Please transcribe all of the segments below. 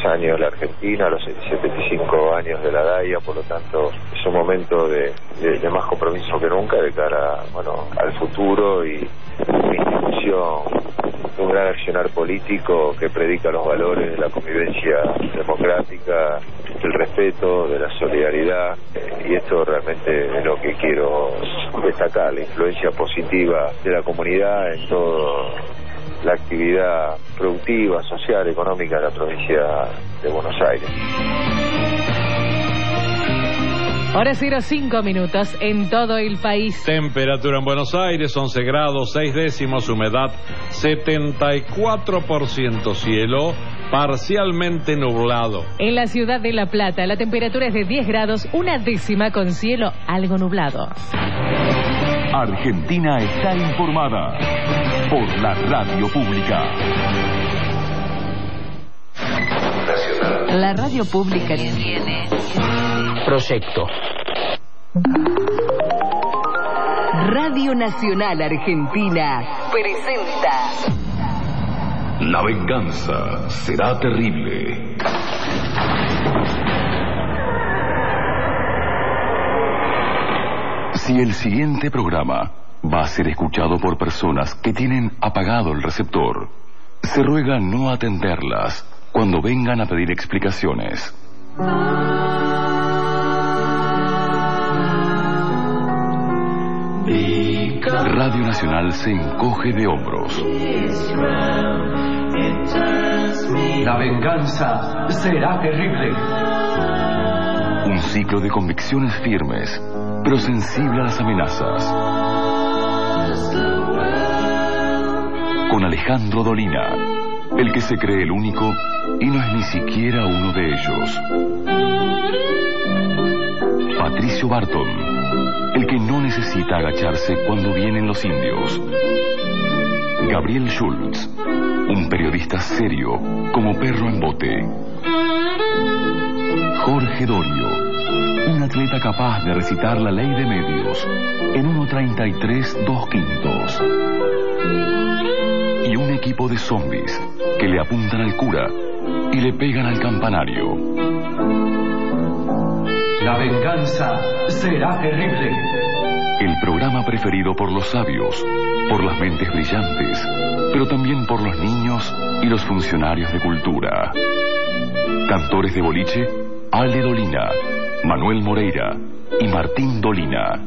años de la Argentina, los 75 años de la DAIA, por lo tanto es un momento de más compromiso que nunca de cara, bueno, al futuro, y una institución, un gran accionar político que predica los valores de la convivencia democrática, del respeto, de la solidaridad, y esto realmente es lo que quiero destacar, la influencia positiva de la comunidad en toda la actividad productiva, social, económica de la provincia de Buenos Aires. Hora 05 minutos en todo el país. Temperatura en Buenos Aires, 11 grados, 6 décimos, humedad 74%, cielo parcialmente nublado. En la ciudad de La Plata, la temperatura es de 10 grados, 1 décima con cielo algo nublado. Argentina está informada por la radio pública. La radio pública tiene proyecto. Radio Nacional Argentina presenta La venganza será terrible. Si el siguiente programa va a ser escuchado por personas que tienen apagado el receptor, se ruega no atenderlas cuando vengan a pedir explicaciones. Radio Nacional se encoge de hombros. La venganza será terrible. Un ciclo de convicciones firmes, pero sensible a las amenazas. Con Alejandro Dolina, el que se cree el único y no es ni siquiera uno de ellos. Patricio Barton, el que no necesita agacharse cuando vienen los indios. Gabriel Schultz, un periodista serio como perro en bote. Jorge Dorio, un atleta capaz de recitar la ley de medios en 1:33 2/5. Y un equipo de zombies que le apuntan al cura y le pegan al campanario. La venganza será terrible. El programa preferido por los sabios, por las mentes brillantes, pero también por los niños y los funcionarios de cultura. Cantores de boliche, Ale Dolina, Manuel Moreira y Martín Dolina.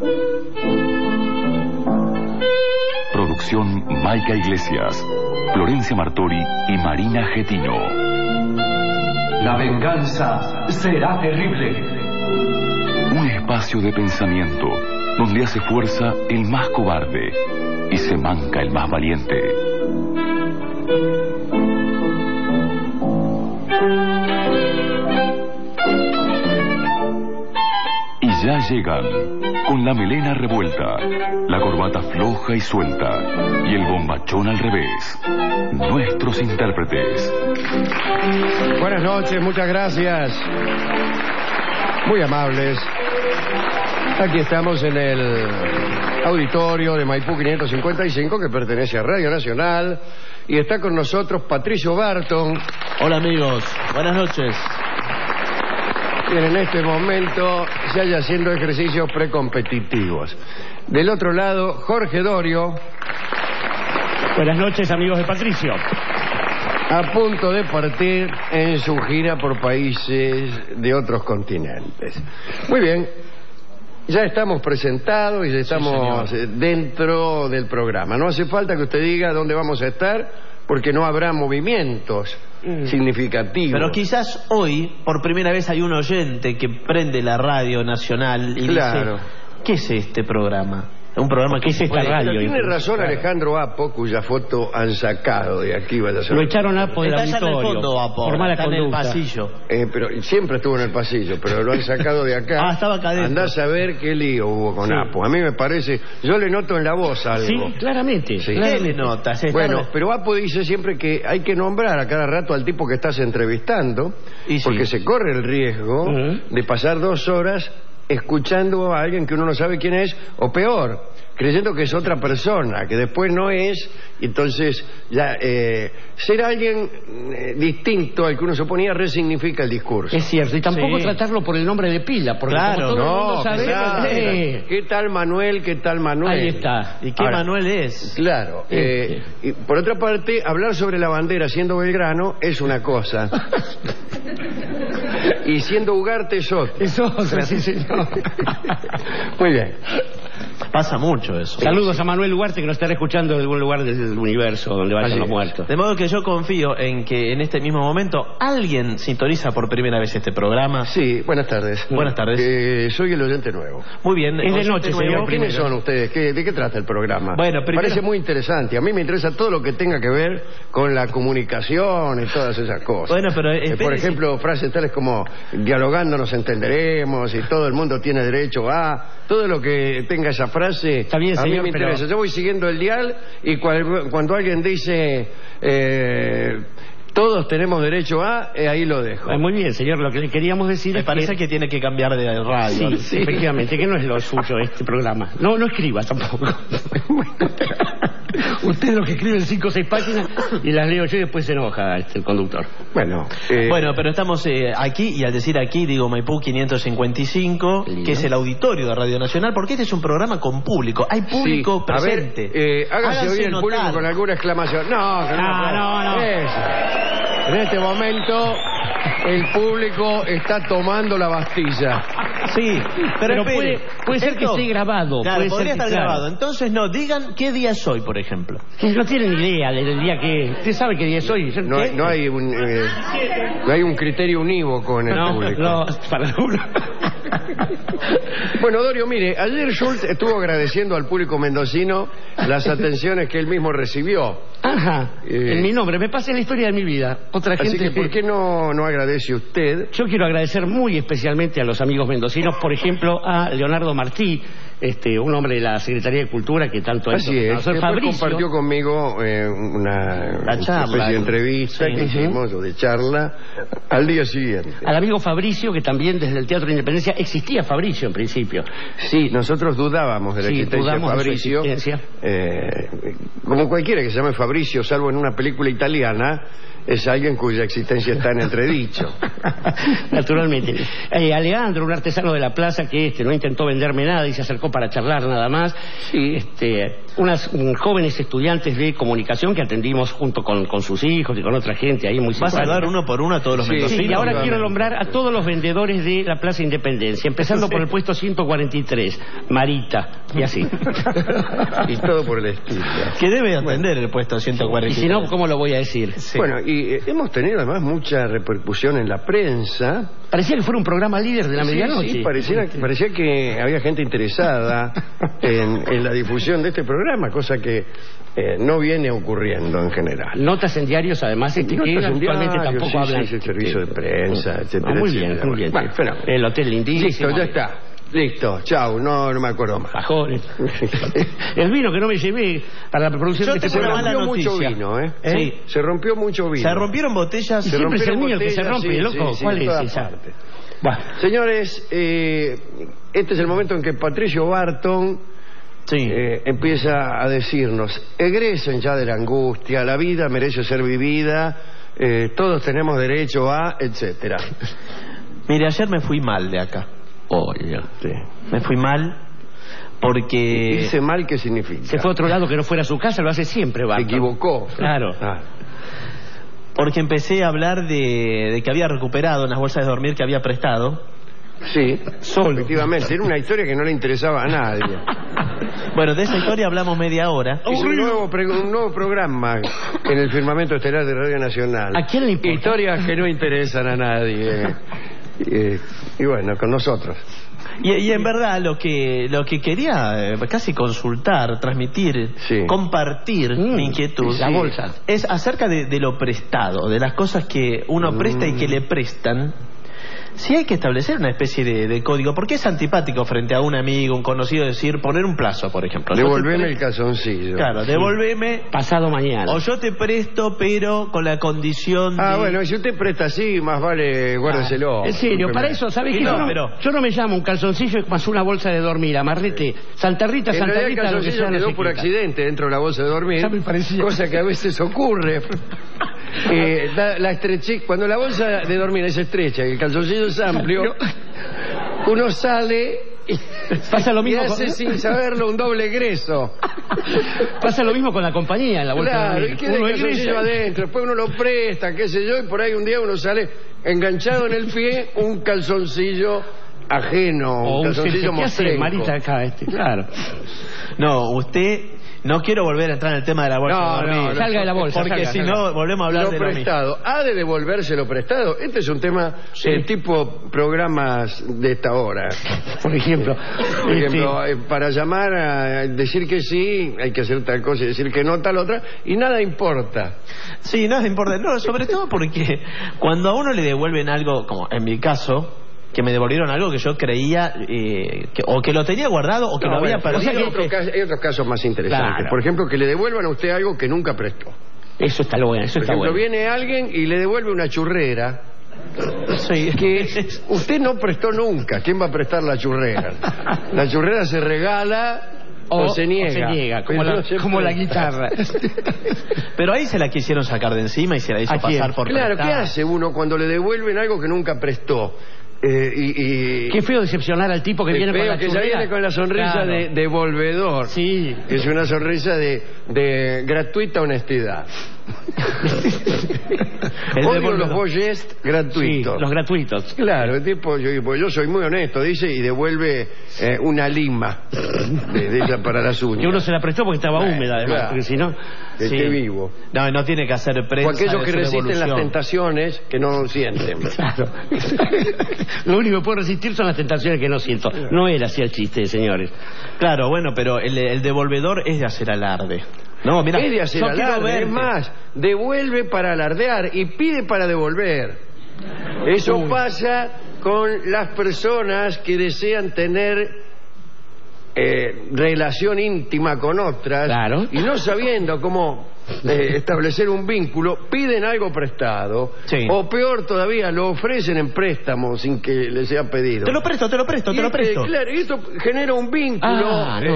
Producción Maica Iglesias, Florencia Martori y Marina Getino. La venganza será terrible. Un espacio de pensamiento donde hace fuerza el más cobarde y se manca el más valiente. Y ya llegan, con la melena revuelta, la corbata floja y suelta y el bombachón al revés, nuestros intérpretes. Buenas noches, muchas gracias. Muy amables. Aquí estamos en el auditorio de Maipú 555, que pertenece a Radio Nacional, y está con nosotros Patricio Barton. Hola amigos, buenas noches. Y en este momento se halla haciendo ejercicios precompetitivos. Del otro lado, Jorge Dorio. Buenas noches amigos de Patricio. A punto de partir en su gira por países de otros continentes. Muy bien, ya estamos presentados y ya estamos dentro del programa. No hace falta que usted diga dónde vamos a estar, porque no habrá movimientos significativos. Pero quizás hoy, por primera vez, hay un oyente que prende la Radio Nacional y claro, dice, ¿qué es este programa? Un programa que es esta radio. Pero tiene razón Alejandro Apo, cuya foto han sacado de aquí. Lo echaron Apo del auditorio. Está en el fondo, Apo. Por mala está conducta. En el pasillo. Pero siempre estuvo en el pasillo, pero lo han sacado de acá. Estaba acá adentro. Andá a saber qué lío hubo con Apo. A mí me parece, yo le noto en la voz algo. Sí, claramente. Sí. ¿Qué le notas? Bueno, pero Apo dice siempre que hay que nombrar a cada rato al tipo que estás entrevistando, porque se corre el riesgo de pasar 2 horas escuchando a alguien que uno no sabe quién es, o peor, creyendo que es otra persona, que después no es, y entonces ya ser alguien distinto al que uno se oponía resignifica el discurso. Es cierto, y tampoco Sí. tratarlo por el nombre de pila, porque Claro, como todo el mundo sabe, claro. ¿Qué tal Manuel? ¿Qué tal Manuel? ahí está. ¿Y qué Ahora, Manuel es? Claro. Y por otra parte, hablar sobre la bandera siendo Belgrano es una cosa. Y siendo Ugarte es otra. Es otra, sí, señor. Muy bien. Pasa mucho eso. Saludos a Manuel Ugarte, que nos estará escuchando en algún lugar del universo donde vayan Así los es. muertos. De modo que yo confío en que en este mismo momento alguien sintoniza por primera vez este programa. Sí, buenas tardes. Buenas tardes. Soy el oyente nuevo. Muy bien. Es de oyente noche, nuevo. señor. ¿Quiénes primero. son ustedes? ¿De qué trata el programa? Bueno, primero- Parece muy interesante. A mí me interesa todo lo que tenga que ver con la comunicación y todas esas cosas. Bueno, pero por espérese. ejemplo, frases tales como dialogando nos entenderemos y todo el mundo tiene derecho a... Todo lo que tenga esa frase Está bien, a mí señor, me pero- interesa. Yo voy siguiendo el dial y cuando alguien dice todos tenemos derecho a, ahí lo dejo. Muy bien, señor, lo que le queríamos decir Me es parece que tiene que cambiar de radio. Sí, efectivamente, que no es lo suyo este programa. No escriba tampoco. Usted lo que escribe en 5 o 6 páginas y las leo yo y después se enoja el conductor. Bueno, Bueno, pero estamos aquí, y al decir aquí digo Maipú 555, Lindo. que es el auditorio de Radio Nacional, porque este es un programa con público. Hay público sí. presente. A ver, hágase Háganse oír el notar. público con alguna exclamación. No, que No. Eso. En este momento el público está tomando la Bastilla. Sí, pero Pero espere. puede ser que esté grabado. Claro, puede podría ser que- estar claro. grabado. Entonces no, digan qué día es hoy, por ejemplo. Que no tienen idea del día que... ¿Usted sabe qué día es hoy? No, ¿Qué? no hay un criterio unívoco en el público. No, para uno. Bueno, Dorio, mire, ayer Schultz estuvo agradeciendo al público mendocino las atenciones que él mismo recibió. Ajá, en mi nombre. Me pasa en la historia de mi vida. Otra Así gente... que, ¿por qué no agradece usted? Yo quiero agradecer muy especialmente a los amigos mendocinos, por ejemplo, a Leonardo Martí, un hombre de la Secretaría de Cultura que tanto Así es, Profesor después Fabricio. compartió conmigo una charla. especie de entrevista Sí. que hicimos, o de charla, al día siguiente. Al amigo Fabricio, que también desde el Teatro de Independencia existía Fabricio en principio. Sí, nosotros dudábamos de la Sí, existencia de dudamos de su Fabricio. existencia. Como cualquiera que se llame Fabricio, salvo en una película italiana, es alguien cuya existencia está en entredicho. Naturalmente. Alejandro, un artesano de la plaza que no intentó venderme nada y se acercó para charlar nada más. Sí. Unas jóvenes estudiantes de comunicación que atendimos junto con sus hijos y con otra gente ahí muy ¿Vas a simpática. dar uno por uno a todos los Sí, mendocinos? Sí, y ahora obviamente. quiero nombrar a todos los vendedores de la Plaza Independencia, empezando por el puesto 143, Marita, y así. Y todo por el estilo. Que debe atender el puesto Y 140. si no, ¿cómo lo voy a decir? Sí. Bueno, y hemos tenido además mucha repercusión en la prensa. Parecía que fuera un programa líder de la medianoche. Sí, parecía que había gente interesada en la difusión de este programa, cosa que no viene ocurriendo en general. Notas en diarios, además, que Notas en actualmente diarios, tampoco sí, hablan. sí, el servicio de prensa, etcétera, Muy bien, etcétera. muy bien. Bueno, pero- El hotel lindísimo. Listo, ya está. Listo, chau, no me acuerdo más. Pajones. El vino que no me llevé para la producción Yo de este tengo Se una programa. mala rompió mucho noticia. vino, ¿eh? Sí. Se rompió mucho vino. Se rompieron botellas. Y siempre es el rompieron mío el que se botellas, rompe, sí, loco. sí, sí, ¿Cuál en es todas esa? partes. Bueno, Señores, este es el momento en que Patricio Barton Sí. empieza a decirnos: egresen ya de la angustia, la vida merece ser vivida, todos tenemos derecho a, etcétera. Mire, ayer me fui mal de acá. Sí. Me fui mal porque... Irse mal, ¿qué significa? se fue a otro lado que no fuera a su casa, lo hace siempre, Se Barton. equivocó. Claro. Ah, Porque empecé a hablar de que había recuperado unas bolsas de dormir que había prestado. sí, efectivamente. Era una historia que no le interesaba a nadie. Bueno, de esa historia hablamos media hora. Es un nuevo programa en el firmamento estelar de Radio Nacional. ¿A quién le importa? Historias que no interesan a nadie. Y bueno, con nosotros. Y en verdad lo que quería casi consultar, transmitir, Sí. compartir mi inquietud, la bolsa. es acerca de lo prestado, de las cosas que uno presta y que le prestan. sí hay que establecer una especie de código, porque es antipático frente a un amigo, un conocido, decir, poner un plazo, por ejemplo. Devolveme el calzoncillo. Claro, devolveme. Pasado mañana. O yo te presto, pero con la condición de... Bueno, si usted presta así, más vale guárdeselo. En serio, para eso, ¿sabes qué? Yo no me llamo un calzoncillo más una bolsa de dormir, amarrete. Santa Rita, en Santa realidad Rita, el lo que calzoncillo sea, no quedó se por quita. accidente dentro de la bolsa de dormir, Ya me parecía. cosa que a veces ocurre. La estrechez, cuando la bolsa de dormir es estrecha y el calzoncillo es amplio, uno sale Pasa lo y mismo hace sin saberlo un doble egreso. Pasa lo mismo con la compañía en la bolsa Claro, de y dormir. queda el Uno calzoncillo egresa. adentro, después uno lo presta, qué sé yo, y por ahí un día uno sale enganchado en el pie un calzoncillo ajeno, O un calzoncillo ¿qué hace mostrenco. Marita acá? Claro. No, usted... No quiero volver a entrar en el tema de la bolsa No, de dormir. no, salga de la bolsa, Porque salga, si salga. no, volvemos a hablar Lo de lo mismo. prestado, ¿ha de devolverse lo prestado? Este es un tema tipo programas de esta hora. Por ejemplo. Por ejemplo, para llamar a decir que sí, hay que hacer tal cosa y decir que no, tal otra, y nada importa. Sí, nada importa. No, sobre todo porque cuando a uno le devuelven algo, como en mi caso, que me devolvieron algo que yo creía o que lo tenía guardado o que lo había bueno, perdido. hay otros casos más interesantes. Claro. Por ejemplo, que le devuelvan a usted algo que nunca prestó. Eso está bueno, eso Por está ejemplo, bueno. viene alguien y le devuelve una churrera que usted no prestó nunca. ¿Quién va a prestar la churrera? La churrera se regala o se niega. como, Pero no se como la presta. guitarra. Pero ahí se la quisieron sacar de encima y se la hizo ¿A quién? pasar por Claro, ¿qué prestada. hace uno cuando le devuelven algo que nunca prestó? Qué feo decepcionar al tipo que viene con veo la que ya churrera. viene con la sonrisa Claro. de devolvedor. Sí. Que es una sonrisa de gratuita honestidad. El Odio devolvedor. los boyest Sí, gratuitos. los gratuitos. Claro, el tipo, yo soy muy honesto, dice, y devuelve una lima de esa para las uñas. Que uno se la prestó porque estaba Bueno, húmeda, además. claro. Porque si no. Que Sí. esté vivo. No tiene que hacer O prensa. aquellos de que su resisten las devolución. tentaciones que no sienten. Claro. Lo único que puedo resistir son las tentaciones que no siento. No era así el chiste, señores. Claro, bueno, pero el devolvedor es de hacer alarde. No, mira, Es de hacer yo quiero alarde, verte. es más, devuelve para alardear y pide para devolver. Eso pasa con las personas que desean tener relación íntima con otras, Claro. y no sabiendo cómo establecer un vínculo, piden algo prestado, Sí. o peor todavía, lo ofrecen en préstamo sin que les sea pedido. Te lo presto. Claro, y esto genera un vínculo No.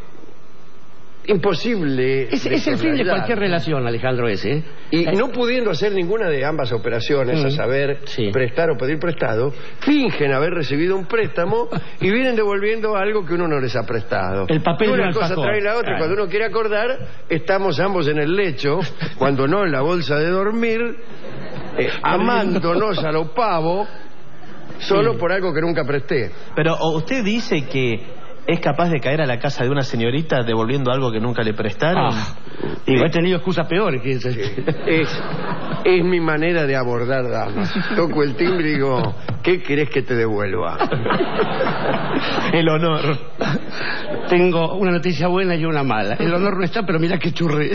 imposible. Es el fin de controlar. cualquier relación, Alejandro, ese. Y no pudiendo hacer ninguna de ambas operaciones, a saber, Sí. prestar o pedir prestado, fingen haber recibido un préstamo y vienen devolviendo algo que uno no les ha prestado. El papel Y de una un cosa alfajor. trae la otra, Claro. y cuando uno quiere acordar, estamos ambos en el lecho, cuando no en la bolsa de dormir, amándonos a lo pavo, solo por algo que nunca presté. Pero ¿o usted dice que es capaz de caer a la casa de una señorita devolviendo algo que nunca le prestaron? Digo, he tenido excusas peores que esas. Es mi manera de abordar damas. Toco el timbre y digo, ¿qué querés que te devuelva? El honor. Tengo una noticia buena y una mala. El honor no está, pero mira qué churre.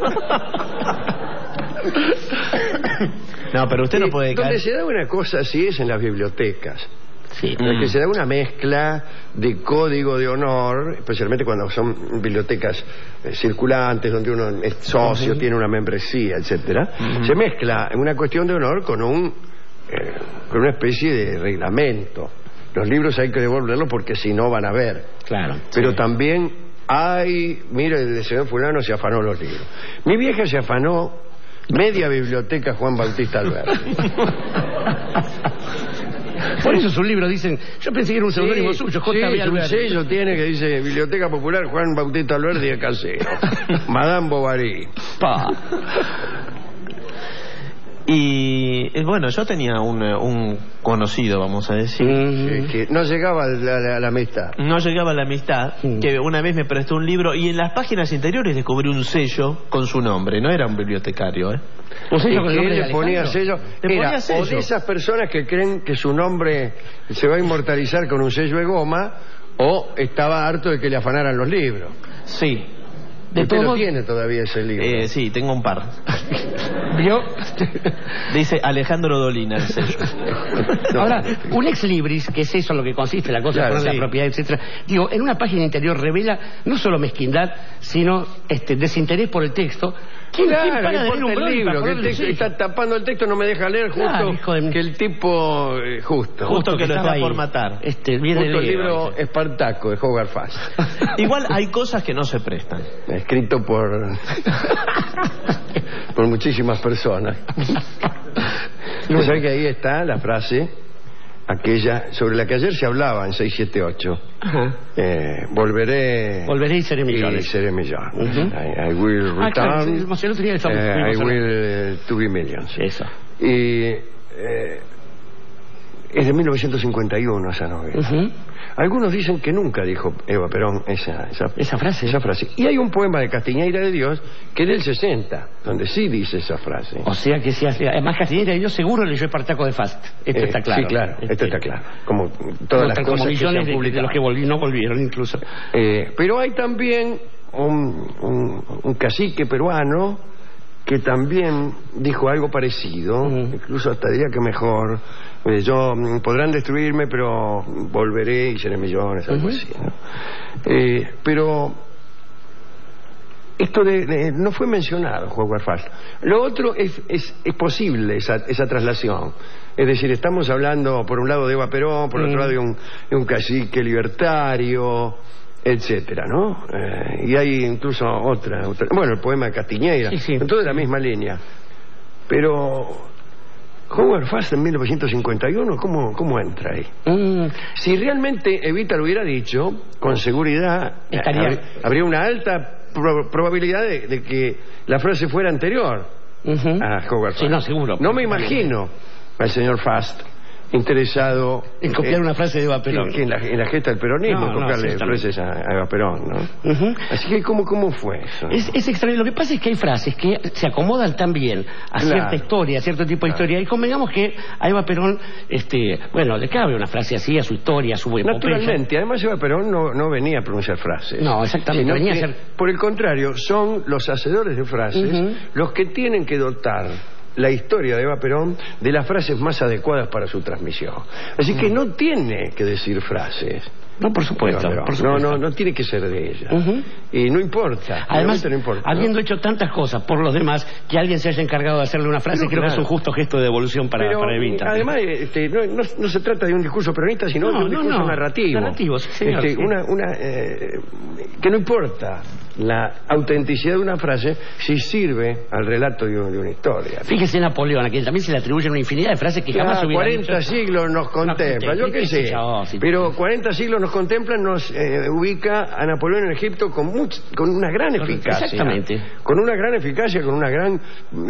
No, pero usted no puede Donde caer. se da una cosa así es en las bibliotecas. Sí. En las que se da una mezcla de código de honor, especialmente cuando son bibliotecas circulantes, donde uno es socio, tiene una membresía, etcétera. Se mezcla una cuestión de honor con con una especie de reglamento. Los libros hay que devolverlos porque si no van a ver. Claro. Pero también mire, el señor fulano se afanó los libros. Mi vieja se afanó media biblioteca Juan Bautista Alberti. Por eso sus libros dicen. Yo pensé que era un seudónimo suyo, J.B. un Alberti. sello tiene que dice Biblioteca Popular Juan Bautista Alberti de Casero. Madame Bovary. Pa. Y bueno, yo tenía un conocido, vamos a decir. Que no llegaba a la amistad. No llegaba a la amistad, que una vez me prestó un libro y en las páginas interiores descubrí un sello con su nombre. No era un bibliotecario, ¿eh? ¿Un sello Y con el que nombre él de le ponía Alejandro? sello. Le ponía Era sello. o de esas personas que creen que su nombre se va a inmortalizar con un sello de goma, o estaba harto de que le afanaran los libros. Sí. De Usted todos no modos- tiene todavía ese libro. Sí, tengo un par. ¿Vio? Dice Alejandro Dolina el sello. Ahora, un ex libris, que es eso lo que consiste, la cosa Claro, de poner sí. la propiedad, etcétera. Digo, en una página interior revela no solo mezquindad, sino desinterés por el texto. ¿Quién Claro, paga de leer importa un el Brody libro, para que el ponerle texto sello? está tapando el texto, no me deja leer justo Claro, hijo de- que el tipo justo. Justo que lo estaba está por ahí. matar. Viene Justo el Leo, libro dice. Espartaco de Hogarth Fast, Igual hay cosas que no se prestan. escrito por por muchísimas personas. ¿No sabe que ahí está la frase aquella sobre la que ayer se hablaba en 678? Ajá. Volveré y seré millones. y seré millones. Ujú. I will return. Claro, sí, el otro día estamos- I estuvimos will to be millions. Eso. Y es de 1951 esa novela. Ujú. Algunos dicen que nunca dijo Eva Perón esa frase. Esa frase. Y hay un poema de Castiñeira de Dios que es del 60, donde sí dice esa frase. O sea que si hace... Además, Castiñeira yo seguro leyó Espartaco de Fast. Esto está claro. Sí, claro, esto está claro. Como todas las como cosas que se millones han de publicado. los que no volvieron incluso. Pero hay también un cacique peruano que también dijo algo parecido, incluso hasta diría que mejor. Podrán destruirme, pero volveré y seré millones, algo así, ¿no? Pero esto no fue mencionado, Howard Fast. Lo otro es posible esa traslación. Es decir, estamos hablando por un lado de Eva Perón, por otro lado de un cacique libertario, etcétera, ¿no? Y hay incluso otra. Bueno, el poema de Castiñeira, Sí. todo de la misma línea. Pero Howard Fast en 1951, ¿cómo entra ahí? Si realmente Evita lo hubiera dicho, con seguridad habría una alta probabilidad de que la frase fuera anterior a Howard Fast. Sí, no, seguro. No me imagino al señor Fast interesado En copiar una frase de Eva Perón. en la gesta del peronismo, No, copiarle sí, está frases a Eva Perón, ¿no? Así que ¿cómo fue eso? Es extraño. Lo que pasa es que hay frases que se acomodan tan bien a cierta historia, a cierto tipo de historia. Y convengamos que a Eva Perón, le cabe una frase así a su historia, a su epopeya. Naturalmente, además Eva Perón no venía a pronunciar frases. No, exactamente, Sino venía a que, ser... por el contrario, son los hacedores de frases los que tienen que dotar la historia de Eva Perón de las frases más adecuadas para su transmisión. Así que no tiene que decir frases. No, por supuesto. Eva Perón. Por supuesto. No tiene que ser de ella. Y no importa. Además, realmente no importa, habiendo ¿no? hecho tantas cosas por los demás, que alguien se haya encargado de hacerle una frase, Pero creo que es claro. un justo gesto de devolución para Evita. Además, no se trata de un discurso peronista, sino de un discurso narrativo. Narrativo, sí, señor, sí. Que no importa la autenticidad de una frase si sirve al relato de una historia. Fíjese Napoleón, a quien también se le atribuyen una infinidad de frases que jamás hubiera 40 dicho. siglos nos contemplan, yo qué sé. Pero 40 siglos nos contemplan, nos ubica a Napoleón en Egipto con una gran eficacia. Exactamente. Con una gran eficacia, con una gran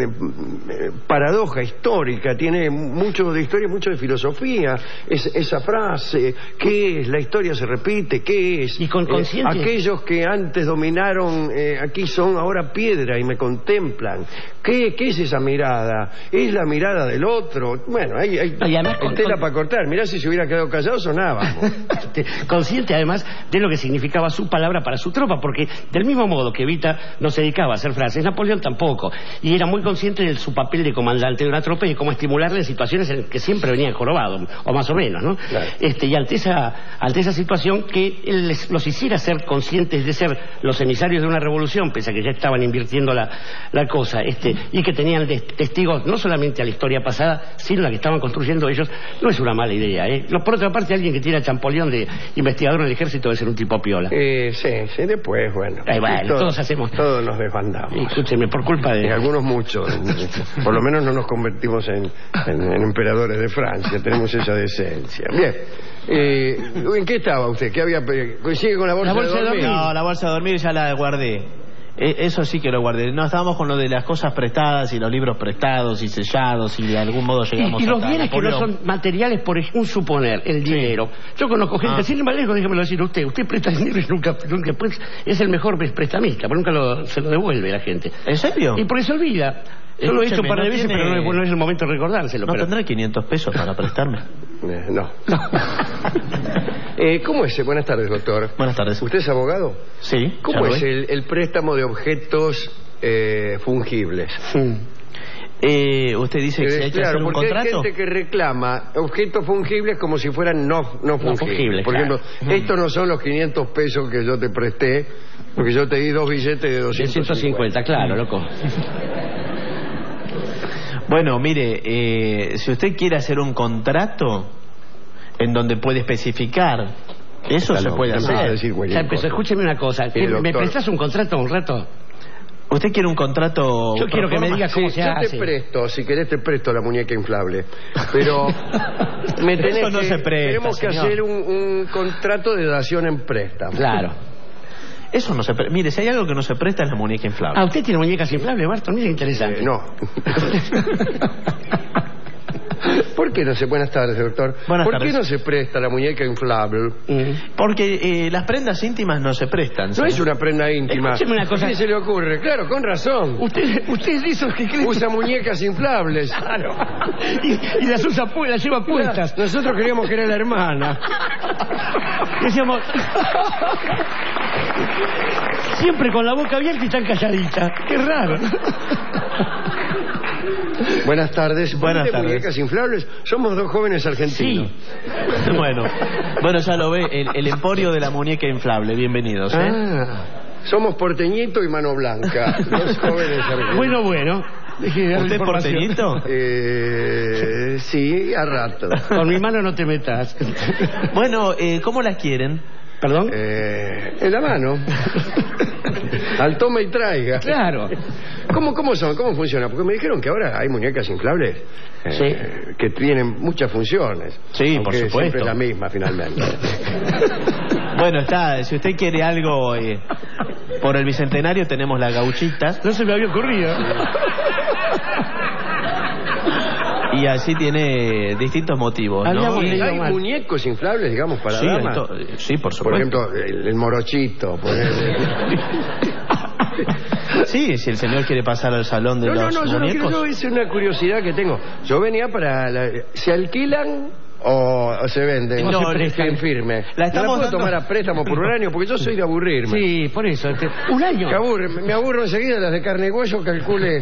paradoja histórica. Tiene mucho de historia, mucho de filosofía. Esa frase, ¿qué es? La historia se repite, ¿qué es? Y con conciencia. Aquellos que antes dominaron aquí son ahora piedra y me contemplan. ¿Qué es esa mirada? ¿Es la mirada del otro? Bueno, hay tela para cortar. Mirá, si se hubiera quedado callado sonábamos. Consciente además de lo que significaba su palabra para su tropa, porque del mismo modo que Evita no se dedicaba a hacer frases, Napoleón tampoco, y era muy consciente de su papel de comandante de una tropa y de cómo estimularle en situaciones en que siempre venía jorobado, o más o menos, ¿no? Claro. Y ante esa situación, que él los hiciera ser conscientes de ser los emisarios de una revolución, pese a que ya estaban invirtiendo la cosa, y que tenían testigos no solamente a la historia pasada, sino a la que estaban construyendo ellos, no es una mala idea, ¿eh? Por otra parte, alguien que tiene a Champollion de investigador en el ejército debe ser un tipo piola. Sí, después, bueno. Todos nos desbandamos. Escúcheme, por culpa de... Algunos muchos. Por lo menos no nos convertimos en emperadores de Francia. Tenemos esa decencia. Bien. ¿En qué estaba usted? ¿Qué había coincide con la bolsa de dormir? No, la bolsa de dormir ya la guardé. Eso sí que lo guardé. No, estábamos con lo de las cosas prestadas y los libros prestados y sellados y de algún modo llegamos y los hasta bienes que no Napoleón. son materiales, por un suponer, el dinero. Yo conozco gente, sin embargo, déjemelo decir usted presta dinero y nunca pues, es el mejor prestamista, pero nunca se lo devuelve la gente. ¿En serio? Y por eso olvida. Yo lo he hecho un par de veces, tiene... pero no es el momento de recordárselo. ¿No pero... tendrá 500 pesos para prestarme? No. ¿Cómo es? Buenas tardes, doctor. Buenas tardes. ¿Usted es abogado? Sí. ¿Cómo es el préstamo de objetos fungibles? Usted dice que si hay que hacer un porque contrato. hay gente que reclama objetos fungibles como si fueran no fungibles. Por claro. ejemplo, estos no son los 500 pesos que yo te presté, porque yo te di 2 billetes de 250. Claro, loco. Bueno, mire, si usted quiere hacer un contrato en donde puede especificar, eso se puede hacer. Ya empezó, escúcheme una cosa. ¿Me prestás un contrato un rato? ¿Usted quiere un contrato? Yo quiero que me diga cómo se hace. Yo te presto, si querés te presto la muñeca inflable. Pero me tenés eso no que, se presta, tenemos que señor. hacer un contrato de dación en préstamo. Claro. Eso no se presta. Mire, si hay algo que no se presta es la muñeca inflable. ¿Usted tiene muñecas inflables, Barton? Mira, interesante. No. ¿Por qué no se... Buenas tardes, doctor. ¿Por qué no se presta la muñeca inflable? Porque las prendas íntimas no se prestan. No es una prenda íntima. Escúcheme una cosa. ¿Qué se le ocurre? Claro, con razón. Usted es de esos que creen... Usa muñecas inflables. Claro. Y las usa, las lleva puestas. Nosotros creíamos que era la hermana. Decíamos... Siempre con la boca abierta y tan calladita. Qué raro. Buenas tardes. Buenas ¿De tardes. muñecas inflables? Somos 2 jóvenes argentinos. Sí. Bueno, ya lo ve, el emporio de la muñeca inflable. Bienvenidos. Somos Porteñito y Mano Blanca. 2 jóvenes argentinos. Bueno. ¿Usted es porteñito? Sí, a rato. Con mi mano no te metas. Bueno, ¿cómo las quieren? ¿Perdón? En la mano. Al toma y traiga. Claro. ¿Cómo son? ¿Cómo funciona? Porque me dijeron que ahora hay muñecas inflables que tienen muchas funciones. Sí, por supuesto. Siempre es la misma, finalmente. Bueno, si usted quiere algo por el Bicentenario, tenemos la gauchita. No se me había ocurrido. Y así tiene distintos motivos, ¿no? ¿Y hay muñecos inflables, digamos, para damas? Sí, por supuesto. Por ejemplo, el morochito. Sí, si el señor quiere pasar al salón de los muñecos. Yo es una curiosidad que tengo. Yo venía para... ¿Se alquilan o se venden? No, se prestan. Firme. La puedo tomar a préstamo por un año porque yo soy de aburrirme. Sí, por eso. Un año. Me aburro enseguida, las de carne y hueso, calcule.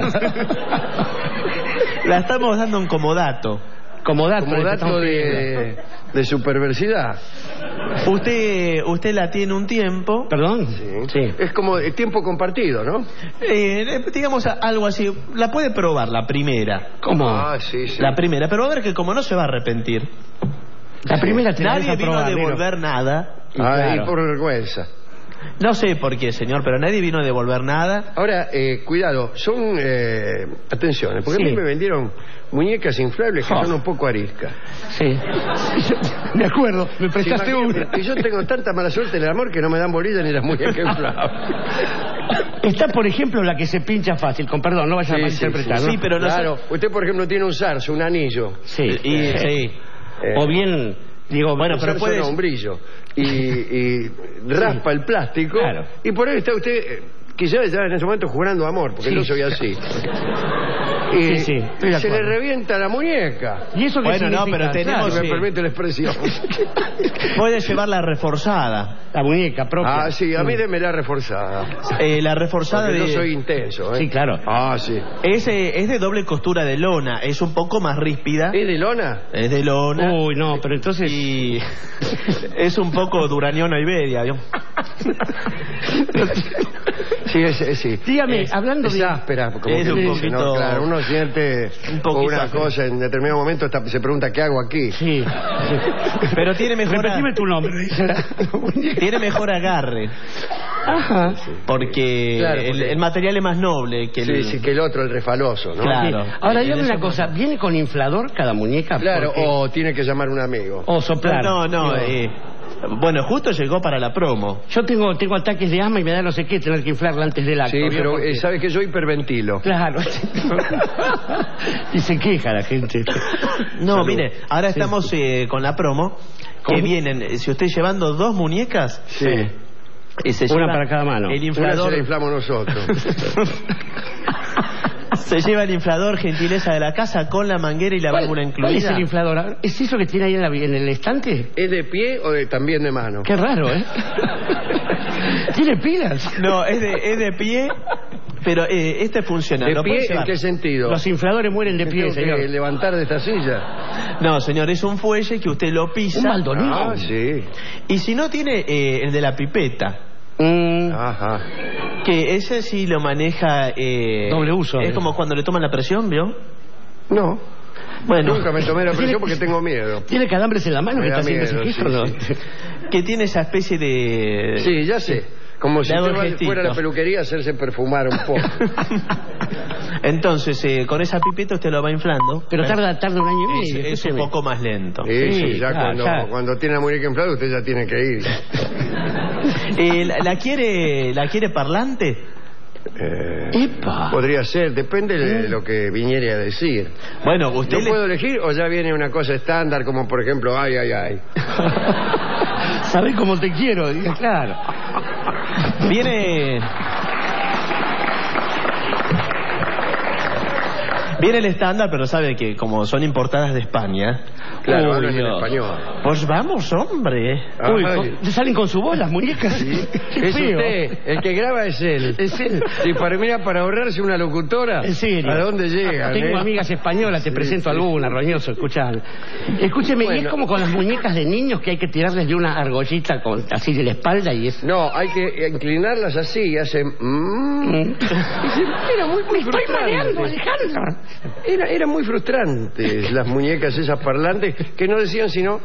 La estamos dando en comodato. Como dato de superversidad. Usted la tiene un tiempo. ¿Perdón? Sí. Es como tiempo compartido, ¿no? Digamos algo así. La puede probar la primera. ¿Cómo? Sí. La primera, pero va a ver que como no se va a arrepentir. La primera te la Nadie deja vino probar, a devolver nada. Ahí por vergüenza. No sé por qué, señor, pero nadie vino a devolver nada. Ahora, cuidado, son... atención, porque a mí me vendieron muñecas inflables que son un poco ariscas. Sí. Me acuerdo, me prestaste una. Y yo tengo tanta mala suerte en el amor que no me dan bolilla ni las muñecas inflables. Está, por ejemplo, la que se pincha fácil, con perdón, no vaya a malinterpretar. Sí, pero no claro, usted, por ejemplo, tiene un zarzo, un anillo. Sí. Sí. O bien... Digo, bueno, pero puede un brillo y raspa el plástico. Claro. Y por ahí está usted quizás en ese momento jurando amor, porque yo soy así. Y sí, estoy de se le acuerdo. revienta la muñeca. ¿Y eso qué Bueno, no, significa? pero tenemos... Si me permite la expresión. Puede llevarla reforzada. La muñeca propia. Sí, a mí démela reforzada. La reforzada Porque de... yo soy intenso, Sí, claro. Sí. Es de doble costura de lona. Es un poco más ríspida. ¿Es de lona? Es de lona. Uy, no, pero entonces... Y es un poco Durañona Iberia, ¿no? Sí. Dígame, hablando Es de... áspera, como Es que un dice, poquito... ¿no? Claro, uno siente Un poquito una áspera. cosa, en determinado momento se pregunta ¿qué hago aquí? Sí. Pero tiene mejor... Repetime tu nombre. Tiene mejor agarre. Ajá. Porque, Claro, porque- el material es más noble que el... Sí, que el otro, el refaloso, ¿no? Claro. Sí. Ahora, dígame En una eso- cosa. ¿Viene con inflador cada muñeca? Claro, Porque- o tiene que llamar un amigo. O soplar. No, Digo, bueno, justo llegó para la promo. Yo tengo ataques de asma y me da no sé qué tener que inflarla antes del acto. Sí, ¿vio? pero Porque- ¿sabe que yo hiperventilo? Claro. Y se queja la gente. No, Salud. mire, ahora estamos con la promo. Que ¿Cómo? vienen, si usted llevando 2 muñecas... Sí. Y se Una lleva para cada mano. El Una se inflador... la inflamos nosotros. Se lleva el inflador, gentileza de la casa, con la manguera y la válvula incluida. ¿Cuál es el inflador? ¿Es eso que tiene ahí en el estante? ¿Es de pie o también de mano? Qué raro, ¿eh? ¿Tiene pilas? No, es de pie, pero este funciona. ¿De ¿Lo pie puede en llevar? qué sentido? Los infladores mueren de ¿Me pie, tengo señor. que levantar de esta silla? No, señor, es un fuelle que usted lo pisa. Un maldonado. Ah, sí. Y si no tiene el de la pipeta, Ajá. que ese sí lo maneja... Doble uso. Es como cuando le toman la presión, ¿vio? No. Bueno, Nunca me tomé la presión porque tengo miedo. ¿Tiene calambres en la mano Me que da está haciendo miedo, ese gesto? sí, ¿No? sí. que tiene esa especie de... Sí, ya sé. Como si Le hago usted el gestito. fuera a la peluquería a hacerse perfumar un poco. Entonces, con esa pipeta usted lo va inflando. Pero tarda un año y Es, medio. es un escúcheme. poco más lento. Sí, ya, claro, ya. cuando tiene la muñeca inflada usted ya tiene que ir. ¿La quiere parlante? ¡Epa! Podría ser, depende de lo que viniera a decir. Bueno, usted ¿Yo puedo elegir o ya viene una cosa estándar como por ejemplo, ay, ay, ay? ¿Sabés cómo te quiero? Diga, claro. Viene el estándar, pero sabe que como son importadas de España... Claro, Uy, hablan en Dios. español. Pues vamos, hombre. Uy, Ay. salen con su bola las muñecas. Qué Es feo. usted, el que graba es él. Es él. Si para ahorrarse una locutora, En serio. ¿a dónde llegan? Tengo amigas españolas, te presento alguna, roñoso, escuchar. Escúcheme, y es Bueno. como con las muñecas de niños que hay que tirarles de una argollita así de la espalda y es... No, hay que inclinarlas así y hacen... Era muy mareando, frustrante. Alejandro. Era muy frustrante las muñecas esas parlantes que no decían sino...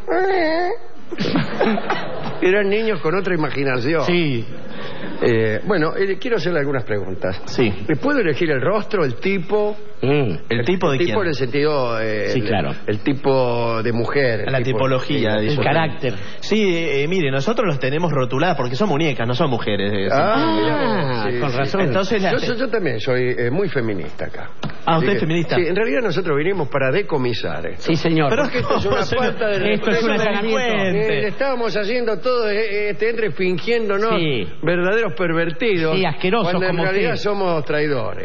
Eran niños con otra imaginación. Sí. Bueno, quiero hacerle algunas preguntas. Sí. ¿Puedo elegir el rostro, el tipo? ¿El tipo de quién? tipo en el sentido... Sí, claro. El tipo de mujer. La el tipo- tipología. El dice. carácter. Sí, mire, nosotros los tenemos rotuladas porque son muñecas, no son mujeres. mira vos, con razón. Entonces yo también soy muy feminista acá. Ah, ¿usted Así es feminista? Sí, en realidad nosotros vinimos para decomisar. Sí, señor. Pero Es que esto es una falta de Esto es un respeto. allanamiento. Le estábamos haciendo todo entre fingiéndonos Sí. verdaderos pervertidos. Sí, asquerosos cuando en como realidad usted. somos traidores.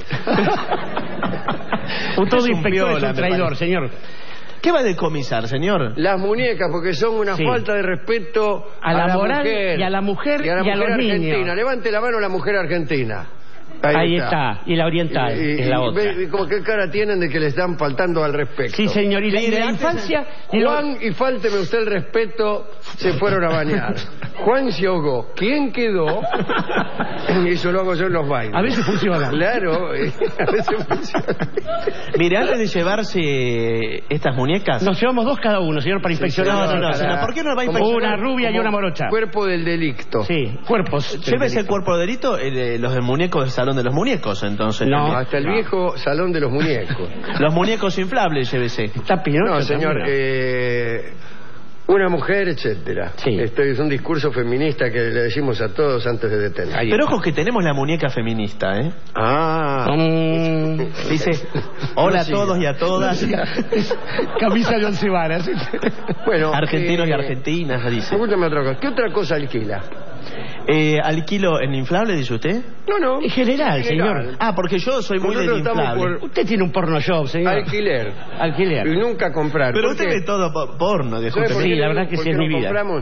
Todo es un inspector es piola, un me traidor, parece. señor. ¿Qué va a decomisar, señor? Las muñecas, porque son una Sí. falta de respeto A la moral mujer. y a la mujer y a, la y a mujer los argentina. niños. Levante la mano la mujer argentina. Ahí está. Y la oriental es la otra. Ve como qué cara tienen de que les están faltando al respeto. Sí, señor. Y la, Mire, y la antes- infancia... y lo- Juan y fálteme usted el respeto, se fueron a bañar. Juan se ahogó. ¿Quién quedó? Y eso lo hago yo en los bailes. A veces funciona. Claro, a veces funciona. Mire, antes de llevarse estas muñecas... Nos llevamos dos cada uno, señor, para inspeccionar. No, señor, ¿por qué no va a Como inspeccionar? Una rubia y como una morocha. Cuerpo del delito. Sí, cuerpos. Llévese el cuerpo de delito, los del muñeco del salón de los muñecos, entonces. No. también. Hasta el viejo salón de los muñecos. Los muñecos inflables, llévese. Está Pinocho No, señor, también. una mujer, etcétera. Sí. Esto es un discurso feminista que le decimos a todos antes de detener. Pero ojo que tenemos la muñeca feminista, ¿eh? Ah. Dice, hola No a siga. todos y a todas, Camisa de once varas. Bueno, argentinos y argentinas, dice. Escúchame otra cosa. ¿Qué otra cosa alquila? ¿Alquilo en inflable, dice usted? No. En general, señor. Ah, porque yo soy muy Nosotros del estamos inflable. por Usted tiene un porno shop, señor. alquiler. Alquiler. Y nunca comprar. Pero ¿Por usted qué? ve todo porno, ¿Sabe disculpe. por Sí, qué la no- verdad que por sí qué es no mi vida. compramos?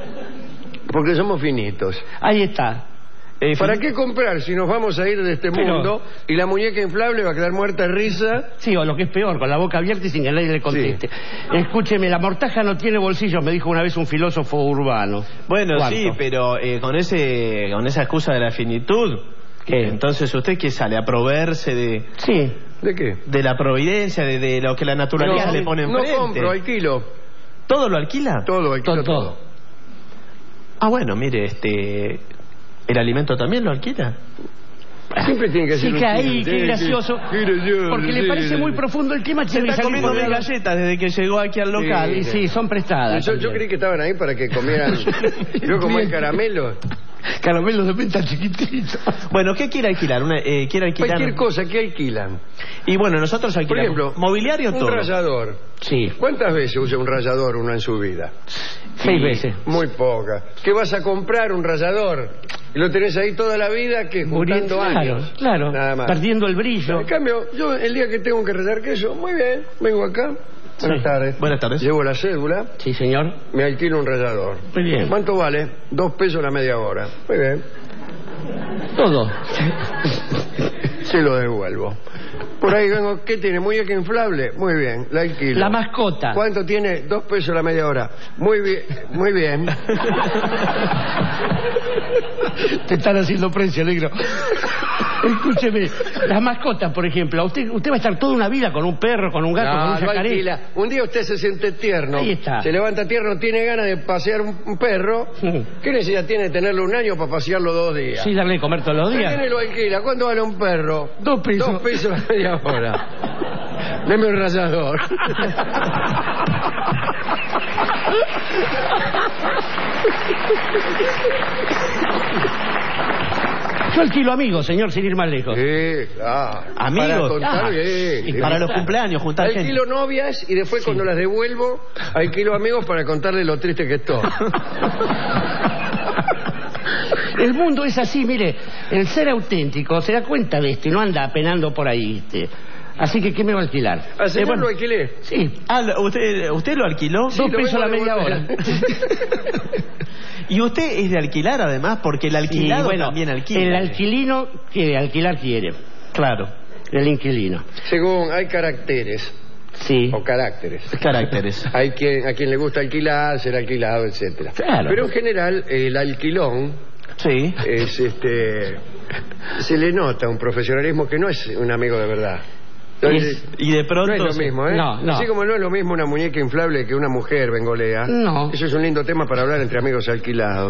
Porque somos finitos. Ahí está. ¿Para qué comprar si nos vamos a ir de este Pero- mundo y la muñeca inflable va a quedar muerta de risa? Sí, o lo que es peor, con la boca abierta y sin que nadie le conteste. Escúcheme, la mortaja no tiene bolsillos, me dijo una vez un filósofo urbano. Bueno, ¿Cuánto? sí, pero con esa excusa de la finitud, ¿Qué? entonces usted que sale a proveerse Sí. ¿De qué? de la providencia, de lo que la naturaleza le pone no enfrente. compro, alquilo. ¿Todo lo alquila? Todo, alquilo Todo. todo. Ah, bueno, mire, ¿el alimento también lo alquila? Siempre tiene que ser Sí, un que ahí, chiste, qué gracioso. qué gracioso, Porque le sí, parece sí. muy profundo el tema. Se está comiendo mis galletas desde que llegó aquí al local. Sí, son prestadas. Yo también. creí que estaban ahí para que comieran. Yo como hay caramelo. Caramelos de menta chiquititos. Bueno, ¿qué quiere alquilar? ¿Quiere alquilar? Cualquier cosa que alquilan. Y bueno, nosotros Por alquilamos. ejemplo, mobiliario un todo. rallador. Sí. ¿Cuántas veces usa un rallador uno en su vida? 6 veces. Muy poca. ¿Qué vas a comprar? Un rallador. Y lo tenés ahí toda la vida, que juntando años. Claro, Nada más. perdiendo el brillo. En cambio, yo el día que tengo que rallar queso, muy bien, vengo acá. Buenas tardes. Buenas tardes. Llevo la cédula, Sí, señor. me alquilo un rallador. Muy bien. ¿Cuánto vale? 2 pesos la media hora. Muy bien. Todo. Se lo devuelvo. Por ahí vengo, ¿qué tiene? ¿Muñeca inflable? Muy bien, la alquilo. La mascota. ¿Cuánto tiene? 2 pesos la media hora. Muy bien, muy bien. Te están haciendo precio, negro. Escúcheme, las mascotas, por ejemplo. Usted va a estar toda una vida con un perro, con un gato, con un No yacaré. alquila. Un día usted se siente tierno. Ahí está. Se levanta tierno, tiene ganas de pasear un perro. ¿Qué necesidad tiene de tenerlo un año para pasearlo 2 días? Sí, darle de comer todos los ¿Qué días. tiene lo alquila? ¿Cuánto vale un perro? 2 pesos. 2 pesos la media hora. Deme un rallador. Yo alquilo amigos, señor, sin ir más lejos. Sí, Amigos. Para contar Ah, bien. Y para los cumpleaños, juntar gente. Alquilo novias y después cuando las devuelvo, alquilo amigos para contarle lo triste que estoy. El mundo es así, mire. El ser auténtico se da cuenta de esto y no anda penando por ahí, ¿viste? Así que, ¿qué me va a alquilar? ¿Al señor Bueno, lo alquilé? sí, Ah, ¿usted lo alquiló? Sí, 2 lo pesos vengo la a media hora. devolver. Y usted es de alquilar además, porque el alquilado Y, bueno, también alquila. el alquilino que alquilar quiere. Claro. El inquilino. Según hay caracteres Sí. o caracteres. Caracteres. Hay a quien le gusta alquilar, ser alquilado, etcétera. Claro. Pero en general el alquilón Sí. es se le nota un profesionalismo que no es un amigo de verdad. Entonces, Y de pronto... no es lo mismo, ¿eh? No, no. Así como no es lo mismo una muñeca inflable que una mujer bengolea. No. Eso es un lindo tema para hablar entre amigos alquilados.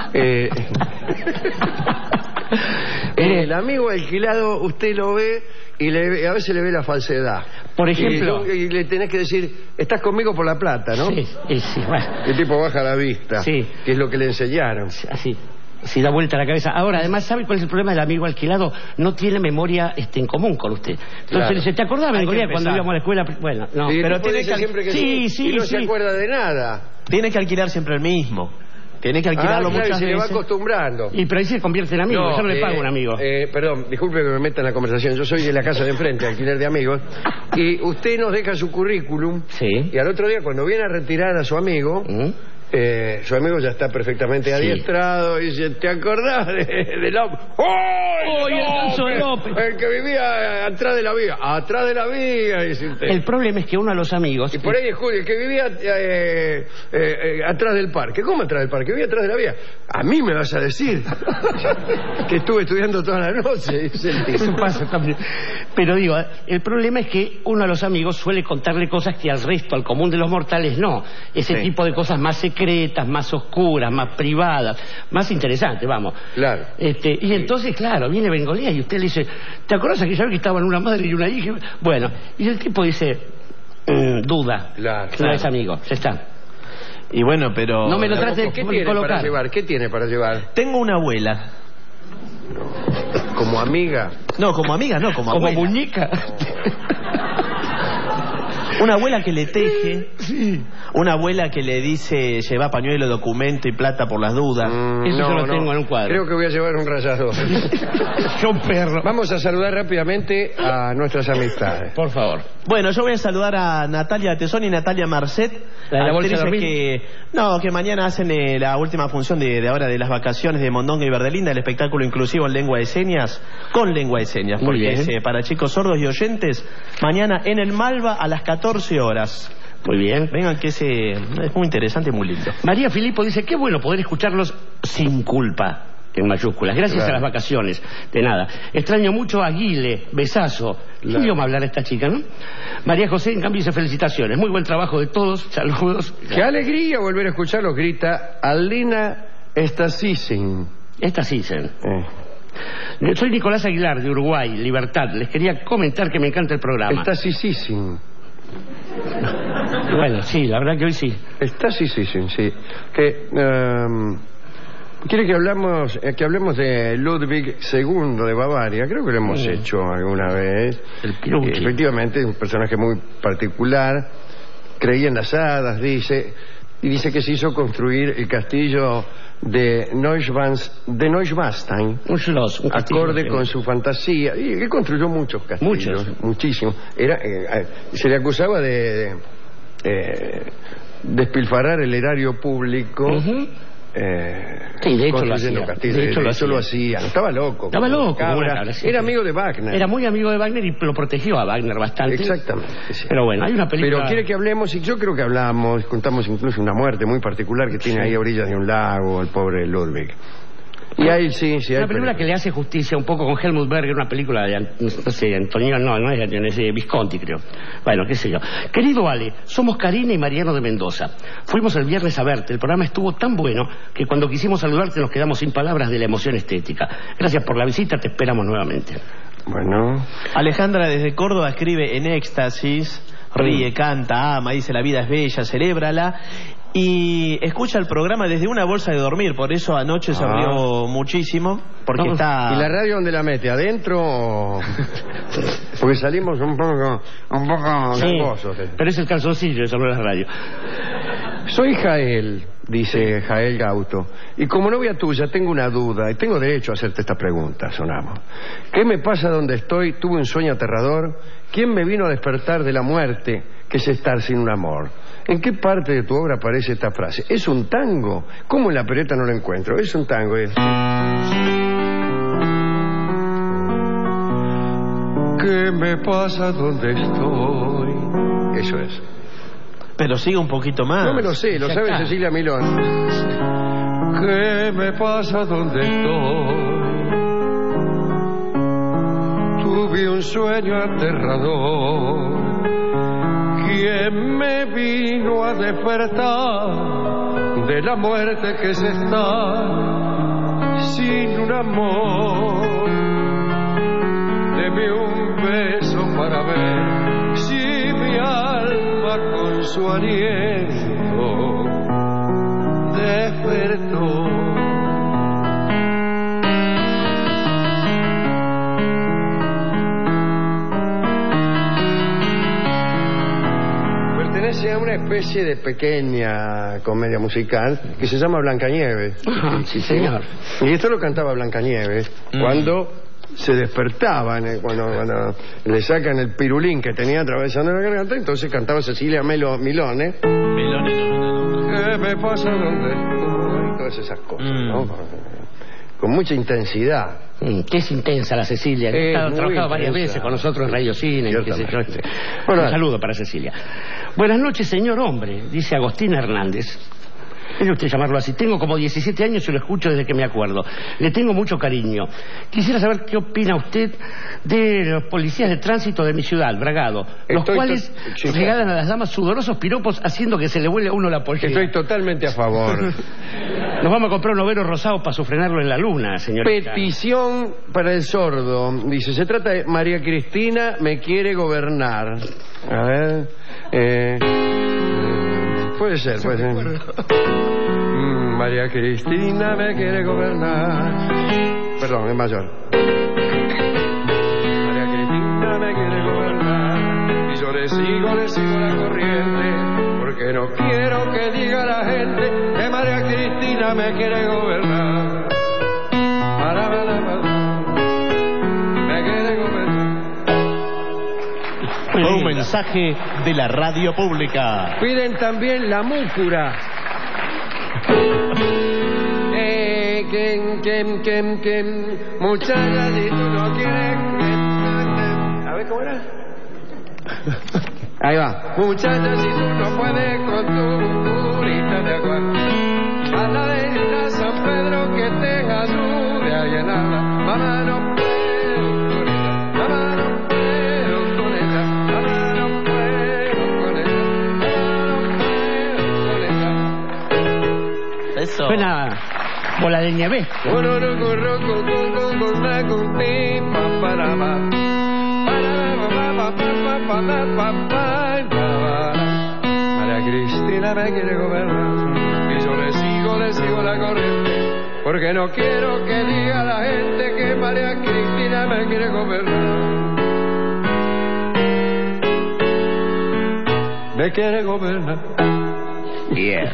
El amigo alquilado, usted lo ve y a veces le ve la falsedad. Por ejemplo. Y le tenés que decir, estás conmigo por la plata, ¿no? Sí, bueno. El tipo baja la vista. Sí. Que es lo que le enseñaron. Así. Si da vuelta la cabeza. Ahora, además, ¿sabe cuál es el problema del amigo alquilado? No tiene memoria en común con usted. Entonces, Claro. le dice, ¿te acordás, Hay que Bengolea, cuando empezar. íbamos a la escuela? Bueno, no. Y pero el tipo tiene dice que- siempre que Sí, sí, y no sí. se acuerda de nada. Tiene que alquilar siempre el mismo. Tiene que alquilarlo Claro, y muchas se le va veces. acostumbrando. Y pero ahí se convierte en amigo. Yo no le pago a un amigo. Perdón, disculpe que me meta en la conversación. Yo soy de la casa de enfrente, alquiler de amigos. Y usted nos deja su currículum. Sí. Y al otro día, cuando viene a retirar a su amigo, su amigo ya está perfectamente adiestrado. Y dice, ¿te acordás de López? ¡Oh, el ganso de López! El que vivía atrás de la viga. Atrás de la viga, dice usted. El problema es que uno a los amigos... Y por ahí es Julio, el que vivía atrás del parque. ¿Cómo atrás del parque? Vivía atrás de la vía. A mí me vas a decir que estuve estudiando toda la noche. Dice el tipo. Eso pasa también. Pero digo, el problema es que uno a los amigos suele contarle cosas que al resto, al común de los mortales, no. Ese tipo de cosas más secretas, más oscuras, más privadas, más interesantes, vamos. Claro. Y entonces, claro, viene Bengolea y usted le dice, ¿te acuerdas aquella vez que estaban una madre y una hija? Bueno, y el tipo dice, duda. Claro. No es amigo, ya está. Y bueno, pero... No me lo trate ¿Qué de tiene para colocar. llevar? ¿Qué tiene para llevar? Tengo una abuela. Como amiga. No, como amiga, no, como Como abuela. muñeca. Una abuela que le teje. Sí. Una abuela que le dice, lleva pañuelo, documento y plata por las dudas. Eso yo lo tengo en un cuadro. Creo que voy a llevar un rallador. Yo un perro. Vamos a saludar rápidamente a nuestras amistades. Por favor. Bueno, yo voy a saludar a Natalia Tesón y Natalia Marcet, La de la bolsa de actrices que mañana hacen la última función de ahora de las vacaciones de Mondonga y Verdelinda, el espectáculo inclusivo en lengua de señas, con lengua de señas, Muy porque bien. es para chicos sordos y oyentes, mañana en el Malva a las 14 horas. Muy bien. Vengan que es muy interesante y muy lindo. María Filipo dice, qué bueno poder escucharlos sin culpa, en mayúsculas, gracias Claro. a las vacaciones. De nada. Extraño mucho a Guile, besazo. ¿Qué Claro. idioma hablar esta chica, no? María José, en cambio, dice felicitaciones. Muy buen trabajo de todos, saludos. Qué alegría volver a escucharlos, grita Alina Estasicin. Esta sí, Sen. Soy Nicolás Aguilar, de Uruguay, Libertad. Les quería comentar que me encanta el programa. Estasicin. Bueno, sí, la verdad que hoy sí. Estasicin, sí. Que ¿Quiere que hablemos de Ludwig II de Bavaria? Creo que lo hemos hecho alguna vez. Efectivamente, es un personaje muy particular. Creía en las hadas, dice que se hizo construir el castillo de Neuschwanstein, acorde con su fantasía. Y él construyó muchos castillos, muchísimos. Se le acusaba de despilfarrar el erario público. Sí, de hecho lo hacía. Estaba loco. Era amigo de Wagner. Era muy amigo de Wagner y lo protegió a Wagner bastante. Exactamente. Sí. Pero bueno, hay una película... Pero quiere que hablemos, y yo creo que contamos incluso una muerte muy particular que tiene ahí a orillas de un lago, el pobre Ludwig. Y ahí sí. Una película que le hace justicia un poco con Helmut Berger, una película de, no sé, Antonio, no es de Visconti, creo. Bueno, qué sé yo. Querido Ale, somos Karina y Mariano de Mendoza. Fuimos el viernes a verte. El programa estuvo tan bueno que cuando quisimos saludarte nos quedamos sin palabras de la emoción estética. Gracias por la visita, te esperamos nuevamente. Bueno. Alejandra desde Córdoba escribe en éxtasis, ríe, canta, ama, dice la vida es bella, celébrala. Y escucha el programa desde una bolsa de dormir, por eso anoche se rió muchísimo, porque está... ¿Y la radio dónde la mete? ¿Adentro? Porque salimos un poco gangosos. Pero es el calzoncillo, eso no es la radio. Soy Jael, dice Jael Gauto, y como novia tuya tengo una duda, y tengo derecho a hacerte esta pregunta, sonamos. ¿Qué me pasa donde estoy? Tuve un sueño aterrador. ¿Quién me vino a despertar de la muerte, que es estar sin un amor? ¿En qué parte de tu obra aparece esta frase? ¿Es un tango? ¿Cómo en la pereta no lo encuentro? Es un tango. ¿Qué me pasa donde estoy? Eso es. Pero sigue un poquito más. No me lo sé, lo sabe Cecilia Milón. ¿Qué me pasa donde estoy? Tuve un sueño aterrador. ¿Quién me vino a despertar de la muerte que se está sin un amor? Deme un beso para ver si mi alma con su aliento despertó. A una especie de pequeña comedia musical que se llama Blancanieves. Sí, señor. Y esto lo cantaba Blancanieves cuando se despertaban, cuando le sacan el pirulín que tenía atravesando la garganta, entonces cantaba Cecilia Milone. ¿Qué me pasa donde estoy? Todas esas cosas, ¿no? Con mucha intensidad. Que es intensa la Cecilia. Ha trabajado varias veces con nosotros en Radio Cine. Bueno, un saludo para Cecilia. Buenas noches, señor hombre, dice Agustín Hernández. ¿Quiere usted llamarlo así? Tengo como 17 años y lo escucho desde que me acuerdo. Le tengo mucho cariño. Quisiera saber qué opina usted de los policías de tránsito de mi ciudad, Bragado, los cuales regalan a las damas sudorosos piropos haciendo que se le vuele a uno la pollera. Estoy totalmente a favor. Nos vamos a comprar un overo rosado para sufrenarlo en la luna, señorita. Petición para el sordo. Dice, se trata de María Cristina me quiere gobernar. A ver... puede ser. María Cristina me quiere gobernar. Perdón, es mayor. María Cristina me quiere gobernar. Y yo le sigo la corriente, porque no quiero que diga la gente que María Cristina me quiere gobernar. Me quiere gobernar. Fue un mensaje de la radio pública. Piden también la múcura. Muchacha, si tú no quieres... A ver, ¿cómo era? Ahí va. Muchacha, si tú no puedes con tu curita de agua, a la de San Pedro que tenga tú de allanarla. Mamá, no puedo con ella. Mamá, no puedo con ella. Mamá, no puedo con ella. Mamá, no puedo con ella. Eso. Suena bola de nieve. María Cristina me quiere gobernar y yo le sigo le sigo la corriente, porque no quiero que diga la gente que María Cristina me quiere gobernar. Me quiere gobernar. Yeah.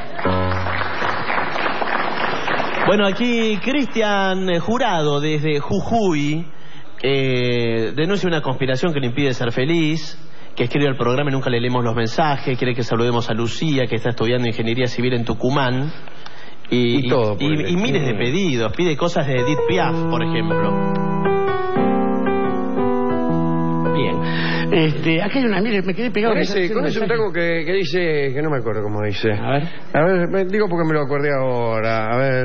Bueno, aquí Cristian Jurado desde Jujuy denuncia una conspiración que le impide ser feliz, que escribe al programa y nunca le leemos los mensajes, quiere que saludemos a Lucía, que está estudiando Ingeniería Civil en Tucumán, y miles de pedidos, pide cosas de Edith Piaf, por ejemplo. Bien. Aquí hay una, mire, me quedé pegado. Con ese un tango que dice, que no me acuerdo cómo dice. A ver, digo porque me lo acordé ahora. A ver.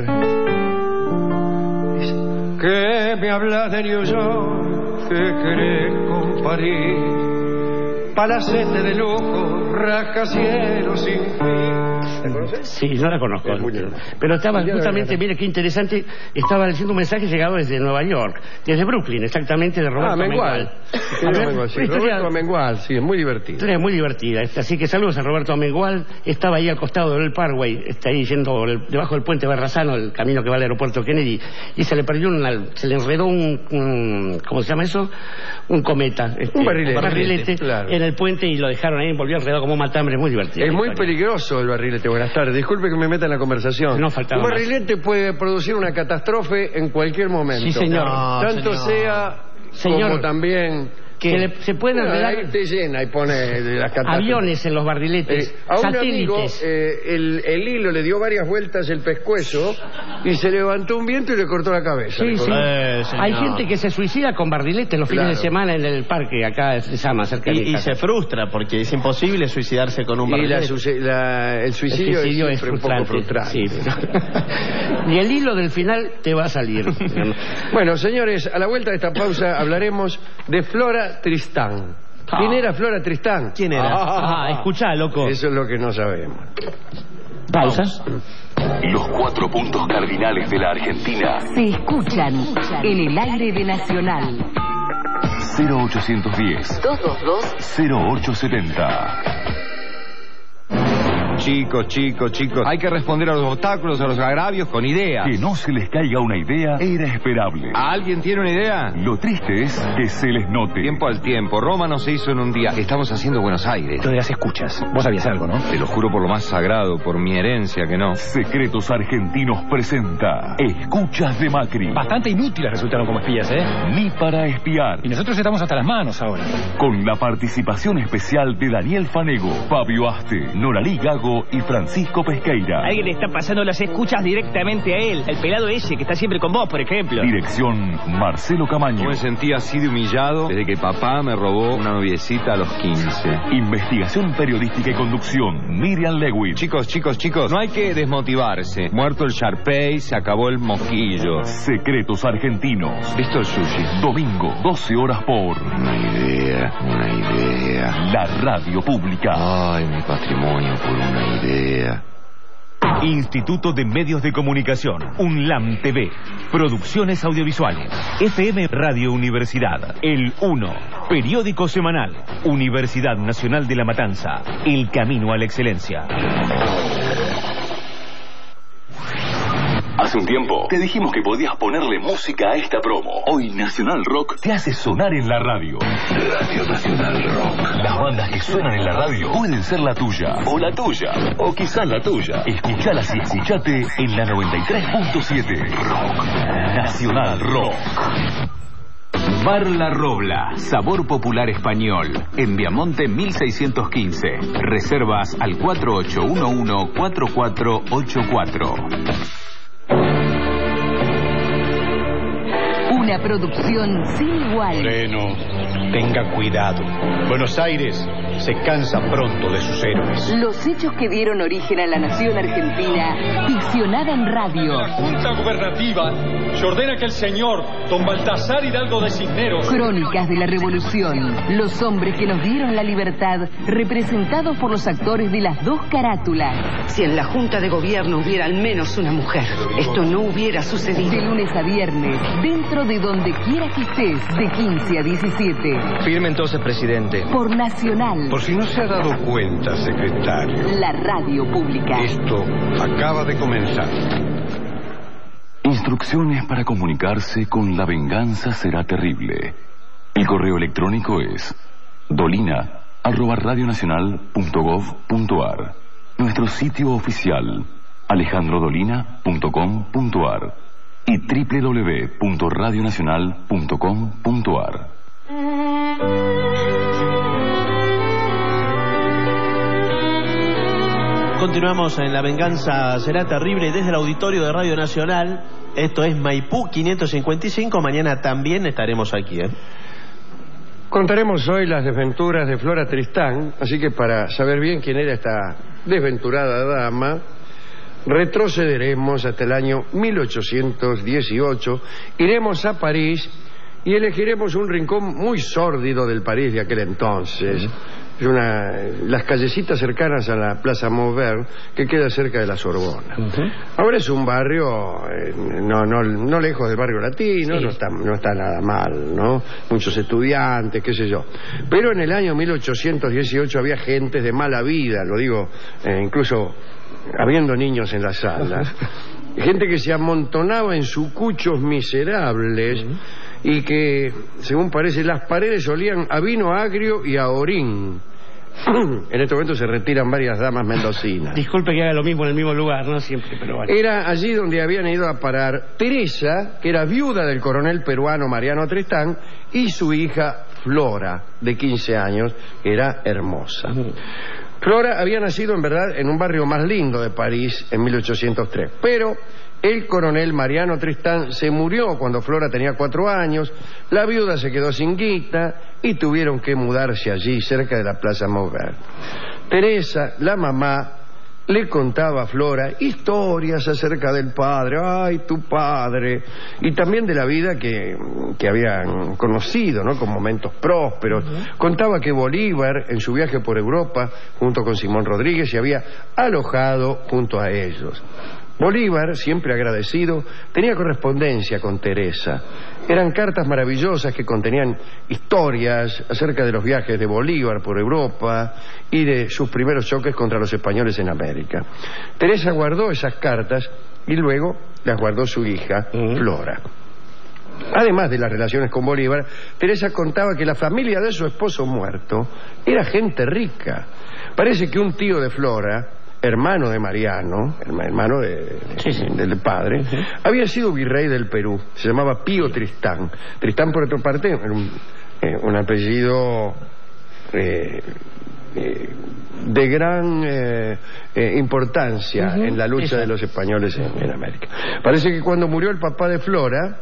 Que me hablas de New York, que querés con París, palacete de lujo, rascacielos sin fin. ¿La conoces? Sí, no la conozco. Pero estaba justamente, mire qué interesante, estaba leyendo un mensaje llegado desde Nueva York, desde Brooklyn, exactamente, de Roberto Amengual. Roberto Amengual, sí, es muy divertido. Historia muy divertida. Así que saludos a Roberto Amengual. Estaba ahí al costado del Parkway, está ahí yendo debajo del puente Barrazano, el camino que va al aeropuerto Kennedy, y se le perdió se le enredó un ¿cómo se llama eso? Un cometa. Un barrilete, claro, en el puente, y lo dejaron ahí, volvió enredado como un matambre, muy divertido. Es muy peligroso el barrilete. Buenas tardes, disculpe que me meta en la conversación. No faltaba un barrilete más. Puede producir una catástrofe en cualquier momento. Sí, señor. No, tanto señor, como también que se pueden enredar. Ahí te llena y pone las catástrofes. Aviones en los barriletes, a un satélites. Amigo, el hilo le dio varias vueltas el pescuezo y se levantó un viento y le cortó la cabeza. Sí. Hay gente que se suicida con barriletes los fines de semana en el parque acá de Sama, cerca de y se frustra porque es imposible suicidarse con un barrilete. Y el suicidio es un poco frustrante. Sí. Y el hilo del final te va a salir. Bueno, señores, a la vuelta de esta pausa hablaremos de Flora Tristán. ¿Quién era Flora Tristán? ¿Quién era? Escuchá, loco. Eso es lo que no sabemos. Pausa. Los 4 puntos cardinales de la Argentina se escuchan en el aire de Nacional. 0810 222 0870. Chicos, hay que responder a los obstáculos, a los agravios con ideas. Que no se les caiga una idea era esperable. ¿Alguien tiene una idea? Lo triste es que se les note. Tiempo al tiempo. Roma no se hizo en un día. Estamos haciendo Buenos Aires. Esto de las escuchas. Vos sabías algo, ¿no? Te lo juro por lo más sagrado, por mi herencia, que no. Secretos Argentinos presenta Escuchas de Macri. Bastante inútiles resultaron como espías, ¿eh? Ni para espiar. Y nosotros estamos hasta las manos ahora. Con la participación especial de Daniel Fanego, Fabio Aste, Noralí Gago y Francisco Pesqueira. Alguien le está pasando las escuchas directamente a él. El pelado ese que está siempre con vos, por ejemplo. Dirección Marcelo Camaño. Yo me sentí así de humillado desde que papá me robó una noviecita a los 15. Investigación periodística y conducción Miriam Lewin. Chicos, no hay que desmotivarse. Muerto el Sharpay, se acabó el moquillo. Secretos Argentinos. ¿Visto el sushi? Domingo, 12 horas por... Una idea. La radio pública. Ay, mi patrimonio por una idea. Instituto de Medios de Comunicación, UNLAM TV, Producciones Audiovisuales, FM Radio Universidad, El 1, Periódico Semanal, Universidad Nacional de La Matanza, El Camino a la Excelencia. Hace un tiempo te dijimos que podías ponerle música a esta promo. Hoy Nacional Rock te hace sonar en la radio. Radio Nacional Rock. Las bandas que suenan en la radio pueden ser la tuya, o la tuya, o quizás la tuya. Escuchalas y escuchate en la 93.7. Rock Nacional Rock. Bar La Robla, sabor popular español, en Viamonte 1615. Reservas al 4811-4484. Una producción sin igual. Moreno, tenga cuidado. Buenos Aires se cansa pronto de sus héroes. Los hechos que dieron origen a la nación argentina, ficcionada en radio. La Junta Gubernativa se ordena que el señor don Baltasar Hidalgo de Cisneros... Crónicas de la Revolución. Los hombres que nos dieron la libertad, representados por los actores de las dos carátulas. Si en la Junta de Gobierno hubiera al menos una mujer, esto no hubiera sucedido. De lunes a viernes, dentro de donde quiera que estés, de 15 a 17. Firme entonces, presidente. Por Nacional. Por si no se ha dado cuenta, secretario. La radio pública. Esto acaba de comenzar. Instrucciones para comunicarse con La Venganza Será Terrible. El correo electrónico es dolina@radionacional.gov.ar. Nuestro sitio oficial alejandrodolina.com.ar y www.radionacional.com.ar. Continuamos en La Venganza Será Terrible desde el auditorio de Radio Nacional. Esto es Maipú 555. Mañana también estaremos aquí, Contaremos hoy las desventuras de Flora Tristán, así que para saber bien quién era esta desventurada dama, retrocederemos hasta el año 1818, iremos a París y elegiremos un rincón muy sórdido del París de aquel entonces. Las callecitas cercanas a la Plaza Maubert, que queda cerca de la Sorbona. Ahora es un barrio no lejos del barrio latino, no está nada mal, ¿no? Muchos estudiantes, qué sé yo. Pero en el año 1818 había gente de mala vida, lo digo, incluso habiendo niños en las salas. Gente que se amontonaba en sucuchos miserables y que, según parece, las paredes olían a vino agrio y a orín. En este momento se retiran varias damas mendocinas. Disculpe que haga lo mismo en el mismo lugar, no siempre, pero bueno. Era allí donde habían ido a parar Teresa, que era viuda del coronel peruano Mariano Tristán, y su hija Flora, de 15 años, que era hermosa. Flora había nacido, en verdad, en un barrio más lindo de París en 1803, pero el coronel Mariano Tristán se murió cuando Flora tenía 4 años, la viuda se quedó sin guita y tuvieron que mudarse allí, cerca de la Plaza Maubert. Teresa, la mamá, le contaba a Flora historias acerca del padre, ay, tu padre, y también de la vida que habían conocido, ¿no? Con momentos prósperos. Contaba que Bolívar, en su viaje por Europa, junto con Simón Rodríguez, se había alojado junto a ellos. Bolívar, siempre agradecido, tenía correspondencia con Teresa. Eran cartas maravillosas que contenían historias acerca de los viajes de Bolívar por Europa y de sus primeros choques contra los españoles en América. Teresa guardó esas cartas y luego las guardó su hija, Flora. Además de las relaciones con Bolívar, Teresa contaba que la familia de su esposo muerto era gente rica. Parece que un tío de Flora, hermano de Mariano, hermano del padre, había sido virrey del Perú. Se llamaba Pío Tristán. Tristán, por otra parte, era un apellido de gran importancia en la lucha de los españoles en América. Parece que cuando murió el papá de Flora,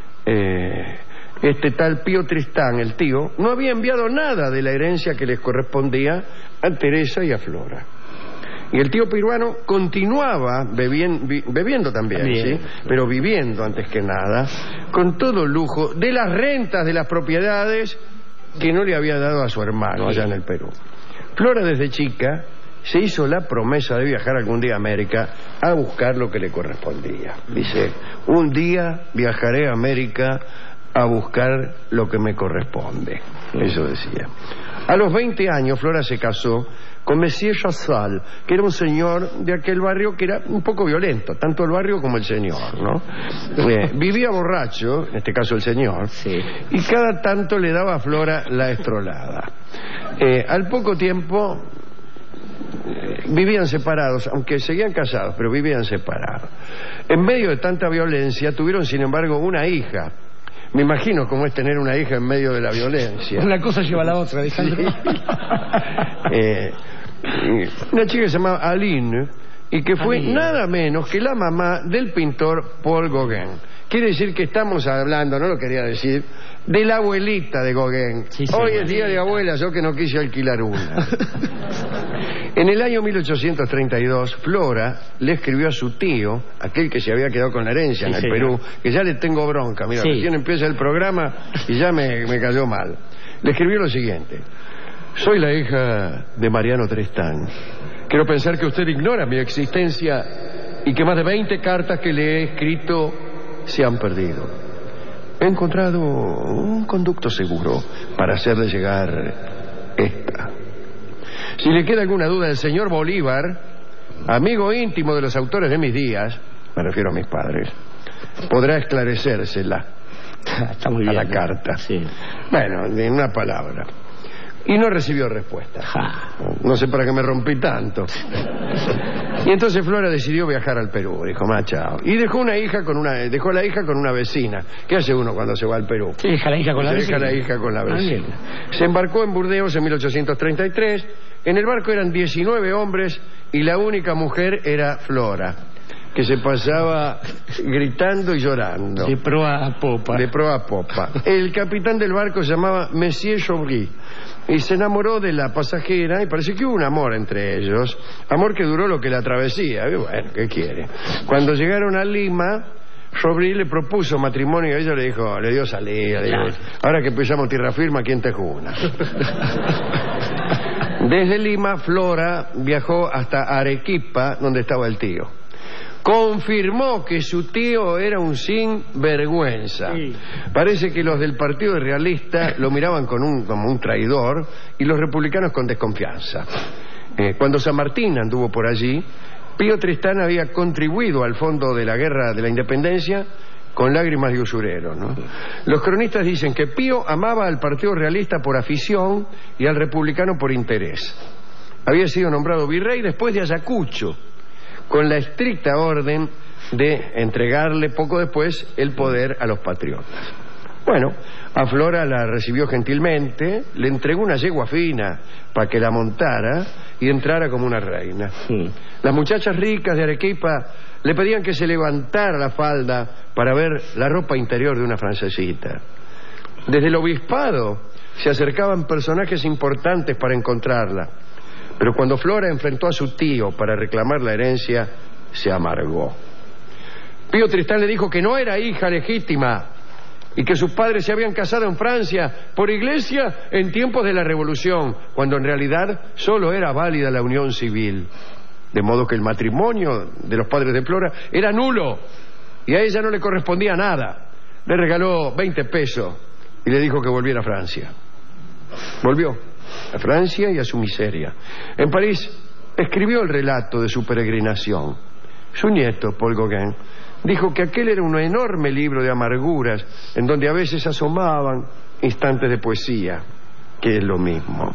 este tal Pío Tristán, el tío, no había enviado nada de la herencia que les correspondía a Teresa y a Flora. Y el tío peruano continuaba bebiendo también, ¿sí? Pero viviendo antes que nada, con todo lujo de las rentas de las propiedades que no le había dado a su hermano allá en el Perú. Flora, desde chica, se hizo la promesa de viajar algún día a América a buscar lo que le correspondía. Dice, un día viajaré a América a buscar lo que me corresponde. Eso decía. A los 20 años, Flora se casó con Monsieur Chassal, que era un señor de aquel barrio que era un poco violento, tanto el barrio como el señor, ¿no? Vivía borracho, en este caso el señor, y cada tanto le daba a Flora la estrolada. Al poco tiempo vivían separados, aunque seguían casados, pero vivían separados. En medio de tanta violencia tuvieron, sin embargo, una hija. Me imagino cómo es tener una hija en medio de la violencia. Una cosa lleva a la otra, Alejandro. Una chica que se llamaba Aline y que fue nada menos que la mamá del pintor Paul Gauguin. Quiere decir que estamos hablando, no lo quería decir, de la abuelita de Gauguin. Hoy es día de abuela, yo que no quise alquilar una. En el año 1832, Flora le escribió a su tío, aquel que se había quedado con la herencia en el Perú, que ya le tengo bronca, mira, recién empieza el programa y ya me cayó mal. Le escribió lo siguiente: soy la hija de Mariano Tristán. Quiero pensar que usted ignora mi existencia y que más de 20 cartas que le he escrito se han perdido. He encontrado un conducto seguro para hacerle llegar esta. Si le queda alguna duda, el señor Bolívar, amigo íntimo de los autores de mis días, me refiero a mis padres, podrá esclarecérsela. Está muy bien, a la carta. Sí. Bueno, en una palabra. Y no recibió respuesta. No sé para qué me rompí tanto. Y entonces Flora decidió viajar al Perú. Dijo, chao. Y dejó la hija con una vecina. ¿Qué hace uno cuando se va al Perú? Sí, deja la hija con la vecina. Deja la hija con la vecina. Se embarcó en Burdeos en 1833. En el barco eran 19 hombres y la única mujer era Flora, que se pasaba gritando y llorando. De proa a popa. De proa a popa. El capitán del barco se llamaba Monsieur Chauvry y se enamoró de la pasajera y parece que hubo un amor entre ellos, amor que duró lo que la travesía. Y bueno, ¿qué quiere? Cuando llegaron a Lima, Chauvry le propuso matrimonio y ella le dio salida. Le dijo, ahora que pisamos tierra firme, ¿quién te juna? Desde Lima, Flora viajó hasta Arequipa, donde estaba el tío. Confirmó que su tío era un sinvergüenza. Sí. Parece que los del Partido Realista lo miraban como un traidor y los republicanos con desconfianza. Cuando San Martín anduvo por allí, Pío Tristán había contribuido al fondo de la Guerra de la Independencia con lágrimas de usurero, ¿no? Los cronistas dicen que Pío amaba al Partido Realista por afición y al republicano por interés. Había sido nombrado virrey después de Ayacucho, con la estricta orden de entregarle poco después el poder a los patriotas. Bueno, a Flora la recibió gentilmente, le entregó una yegua fina para que la montara y entrara como una reina. Las muchachas ricas de Arequipa le pedían que se levantara la falda para ver la ropa interior de una francesita. Desde el obispado se acercaban personajes importantes para encontrarla. Pero cuando Flora enfrentó a su tío para reclamar la herencia, se amargó. Pío Tristán le dijo que no era hija legítima y que sus padres se habían casado en Francia por iglesia en tiempos de la Revolución, cuando en realidad solo era válida la unión civil. De modo que el matrimonio de los padres de Flora era nulo y a ella no le correspondía nada. Le regaló 20 pesos y le dijo que volviera a Francia. Volvió a Francia y a su miseria. En París escribió el relato de su peregrinación. Su nieto, Paul Gauguin, dijo que aquel era un enorme libro de amarguras en donde a veces asomaban instantes de poesía, que es lo mismo.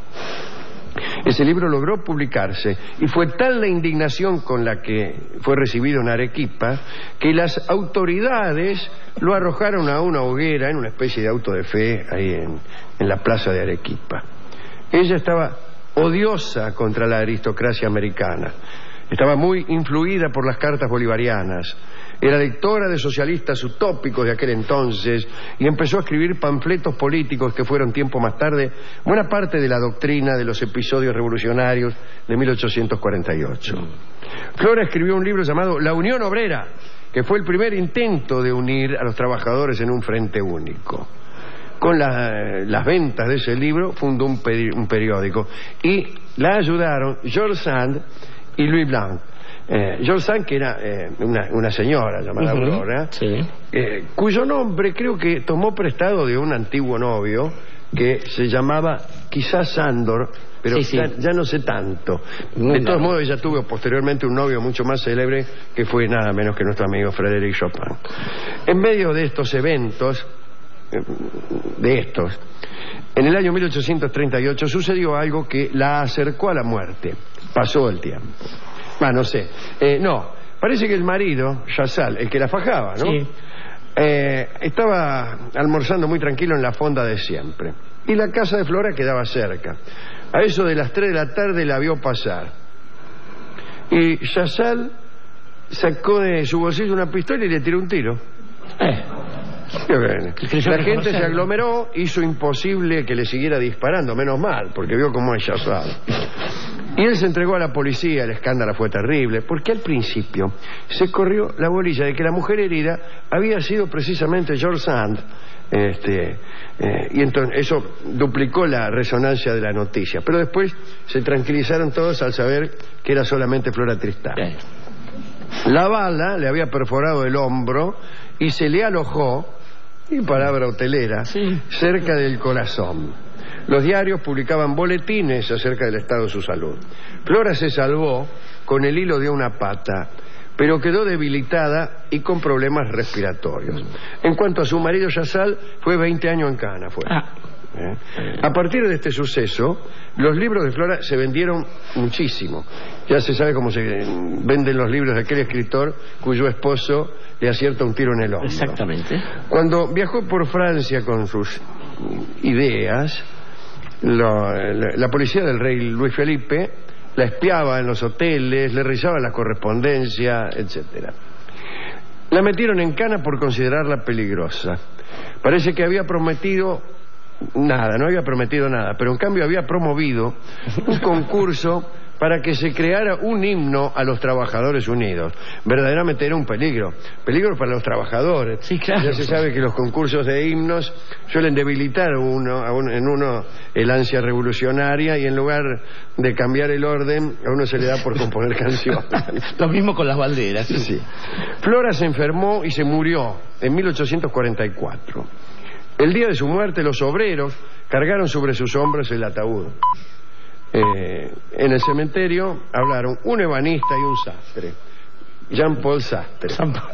Ese libro logró publicarse y fue tal la indignación con la que fue recibido en Arequipa que las autoridades lo arrojaron a una hoguera en una especie de auto de fe ahí en la plaza de Arequipa. Ella estaba odiosa contra la aristocracia americana. Estaba muy influida por las cartas bolivarianas. Era lectora de socialistas utópicos de aquel entonces y empezó a escribir panfletos políticos que fueron tiempo más tarde buena parte de la doctrina de los episodios revolucionarios de 1848. Flora escribió un libro llamado La Unión Obrera, que fue el primer intento de unir a los trabajadores en un frente único. Con las ventas de ese libro fundó un periódico y la ayudaron George Sand y Louis Blanc. George Sand, que era una señora llamada Aurora, cuyo nombre creo que tomó prestado de un antiguo novio que se llamaba quizás Sándor, pero ya no sé tanto. De todos modos, ella tuvo posteriormente un novio mucho más célebre que fue nada menos que nuestro amigo Frédéric Chopin. En medio de estos eventos, en el año 1838 sucedió algo que la acercó a la muerte. Pasó el tiempo. No sé. Parece que el marido, Chazal, el que la fajaba, ¿no? Sí. Estaba almorzando muy tranquilo en la fonda de siempre. Y la casa de Flora quedaba cerca. A eso de las 3 de la tarde la vio pasar. Y Chazal sacó de su bolsillo una pistola y le tiró un tiro. La gente se aglomeró, hizo imposible que le siguiera disparando, menos mal, porque vio cómo es Chazal. Y él se entregó a la policía. El escándalo fue terrible, porque al principio se corrió la bolilla de que la mujer herida había sido precisamente George Sand, y entonces eso duplicó la resonancia de la noticia. Pero después se tranquilizaron todos al saber que era solamente Flora Tristán. La bala le había perforado el hombro y se le alojó, y palabra hotelera, cerca del corazón. Los diarios publicaban boletines acerca del estado de su salud. Flora se salvó con el hilo de una pata, pero quedó debilitada y con problemas respiratorios. En cuanto a su marido Yazal, fue 20 años en cana. A partir de este suceso, los libros de Flora se vendieron muchísimo. Ya se sabe cómo se venden los libros de aquel escritor cuyo esposo le acierta un tiro en el hombro. Exactamente. Cuando viajó por Francia con sus ideas, la policía del rey Luis Felipe la espiaba en los hoteles, le revisaba la correspondencia, etcétera. La metieron en cana por considerarla peligrosa. Parece que había prometido nada, no había prometido nada, pero en cambio había promovido un concurso para que se creara un himno a los trabajadores unidos. Verdaderamente era un peligro para los trabajadores. Sí, claro. Ya se sabe que los concursos de himnos suelen debilitar en uno el ansia revolucionaria, y en lugar de cambiar el orden, a uno se le da por componer canciones. Lo mismo con las banderas. Sí. Flora se enfermó y se murió en 1844. El día de su muerte, los obreros cargaron sobre sus hombros el ataúd. En el cementerio hablaron un ebanista y un sastre, Jean-Paul Sastre,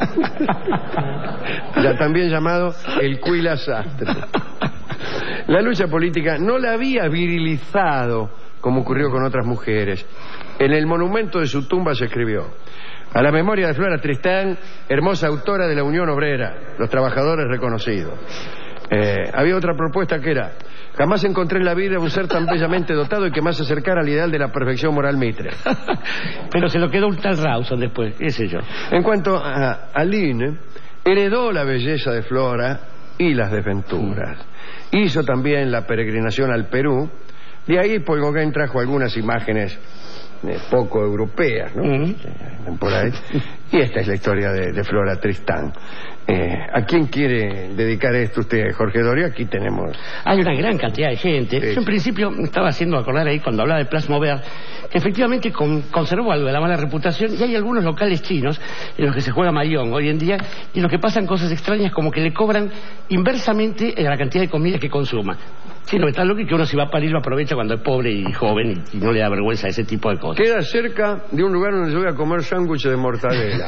ya también llamado el Cuila Sastre. La lucha política no la había virilizado como ocurrió con otras mujeres. En el monumento de su tumba se escribió: a la memoria de Flora Tristán, hermosa autora de la Unión Obrera, los trabajadores reconocidos. Había otra propuesta que era: jamás encontré en la vida un ser tan bellamente dotado y que más se acercara al ideal de la perfección moral mitre. Pero se lo quedó un tal Rawson después, qué sé yo. En cuanto a Aline, heredó la belleza de Flora y las desventuras. Hizo también la peregrinación al Perú. De ahí Paul Gauguin trajo algunas imágenes poco europeas, ¿no? Por ahí. Y esta es la historia de Flora Tristán. ¿A quién quiere dedicar esto usted, Jorge Doria? Aquí tenemos... Hay una gran cantidad de gente. Sí. Yo en principio me estaba haciendo acordar ahí cuando hablaba de Place Maubert, que efectivamente conservó algo de la mala reputación, y hay algunos locales chinos en los que se juega mahjong hoy en día, y en los que pasan cosas extrañas como que le cobran inversamente la cantidad de comida que consuma. Sí, no, está loco que uno si va a París lo aprovecha cuando es pobre y joven y no le da vergüenza ese tipo de cosas. Queda cerca de un lugar donde yo voy a comer sándwiches de mortadela.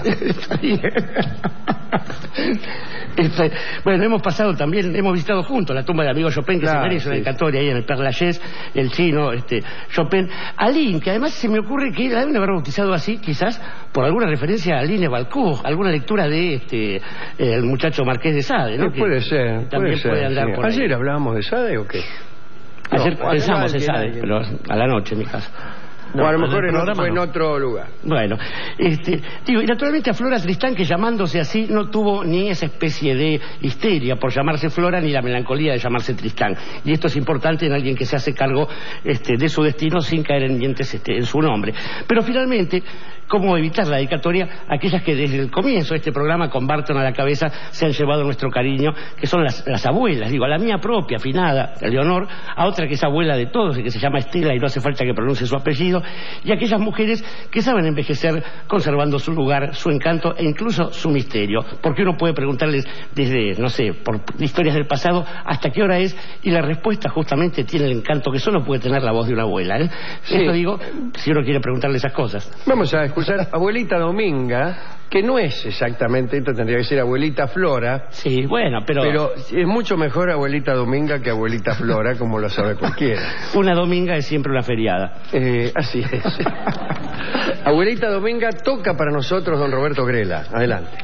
Bueno, hemos pasado también, hemos visitado juntos la tumba del amigo Chopin, que se merece una dedicatoria ahí en el Père Lachaise, el chino, Chopin. Aline, que además se me ocurre que la deben haber bautizado así, quizás por alguna referencia a Aline Valcourt, alguna lectura de el muchacho Marqués de Sade, ¿no? Puede ser, también puede andar por ahí. ¿Ayer hablábamos de Sade o qué? Ayer pensamos en Sade, pero a la noche en mi caso. O a lo mejor en otro lugar. Bueno, digo, y naturalmente a Flora Tristán, que llamándose así no tuvo ni esa especie de histeria por llamarse Flora, ni la melancolía de llamarse Tristán. Y esto es importante en alguien que se hace cargo de su destino sin caer en dientes en su nombre. Pero finalmente, ¿cómo evitar la dedicatoria? Aquellas que desde el comienzo de este programa, con Barton a la cabeza, se han llevado nuestro cariño, que son las abuelas. Digo, a la mía propia, afinada, Leonor, a otra que es abuela de todos y que se llama Estela y no hace falta que pronuncie su apellido, y aquellas mujeres que saben envejecer conservando su lugar, su encanto e incluso su misterio, porque uno puede preguntarles desde, no sé, por historias del pasado hasta qué hora es, y la respuesta justamente tiene el encanto que solo puede tener la voz de una abuela, ¿eh? Sí. Esto digo, si uno quiere preguntarle esas cosas. Vamos a escuchar Abuelita Dominga, que no es exactamente, esto tendría que ser Abuelita Flora. Sí, bueno, pero es mucho mejor Abuelita Dominga que Abuelita Flora, como lo sabe cualquiera. Una dominga es siempre una feriada. Así es. Abuelita Dominga toca para nosotros don Roberto Grela. Adelante.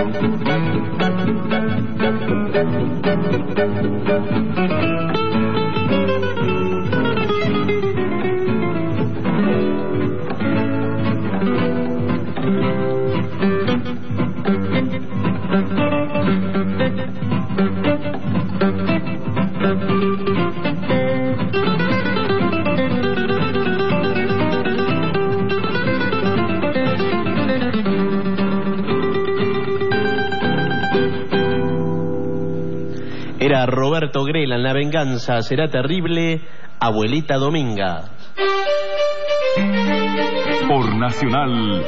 Era Roberto Grelan, La venganza será terrible, Abuelita Dominga. Por Nacional,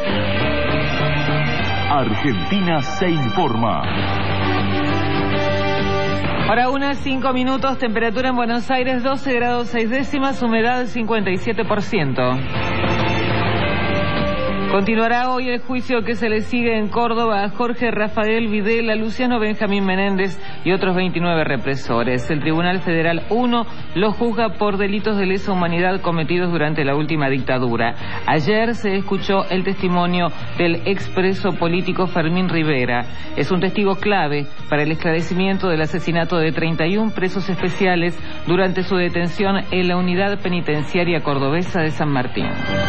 Argentina se informa. Ahora 1:05, temperatura en Buenos Aires 12 grados 6 décimas, humedad 57%. Continuará hoy el juicio que se le sigue en Córdoba a Jorge Rafael Videla, Luciano Benjamín Menéndez y otros 29 represores. El Tribunal Federal 1 los juzga por delitos de lesa humanidad cometidos durante la última dictadura. Ayer se escuchó el testimonio del expreso político Fermín Rivera. Es un testigo clave para el esclarecimiento del asesinato de 31 presos especiales durante su detención en la unidad penitenciaria cordobesa de San Martín.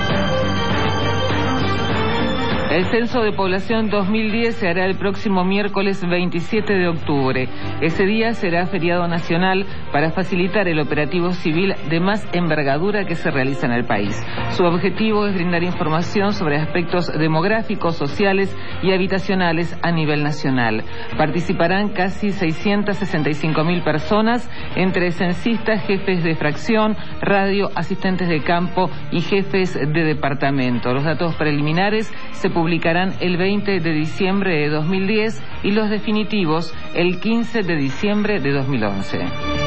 El censo de población 2010 se hará el próximo miércoles 27 de octubre. Ese día será feriado nacional para facilitar el operativo civil de más envergadura que se realiza en el país. Su objetivo es brindar información sobre aspectos demográficos, sociales y habitacionales a nivel nacional. Participarán casi 665.000 personas, entre censistas, jefes de fracción, radio, asistentes de campo y jefes de departamento. Los datos preliminares se publicarán el 20 de diciembre de 2010 y los definitivos el 15 de diciembre de 2011.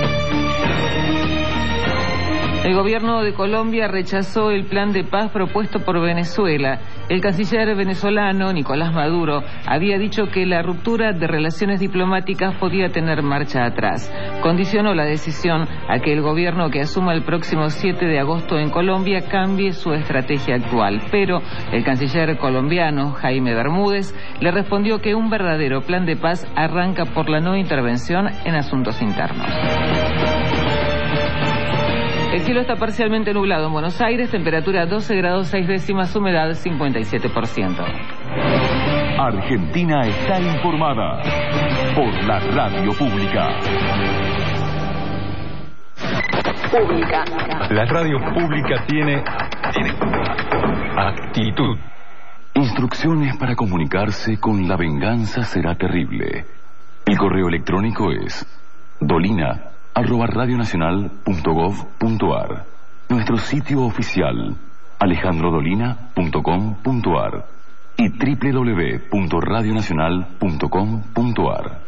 El gobierno de Colombia rechazó el plan de paz propuesto por Venezuela. El canciller venezolano, Nicolás Maduro, había dicho que la ruptura de relaciones diplomáticas podía tener marcha atrás. Condicionó la decisión a que el gobierno que asuma el próximo 7 de agosto en Colombia cambie su estrategia actual. Pero el canciller colombiano, Jaime Bermúdez, le respondió que un verdadero plan de paz arranca por la no intervención en asuntos internos. El cielo está parcialmente nublado en Buenos Aires, temperatura 12 grados 6 décimas, humedad 57%. Argentina está informada por la radio pública. La radio pública tiene actitud. Instrucciones para comunicarse con La venganza será terrible. El correo electrónico es dolina@radionacional.gov.ar. Nuestro sitio oficial alejandrodolina.com.ar y www.radionacional.com.ar.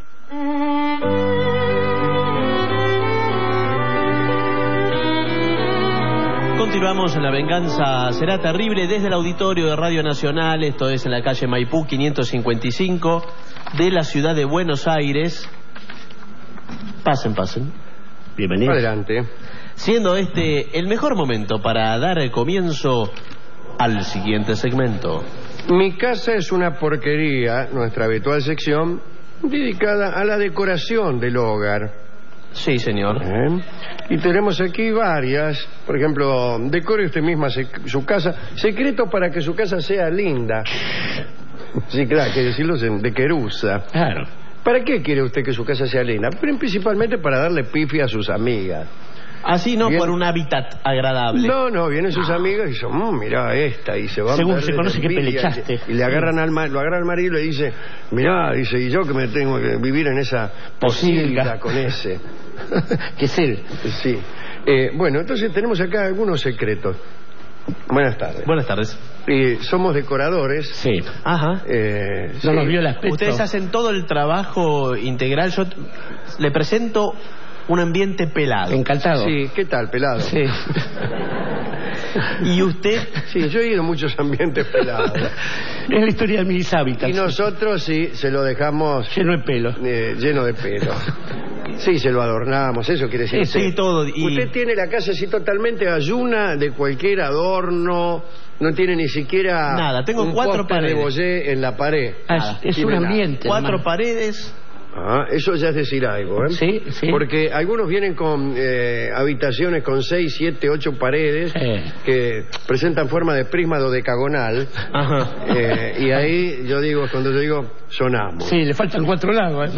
Continuamos en La venganza será terrible desde el auditorio de Radio Nacional. Esto es en la calle Maipú 555 de la ciudad de Buenos Aires. Pasen. Bienvenidos. Adelante. Siendo este el mejor momento para dar comienzo al siguiente segmento. Mi casa es una porquería, nuestra habitual sección dedicada a la decoración del hogar. Sí, señor. Y tenemos aquí varias. Por ejemplo, decore usted misma su casa. Secreto para que su casa sea linda. Sí, claro, hay que decirlo de querusa. Claro. ¿Para qué quiere usted que su casa sea linda? Principalmente para darle pifia a sus amigas. Así no por un hábitat agradable. No, vienen sus amigas y dicen, mirá esta, y se van. Según se conoce que pelechaste. Y le agarran lo agarra al marido y le dice, mirá, dice, y yo que me tengo que vivir en esa posilga con ese. ¿Qué es él? Sí. Bueno, entonces tenemos acá algunos secretos. Buenas tardes. Buenas tardes. Somos decoradores. Sí. Ajá. No nos vio el aspecto. Ustedes hacen todo el trabajo integral. Yo le presento un ambiente pelado. Encantado. Sí, ¿qué tal, pelado? Sí. ¿Y usted? Sí, yo he ido a muchos ambientes pelados. Es la historia de mis hábitats. Y nosotros sí, se lo dejamos... Lleno de pelo. Lleno de pelo. Sí, se lo adornamos, eso quiere decir. Sí, todo. Usted tiene la casa así totalmente ayuna de cualquier adorno, no tiene ni siquiera nada. Tengo un 4 póster de paredes. Boyé en la pared. Es un ambiente. 4 paredes. Eso ya es decir algo, ¿eh? Sí, sí. Porque algunos vienen con habitaciones con 6, 7, 8 paredes que presentan forma de prisma dodecagonal. Ajá. Y ahí cuando yo digo, sonamos. Sí, le faltan 4 lados,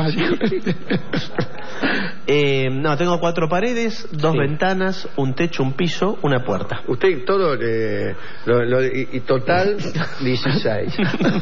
No, tengo 4 paredes, 2 ventanas, un techo, un piso, una puerta. Usted todo, y total, 16.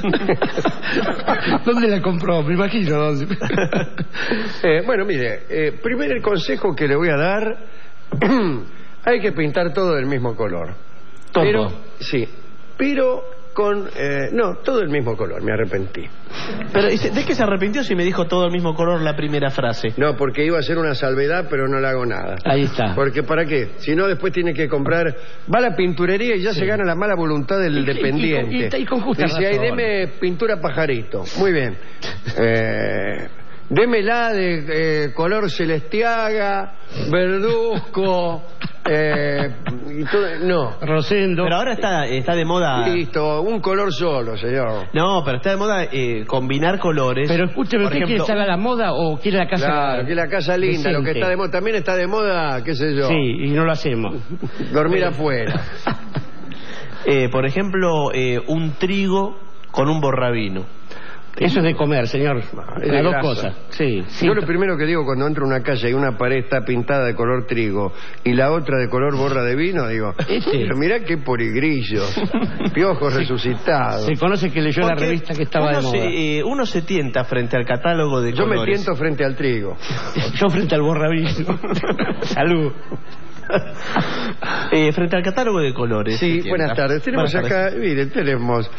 ¿Dónde la compró? Me imagino dónde. Bueno, mire, primero el consejo que le voy a dar, hay que pintar todo del mismo color. ¿Todo? Pero con... no, todo el mismo color, me arrepentí. Pero ¿de qué se arrepintió si me dijo todo el mismo color la primera frase? No, porque iba a ser una salvedad, pero no le hago nada. Ahí está. Porque ¿para qué? Si no, después tiene que comprar... Va a la pinturería y ya se gana la mala voluntad del dependiente. Y con justa dice, ahí razón. deme pintura pajarito. Muy bien. Démela de color celestiaga, verduzco, y todo, no. Rosendo. Pero ahora está de moda. Listo, un color solo, señor. No, pero está de moda combinar colores. Pero escúcheme, Por ¿usted quiere ejemplo, estar a la moda o quiere la casa? Claro, que la casa linda, lo que está de moda. También está de moda, qué sé yo. Sí, y no lo hacemos. Dormir afuera. Por ejemplo, un trigo con un borrabino. Eso es de comer, señor. Las dos cosas. Sí. Yo lo primero que digo cuando entro a una casa y una pared está pintada de color trigo y la otra de color borra de vino, digo, pero mirá qué porigrillos, piojos resucitados. Se conoce que leyó la revista que estaba de moda. Uno se tienta frente al catálogo de Yo colores. me tiento frente al trigo. Yo frente al borravino. Salud. Frente al catálogo de colores. Sí, buenas tardes. Tenemos acá, miren, tenemos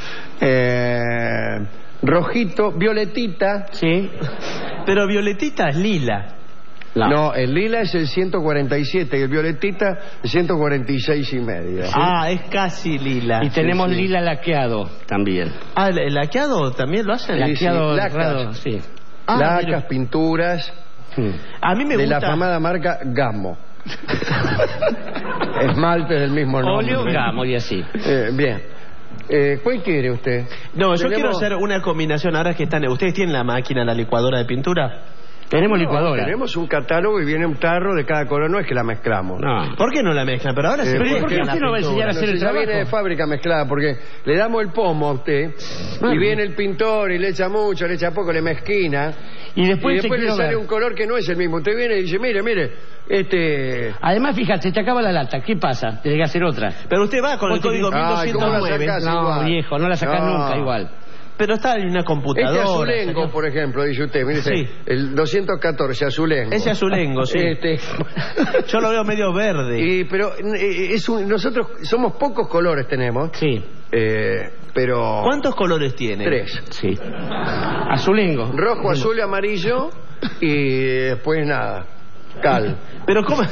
rojito, violetita. Sí. Pero violetita es lila. No, el lila es el 147 y el violetita el 146 y medio. Ah, es casi lila. Y tenemos lila laqueado también. Ah, ¿el laqueado también lo hacen? Laqueado, lacas, sí. Lacas, pinturas. A mí me de gusta. la famada marca Gamo. Esmalte del mismo nombre. Óleo, Gamo y así. Bien. ¿Cuál quiere usted? No, yo quiero hacer una combinación. Ahora que están, ¿ustedes tienen la máquina, la licuadora de pintura? Tenemos licuadora. Tenemos un catálogo y viene un tarro de cada color. No es que la mezclamos. No. ¿Por qué no la mezclan? Pero ahora se ¿por qué usted no va a enseñar a hacer el ya trabajo? viene de fábrica mezclada, porque le damos el pomo a usted y viene el pintor y le echa mucho, le echa poco, le mezquina y después le sale un color que no es el mismo. Usted viene y dice, mire, Además, fíjate, te acaba la lata. ¿Qué pasa? Tiene que hacer otra. Pero usted va con el código 1209. No, viejo, no la sacás nunca igual. Pero está en una computadora. Este azulengo, por ejemplo, dice usted, mire, Sí. el 214, azulengo. Ese azulengo, sí. Yo lo veo medio verde. Pero nosotros somos pocos colores tenemos. Sí. Pero... ¿Cuántos colores tiene? 3. Sí. Azulengo. Rojo, azul y amarillo y después nada. Cal. Pero ¿cómo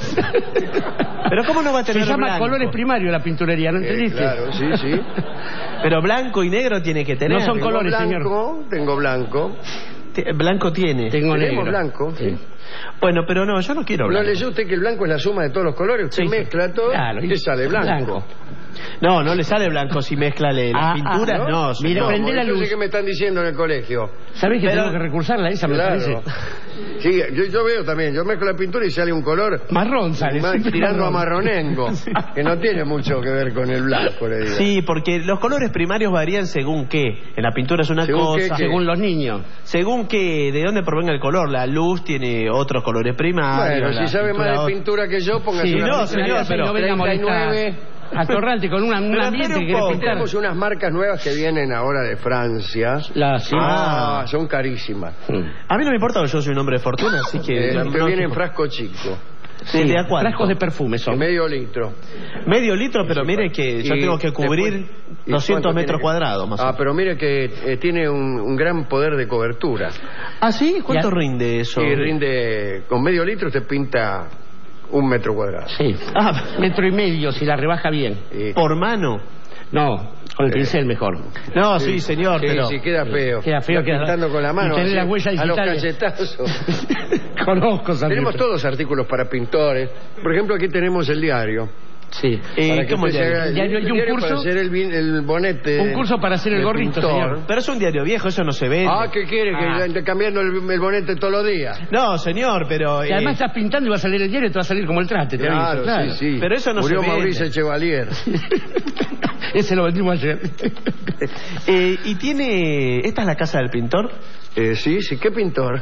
no va a tener Se llama blanco? colores primarios la pinturería, ¿no entendiste? Claro, sí. Pero blanco y negro tiene que tener. No son Tengo colores, blanco, señor. Tengo blanco. Blanco tiene. Tenemos negro. blanco. Sí. Bueno, pero no, yo no quiero ¿No blanco. leyó usted que el blanco es la suma de todos los colores? Usted Sí. mezcla todo Claro, y sale blanco. No, no le sale blanco si mezcla las pinturas, no. Mira, No, prende la yo sé luz. que me están diciendo en el colegio. ¿Sabés que Pero- tengo que recursarla esa, me parece? Claro. Sí, yo veo también. Yo mezclo la pintura y sale un color Marrón sale. siempre tirando a marrón. marronengo, que no tiene mucho que ver con el blanco, le digo. Sí, porque los colores primarios varían según qué. En la pintura es una ¿Según cosa. qué? Según los niños. Según qué, de dónde provenga el color. La luz tiene otros colores primarios. Bueno, la si sabe más de otra. pintura que yo, póngase Sí, una no, pintura señor, pero no venga a molestar. 39. Atorrante con un Pero ambiente espere que un quiere poco. pintar. Tenemos unas marcas nuevas que vienen ahora de Francia. Son carísimas. A mí no me importa, yo soy un hombre de fortuna, así que... Te vienen en frasco chico. Sí, ¿de a cuánto? Frascos de perfume De son. medio litro. Medio litro, pero mire que yo Y tengo que cubrir después- ¿y 200 cuánto metros tiene? cuadrados más o menos. Pero mire que tiene un gran poder de cobertura. ¿Ah, sí? ¿Cuánto Ya. rinde eso? Y rinde, con medio litro te pinta 1 metro cuadrado. Sí. Metro y medio, si la rebaja bien. ¿Por mano? No, con el pincel mejor. No, sí, señor, pero... Sí, queda feo. Queda feo, Está pintando con la mano. Y tener así, las huellas a los digitales. cachetazos. Conozco, San Tenemos Pedro. todos artículos para pintores. Por ejemplo, aquí tenemos el diario. Sí. ¿Cómo ¿Cómo diario? ¿Diario y un curso? Para hacer el bonete. Un curso para hacer el gorrito, señor. Pero es un diario viejo, eso no se ve. Ah, ¿qué quiere? Que esté cambiando el bonete todos los días. No, señor, pero... Y además estás pintando y va a salir el diario y te va a salir como el traste. Claro, claro. sí. Pero eso no Murió se vende. Mauricio Chevalier. Ese lo vendimos ayer. Y tiene... ¿Esta es la casa del pintor? Sí, ¿qué pintor?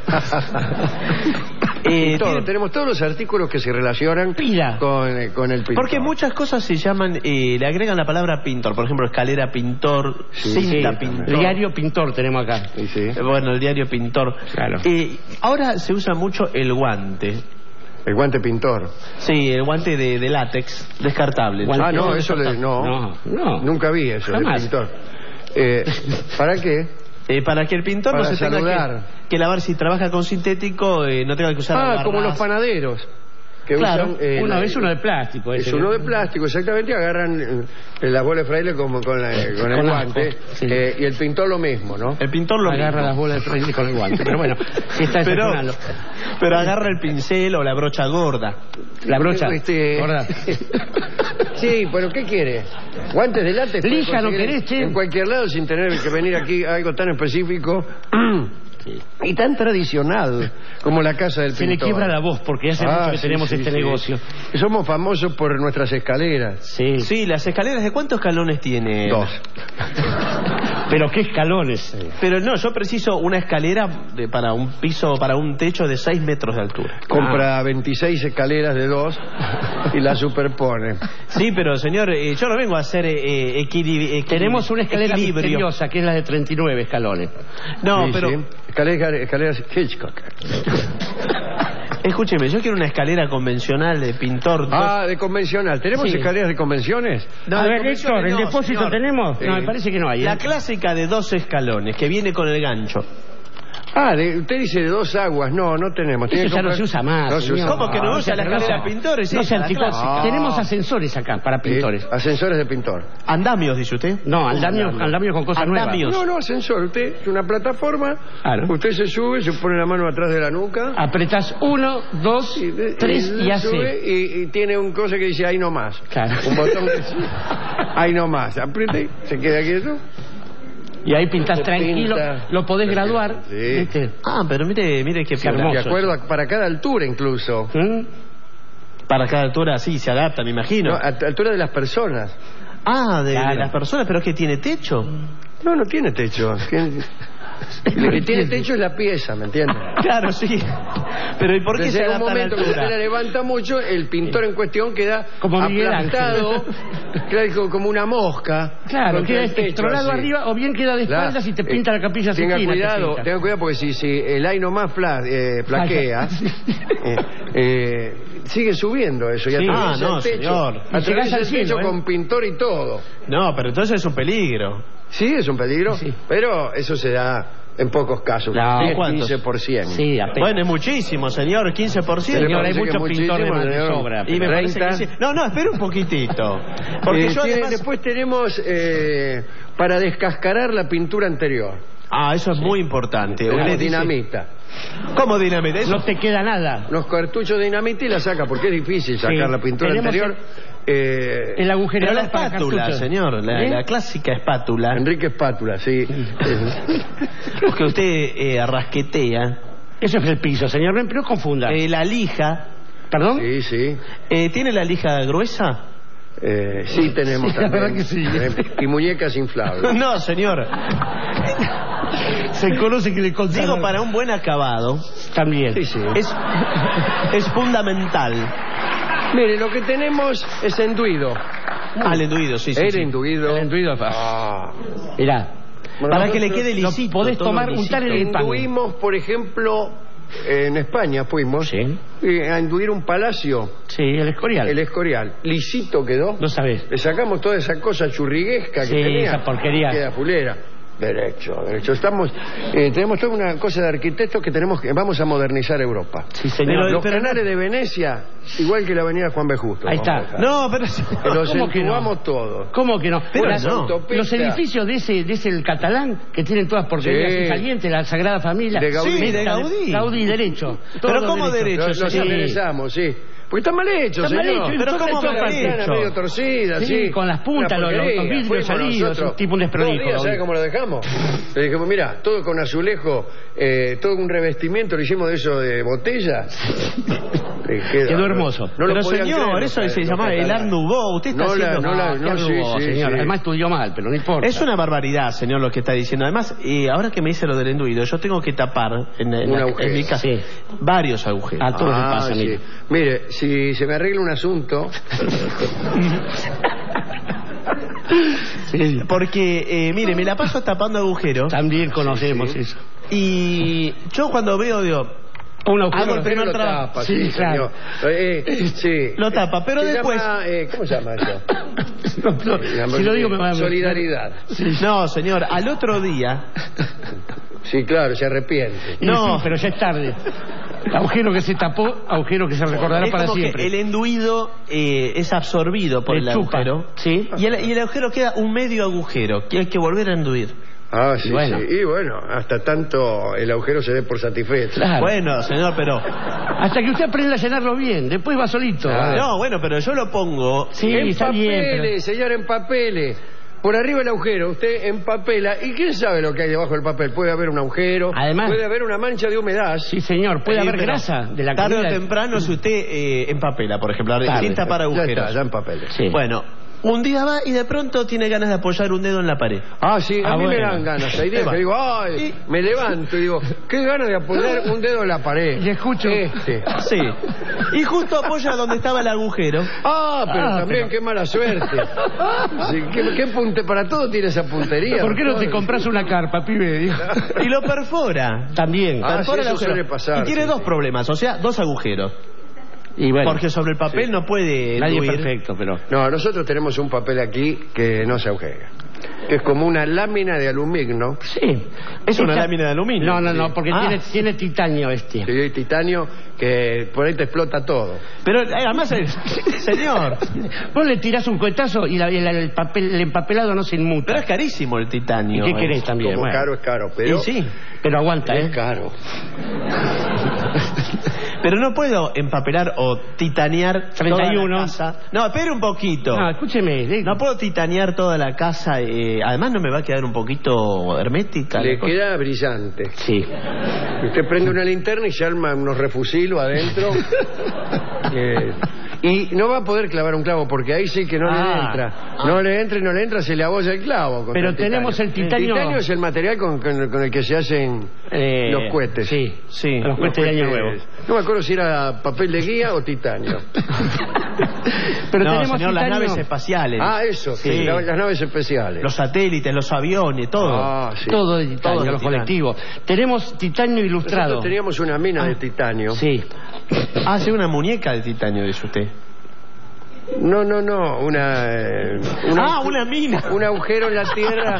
Todo, tenemos todos los artículos que se relacionan con el pintor. Porque muchas cosas se llaman, le agregan la palabra pintor. Por ejemplo, escalera pintor, cinta pintor. El diario pintor tenemos acá. Bueno, el diario pintor. Claro. Ahora se usa mucho el guante. El guante pintor. Sí, el guante de látex, descartable. No, eso no. Nunca vi eso, jamás. de pintor. ¿Para qué? Para que el pintor para no se tenga que lavar, si trabaja con sintético, no tenga que usar como los panaderos. Que claro, usan, es uno de plástico. Es uno de plástico, exactamente. Agarran las bolas de fraile con el guante. Y el pintor lo mismo, ¿no? El pintor lo agarra las bolas de fraile con el guante. Pero bueno, está excepcional. Pero agarra el pincel o la brocha gorda. La brocha gorda. Sí, pero ¿qué quiere? Guantes de látex. Lija no querés, che. En cualquier lado sin tener que venir aquí a algo tan específico. Y tan tradicional como la casa del pintor. Se le quiebra la voz porque hace mucho que tenemos este negocio. Somos famosos por nuestras escaleras. Sí, las escaleras, ¿de cuántos escalones tiene? 2. ¿Pero qué escalones? Pero no, yo preciso una escalera para un piso, para un techo de 6 metros de altura. Compra 26 escaleras de 2 y las superpone. Sí, pero señor, yo no vengo a hacer tenemos una escalera misteriosa que es la de 39 escalones. No, pero... Escaleras Hitchcock. Escúcheme, yo quiero una escalera convencional de pintor. De convencional. ¿Tenemos escaleras de convenciones? No, a ver, Héctor, ¿el depósito señor. Tenemos? No, me parece que no hay. La clásica de 2 escalones, que viene con el gancho. Usted dice de 2 aguas. No tenemos. Eso ya no se usa más. No se usa ¿Cómo que no usa la escalera de pintores? No sea anticlásica. Tenemos ascensores acá para pintores. Ascensores de pintor. Andamios, dice usted. No, andamios con cosas nuevas. No, ascensor. Usted es una plataforma. Claro. Usted se sube, se pone la mano atrás de la nuca. Apretas 1, 2, 3 y hace. Sube y tiene un cosa que dice ahí no más. Claro. Un botón que dice ahí no más. Apriete, se queda quieto. Y ahí pintas tranquilo, lo podés graduar. Sí. ¿Viste? Pero mire qué hermoso. De acuerdo para cada altura incluso. Para cada altura sí se adapta, me imagino. A altura de las personas. De las personas, pero es que tiene techo. No tiene techo. Lo que tiene techo es la pieza, ¿me entiendes? Claro, sí. Pero ¿y por qué se adapta a la altura? En un momento que usted la levanta mucho, el pintor en cuestión queda como aplastado, como una mosca. Claro, queda estrolado arriba o bien queda de espaldas y te pinta la capilla. Tenga cuidado porque si el ahí nomás plaquea, sigue subiendo eso. Y no, señor. Atraviesa el techo con pintor y todo. No, pero entonces es un peligro. Sí, es un peligro, pero eso se da en pocos casos. 15%. Sí, apenas. Bueno, es muchísimo, señor, 15%. Señor, hay muchos pintores de sobra. Y me parece que sí. No, espera un poquitito. Porque después tenemos para descascarar la pintura anterior. Eso es muy importante. Tenemos dinamita. ¿Cómo dinamita? No te queda nada. Los cartuchos de dinamita y la saca, porque es difícil sacar la pintura anterior. El agujereador. Pero la espátula, señor, la clásica espátula. Enrique Espátula, sí. Porque usted rasquetea. Eso es el piso, señor, pero no confunda. La lija. ¿Perdón? Sí. ¿Tiene la lija gruesa? Sí, tenemos también. La verdad que sí. Y muñecas inflables. No, señor. Se conoce que le consigo. Digo, para un buen acabado. También. Sí. Es fundamental. Mire, lo que tenemos es enduido. El enduido, sí. El enduido. Mirá. Para que le quede lisito. Podés tomar, untar en el pan. Enduimos, por ejemplo, en España fuimos a enduir un palacio. Sí, el Escorial. El Escorial. Lisito quedó. No sabés. Le sacamos toda esa cosa churriguesca que tenía. Esa porquería. Queda fulera. Derecho. Tenemos toda una cosa de arquitectos que vamos a modernizar Europa. Sí, señor. Los canales de Venecia, igual que la avenida Juan B. Justo. Ahí está. No, pero... Los entubamos todos. ¿Cómo que no? Pero los edificios de ese el catalán, que tienen todas porquerías salientes, la Sagrada Familia. De Gaudí. Sí, de Gaudí. Gaudí, derecho. Pero ¿cómo derecho? Los enderezamos, sí. Porque está mal hecho, Está mal señor. hecho, pero ¿cómo mal hecho? Medio torcida, Sí, con las puntas, los vidrios salidos, un tipo un desprolijo. ¿Sabes cómo lo dejamos? Le dijimos, mira, todo con azulejo, todo un revestimiento, lo hicimos de eso de botella. Quedó hermoso. No lo pero podían señor, creer, eso se llama el Art Nouveau. Usted está haciendo... señor. Además estudió mal, pero no importa. Es una barbaridad, señor, lo que está diciendo. Además, ahora que me dice lo del enduido, yo tengo que tapar en mi casa varios agujeros. A todos les pasa, sí. mire. Mire, si se me arregla un asunto... Sí. Porque, mire, me la paso tapando agujeros. También conocemos eso. Y yo cuando veo, digo... Un agujero. Hago el primer trabajo. Tapa, sí, claro. Sí. Lo tapa, pero Se después... llama, ¿cómo se llama eso? Si lo digo me va a... Solidaridad. No, señor, al otro día... Sí, claro, se arrepiente. No, pero ya es tarde. Agujero que se tapó, agujero que se recordará es para como siempre. Que el enduido es absorbido por el agujero. ¿Sí? Y el agujero queda un medio agujero que hay que volver a enduir. Ah, sí, bueno. sí. Y bueno, hasta tanto el agujero se dé por satisfecho. Claro. Bueno, señor, pero... Hasta que usted aprenda a llenarlo bien, después va solito. No, bueno, pero yo lo pongo... Sí, en está bien, papeles, señor, en papeles. Por arriba el agujero, usted empapela. ¿Y quién sabe lo que hay debajo del papel? Puede haber un agujero, además, puede haber una mancha de humedad. Sí, señor, puede haber grasa de la comida. Tarde o temprano, si usted empapela, por ejemplo, sin tapar agujeros. Ya está, ya empapela. Sí. Bueno, un día va y de pronto tiene ganas de apoyar un dedo en la pared. Ah, sí, a mí me bueno. dan ganas. Hay días que digo, ay, me levanto y digo, qué ganas de apoyar un dedo en la pared. Y escucho. Sí. Y justo apoya donde estaba el agujero. Ah, pero también qué mala suerte. Sí, ¿qué para todo tiene esa puntería? ¿Por qué no te compras una carpa, pibe? Y lo perfora. También. Ah, Perfora sí, el eso agujero. suele pasar, Y tiene sí, dos sí. problemas, o sea, dos agujeros. Y bueno, Porque sobre el papel no puede nadie es enduir. perfecto, pero... No, nosotros tenemos un papel aquí que no se agujera. Que es como una lámina de aluminio. Sí. Es una lámina de aluminio. No, porque tiene titanio este. Sí, hay titanio que por ahí te explota todo. Pero además, señor, vos le tirás un cohetazo y el empapelado no se inmuta. pero es carísimo el titanio. ¿Y qué querés también? Como Bueno. caro es caro, pero... Y sí, Pero aguanta, es caro. pero no puedo empapelar o titanear 31. toda la casa. No, espere un poquito. No, escúcheme. No puedo titanear toda la casa. Además, no me va a quedar un poquito hermética. Le la cosa. queda brillante. Sí. Usted prende una linterna y se arma unos refusilos adentro. Y no va a poder clavar un clavo porque ahí sí que no le entra. No le entra, se le abolla el clavo. Pero tenemos el titanio. El titanio es el material con el que se hacen los cohetes. Sí, los cohetes de Año Nuevo. No me acuerdo si era papel de guía o titanio. Pero no, tenemos señor, titanio. las naves espaciales. Ah, eso, sí, las naves especiales. Los satélites, los aviones, todo. Ah, sí. Todo de titanio, de los titanio. colectivos. Tenemos titanio ilustrado. Nosotros teníamos una mina de titanio. Sí. Ah, sí, una muñeca de titanio, dice usted. No, una mina. Un agujero en la tierra.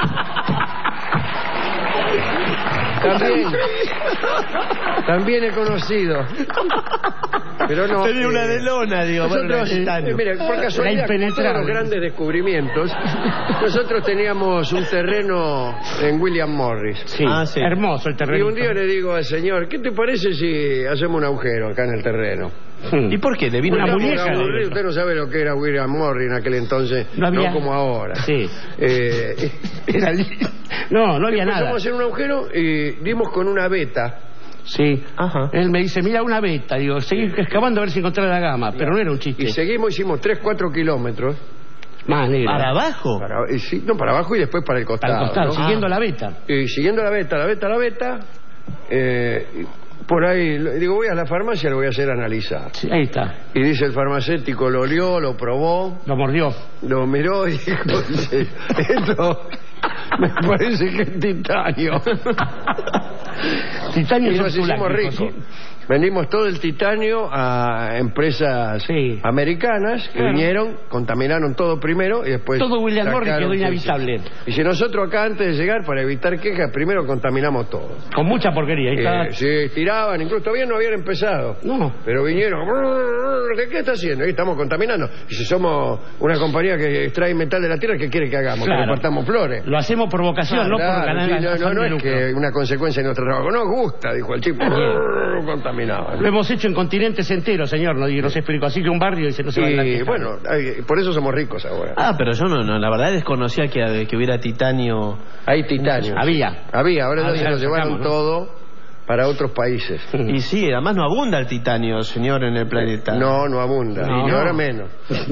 También he conocido. Pero no. Tenía una de lona, digo. Nosotros, mira, por casualidad, con todos los grandes descubrimientos, nosotros teníamos un terreno en William Morris. Sí. Hermoso el terreno. Y un día le digo al señor, ¿qué te parece si hacemos un agujero acá en el terreno? ¿Y por qué? ¿Le vino una muñeca? Usted no sabe lo que era William Morris en aquel entonces, no como ahora. Sí. Era no había nada. Empezamos a hacer un agujero y dimos con una veta. Sí. Ajá. Él me dice, mira, una veta. Digo, seguí excavando a ver si encontraba la gama. Pero no era un chiste. Y hicimos 3-4 kilómetros. Más negro. ¿Para abajo? Para abajo y después para el costado. Para el costado, ¿no? siguiendo la veta. Y siguiendo la veta. Por ahí, digo, voy a la farmacia, lo voy a hacer analizar. Sí, ahí está. Y dice el farmacéutico, lo olió, lo probó. Lo mordió. Lo miró y dijo, esto me parece que es titanio. Titanio y es nos hicimos ricos. Vendimos todo el titanio a empresas americanas que vinieron, contaminaron todo primero y después... Todo William Morris sacaron, quedó inhabitable. Y si nosotros acá antes de llegar, para evitar quejas, primero contaminamos todo. Con mucha porquería. Ahí está. Sí, tiraban, incluso todavía no habían empezado. No. Pero vinieron, ¿de qué está haciendo? Ahí estamos contaminando. Y si somos una compañía que extrae metal de la tierra, ¿qué quiere que hagamos? Claro. Que repartamos flores. Lo hacemos por vocación, no por ganar no es que una consecuencia de nuestra nos gusta, dijo el tipo, contaminado. Lo hemos hecho en continentes enteros, señor, no se explicó. Así que un barrio y se nos va y bueno, por eso somos ricos ahora. Pero yo no, la verdad desconocía que hubiera titanio. Hay titanio. Había, ahora ya se lo llevaron todo para otros países. Y sí, además no abunda el titanio, señor, en el planeta. No abunda, y ahora menos.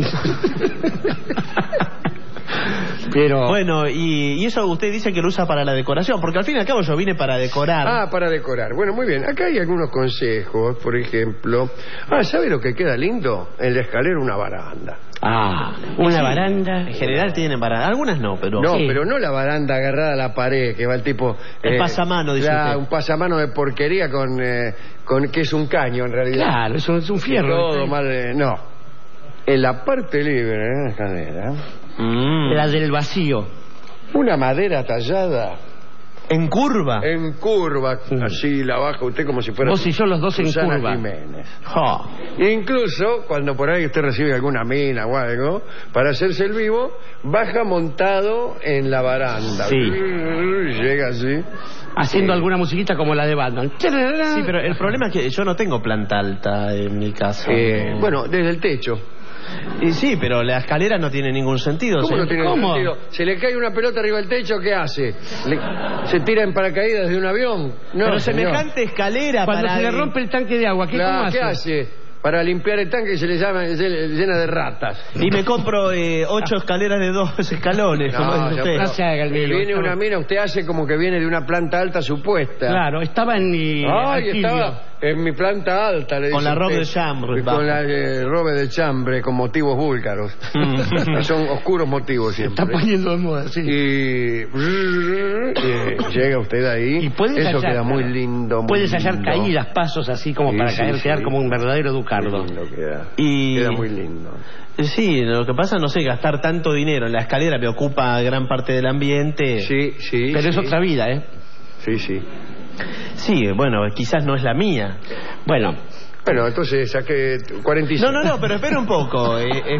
Pero... Bueno, y eso usted dice que lo usa para la decoración, porque al fin y al cabo yo vine para decorar. Para decorar. Bueno, muy bien. Acá hay algunos consejos, por ejemplo. ¿Sabe lo que queda lindo? En la escalera una baranda. Una baranda. En general tienen baranda. Algunas no, pero... No, pero no la baranda agarrada a la pared, que va el tipo... El pasamano, dice usted. Un pasamano de porquería con que es un caño, en realidad. Claro, eso es un fierro. Todo mal... no. En la parte libre de la escalera... La del vacío. Una madera tallada. ¿En curva? En curva, así la baja usted como si fuera... Vos y yo los dos Susana en curva. Jiménez. Incluso, cuando por ahí usted recibe alguna mina o algo, para hacerse el vivo, baja montado en la baranda. Sí. Llega así. Haciendo alguna musiquita como la de Batman. Sí, pero el problema es que yo no tengo planta alta en mi casa. Bueno, desde el techo. Y sí, pero la escalera no tiene ningún sentido. ¿Cómo no tiene ningún sentido? Se le cae una pelota arriba del techo, ¿qué hace? ¿Se tira en paracaídas de un avión? No, pero señor. Semejante escalera cuando se le rompe el tanque de agua, ¿qué hace? Para limpiar el tanque se le llena de ratas. Y me compro 8 escaleras de 2 escalones, como dice usted. No se haga el mío. Viene una mina, usted hace como que viene de una planta alta supuesta. Claro, estaba en mi... estaba en mi planta alta, le dice. Con la robe usted. de chambre. Con la robe de chambre, con motivos búlgaros. Son oscuros motivos siempre. Está poniendo de moda, sí. Y llega usted ahí. Y puede eso ensayar, queda muy lindo. Puedes hallar caídas, pasos así como para quedar como un verdadero ducardo. Queda muy lindo. Sí, lo que pasa, no sé, gastar tanto dinero en la escalera me ocupa gran parte del ambiente. Sí. Pero es otra vida, ¿eh? Sí. Sí, bueno, quizás no es la mía. Bueno, entonces saqué 45. No, pero espere un poco,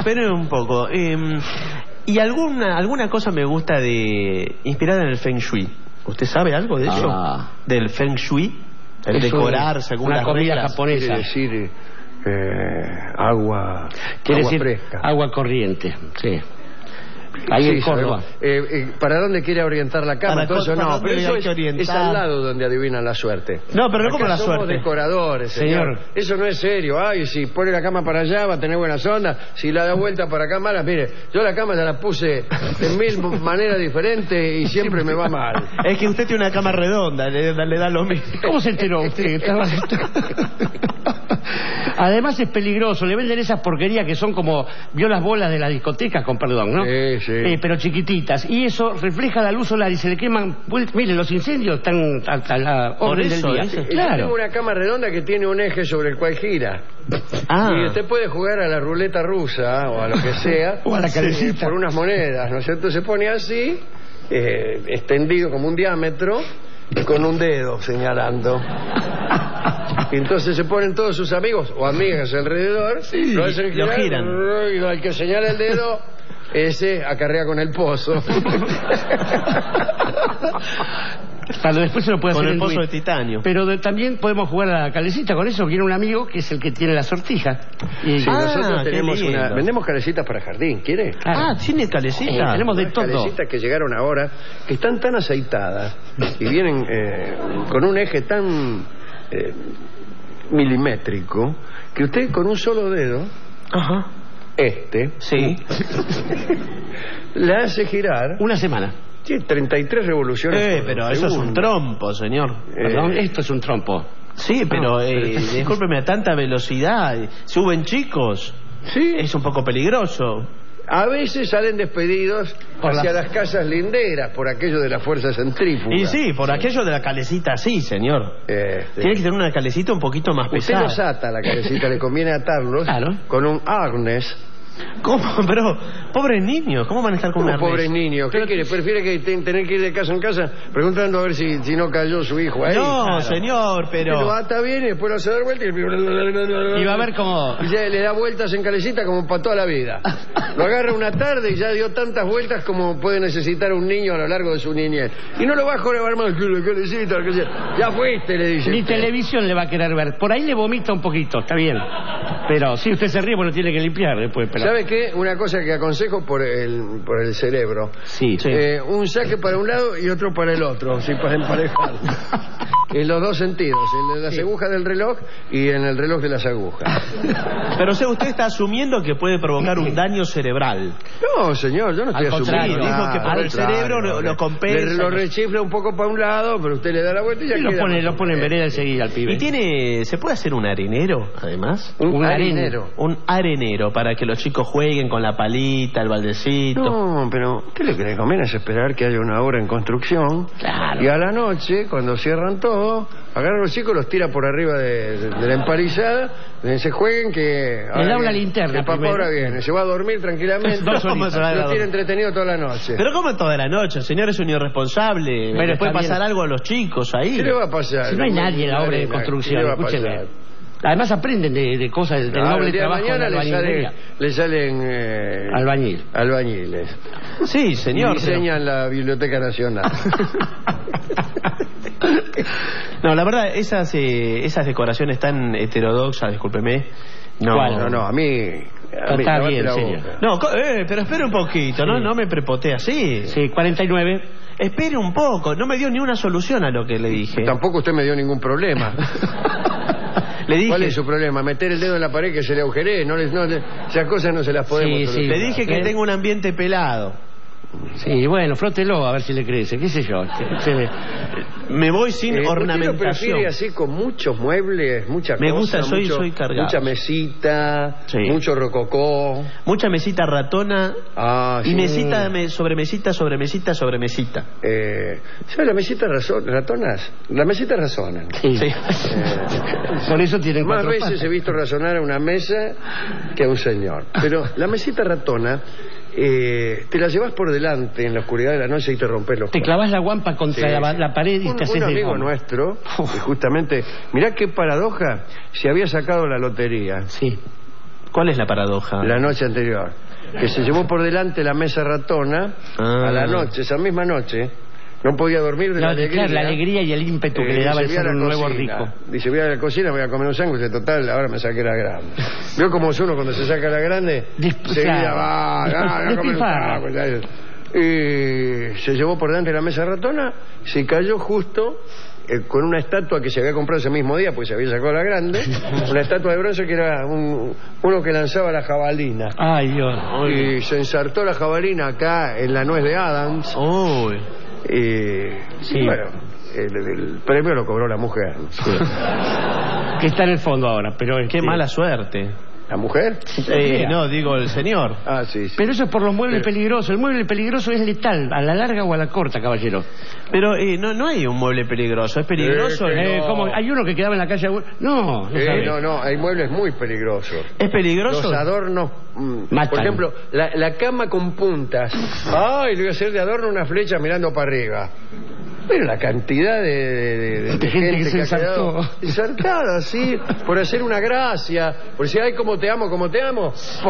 y alguna cosa me gusta inspirada en el Feng Shui. ¿Usted sabe algo de eso? Del Feng Shui, el decorar según una las comida reglas. japonesa. Quiere decir agua fresca. Agua corriente, sí. Ahí en Córdoba. ¿Para dónde quiere orientar la cama? Todo eso no, pero eso es al lado donde adivinan la suerte. No, pero no como la somos suerte. Decoradores, señor. Eso no es serio. Si pone la cama para allá va a tener buenas ondas. Si la da vuelta para acá, malas. Mire, yo la cama ya la puse de 1000 maneras diferentes y siempre me va mal. Es que usted tiene una cama redonda, le da lo mismo. ¿Cómo se enteró usted? Además es peligroso, le venden esas porquerías que son como, vio las bolas de las discotecas, con perdón, ¿no? Sí. Pero chiquititas, y eso refleja la luz solar y se le queman. Miren, los incendios están a la orden del día. Yo tengo una cama redonda que tiene un eje sobre el cual gira. Y usted puede jugar a la ruleta rusa o a lo que sea. O a la calecita. Por unas monedas, ¿no es cierto? Se pone así, extendido como un diámetro, y con un dedo señalando. Y entonces se ponen todos sus amigos o amigas alrededor, lo hacen girar, lo giran. Y al que señala el dedo, ese acarrea con el pozo. Para después se lo puede con hacer el pozo de titanio. Pero también podemos jugar a la calecita con eso. Viene un amigo que es el que tiene la sortija. Nosotros tenemos vendemos calecitas para jardín, ¿quiere? ¿Tiene calecita? Tenemos de todo. Calecitas que llegaron ahora, que están tan aceitadas y vienen con un eje tan milimétrico que usted con un solo dedo, sí, le hace girar una semana. Sí, 33 revoluciones. Pero eso es un trompo, señor. Perdón, esto es un trompo. Sí, pero discúlpeme, a tanta velocidad, suben chicos. Sí. Es un poco peligroso. A veces salen despedidos hacia las casas linderas por aquello de la fuerza centrífuga. Y sí, por aquello de la calecita, sí, señor. Tiene que tener una calecita un poquito más pesada. Usted los ata, la calecita, le conviene atarlos con un arnés ¿Cómo? Pero, pobres niños, ¿cómo van a estar con un arnés? Pobres niños, ¿qué quiere? ¿Prefiere que tener que ir de casa en casa preguntando a ver si no cayó su hijo ahí? No, claro. señor, pero... Está bien y después lo hace dar vuelta y... Y va a ver cómo... Y ya le da vueltas en calecita como para toda la vida. Lo agarra una tarde y ya dio tantas vueltas como puede necesitar un niño a lo largo de su niñez. Y no lo va a joder más que la calecita, que sea. Ya fuiste, le dice. Ni televisión le va a querer ver. Por ahí le vomita un poquito, está bien. Pero si usted se ríe, bueno, tiene que limpiar después. Pero... ¿Sabe qué? Una cosa que aconsejo por el cerebro. Sí. Un saque para un lado y otro para el otro, sí, para emparejar. En los dos sentidos, en las agujas del reloj y en el reloj de las agujas. Pero usted está asumiendo que puede provocar un daño cerebral. No, señor, yo no estoy asumiendo. Dijo que por el cerebro lo compensa. Lo rechifla un poco para un lado, pero usted le da la vuelta y ya queda. Lo pone en vereda enseguida al pibe. ¿Y se puede hacer un arenero, además? Un arenero. Un arenero, para que los chicos jueguen con la palita, el baldecito. No, pero ¿qué le cree? Conviene es esperar que haya una obra en construcción. Claro. Y a la noche, cuando cierran todo, agarran a los chicos, los tira por arriba de la empalizada, se jueguen que... Le da una linterna. El papá ahora viene, se va a dormir tranquilamente, lo tiene entretenido toda la noche. Pero ¿cómo toda la noche? El señor es un irresponsable. Pero ¿Le puede pasar bien. algo a los chicos ahí? ¿Qué le va a pasar? Si no hay nadie en la obra de construcción, escúcheme. Además aprenden de cosas del noble trabajo de la albañilería. Le salen albañiles. Sí, señor. Y diseñan la Biblioteca Nacional. No, la verdad, esas decoraciones tan heterodoxas, discúlpeme. No, a mí está bien, señor. No, pero espere un poquito, sí. No me prepotee así. Sí, 49. Espere un poco, no me dio ni una solución a lo que le dije. Tampoco usted me dio ningún problema. Le dije, ¿cuál es su problema? Meter el dedo en la pared que se le agujeree. Esas cosas no se las podemos solucionar. Le dije que tengo un ambiente pelado. Sí, bueno, frótelo a ver si le crece, qué sé yo. Me voy sin ornamentación. ¿Usted lo prefiere así con muchos muebles, muchas cosas? Me gusta, soy cargado. Mucha mesita, mucho rococó. Mucha mesita ratona y mesita sobre mesita, sobre mesita, sobre mesita. ¿Sabe las mesitas ratonas? Las mesitas razonan. Sí. Por eso tienen más cuatro veces patas. he visto razonar a una mesa que a un señor. Pero la mesita ratona... te la llevas por delante en la oscuridad de la noche y te rompes los Te clavas la guampa contra la pared y te haces un de amigo goma. nuestro, que justamente, mirá qué paradoja, se había sacado la lotería. Sí. ¿Cuál es la paradoja? La noche anterior. Que se llevó por delante la mesa ratona a la noche, esa misma noche. No podía dormir de la alegría. Claro, la alegría y el ímpetu que le daba el ser un nuevo rico. Dice, voy a la cocina, voy a comer un sándwich, total, ahora me saqué la grande. ¿Vio cómo es uno cuando se saca la grande? Seguida va a comer un sándwich. Y se llevó por delante la mesa ratona, se cayó justo con una estatua que se había comprado ese mismo día, pues se había sacado la grande, una estatua de bronce que era uno que lanzaba la jabalina. Ay, Dios. Y se ensartó la jabalina acá en la nuez de Adams. Uy. Y bueno, el premio lo cobró la mujer. Sí. Que está en el fondo ahora, pero qué mala suerte. ¿La mujer? No, digo el señor. Sí. Pero eso es por los muebles peligrosos. El mueble peligroso es letal, a la larga o a la corta, caballero. Pero no hay un mueble peligroso. ¿Es peligroso? ¿Cómo? Hay uno que quedaba en la calle. No, hay muebles muy peligrosos. ¿Es peligroso? Los adornos. Por ejemplo, la cama con puntas. Le voy a hacer de adorno una flecha mirando para arriba. Pero la cantidad de gente que ha quedado ensartada, sí, por hacer una gracia, por decir, ay, cómo te amo, cómo te amo.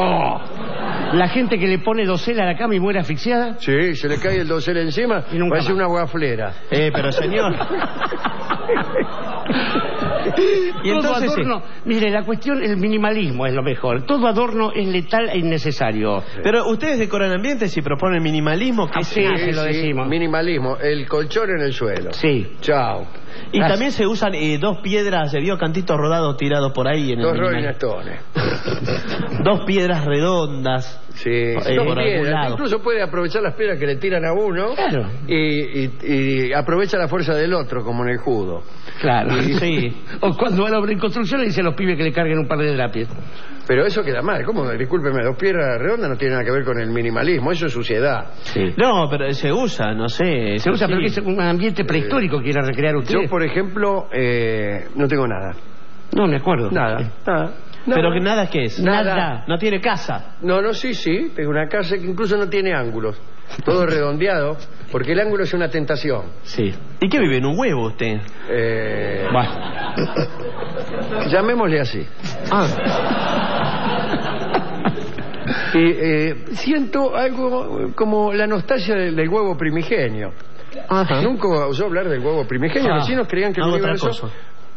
La gente que le pone dosel a la cama y muere asfixiada. Sí, se le cae el dosel encima y parece una guaflera. Pero señor. Y entonces, todo adorno, mire, la cuestión, el minimalismo es lo mejor. Todo adorno es letal e innecesario. Pero ustedes decoran ambientes y proponen minimalismo. Que sí, lo decimos. Minimalismo, el colchón en el suelo. Sí. Chao. Y también se usan dos piedras, se vio cantitos rodados tirados por ahí en dos el Rolling Stones. Dos piedras redondas. Sí, por algún lado. Incluso puede aprovechar las piedras que le tiran a uno. Claro. Y aprovecha la fuerza del otro, como en el judo. Claro. Sí. O cuando va a la obra en construcción le dice a los pibes que le carguen un par de drapies. Pero eso queda mal. ¿Cómo? Discúlpeme, dos piedras redondas no tiene nada que ver con el minimalismo. Eso es suciedad. Sí. No, pero se usa, no sé. Se usa, pero que es un ambiente prehistórico que quiere recrear usted. Yo, por ejemplo, no tengo nada. No me acuerdo. Nada. No, pero que nada que es. Nada. No tiene casa. No, sí, tengo una casa que incluso no tiene ángulos. Todo redondeado, porque el ángulo es una tentación. Sí. ¿Y qué vive en un huevo usted? Bueno. Llamémosle así. Siento algo como la nostalgia del huevo primigenio. Ajá. Nunca oyó hablar del huevo primigenio. Los vecinos creían que el universo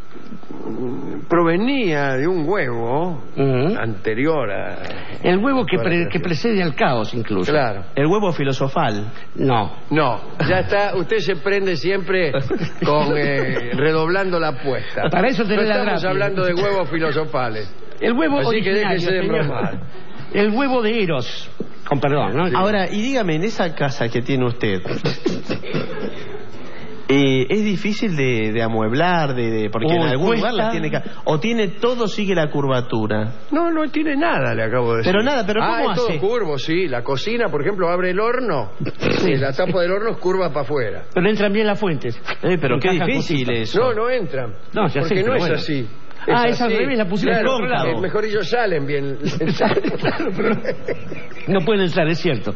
provenía de un huevo anterior a... El huevo que precede al caos, incluso. Claro. El huevo filosofal. No, ya está. Usted se prende siempre con redoblando la apuesta. Para eso tenés la estamos gracia. hablando de huevos filosofales. El huevo así que originario, déjese de señor. bromar. El huevo de Eros. Con perdón, ¿no? Ahora, y dígame, en esa casa que tiene usted, ¿es difícil de amueblar? Porque en algún lugar la tiene que... ¿O tiene todo, sigue la curvatura? No tiene nada, le acabo de decir. Pero nada, pero ¿cómo es hace? todo curvo, sí. La cocina, por ejemplo, abre el horno. Sí, la tapa del horno es curva para afuera. Pero entran bien las fuentes. Pero qué difícil eso. No entran. No, ya porque sé, no pero es bueno. así. Es al revés, la pusieron claro, del otro lado. mejor ellos salen bien. Claro, pero no pueden entrar, es cierto.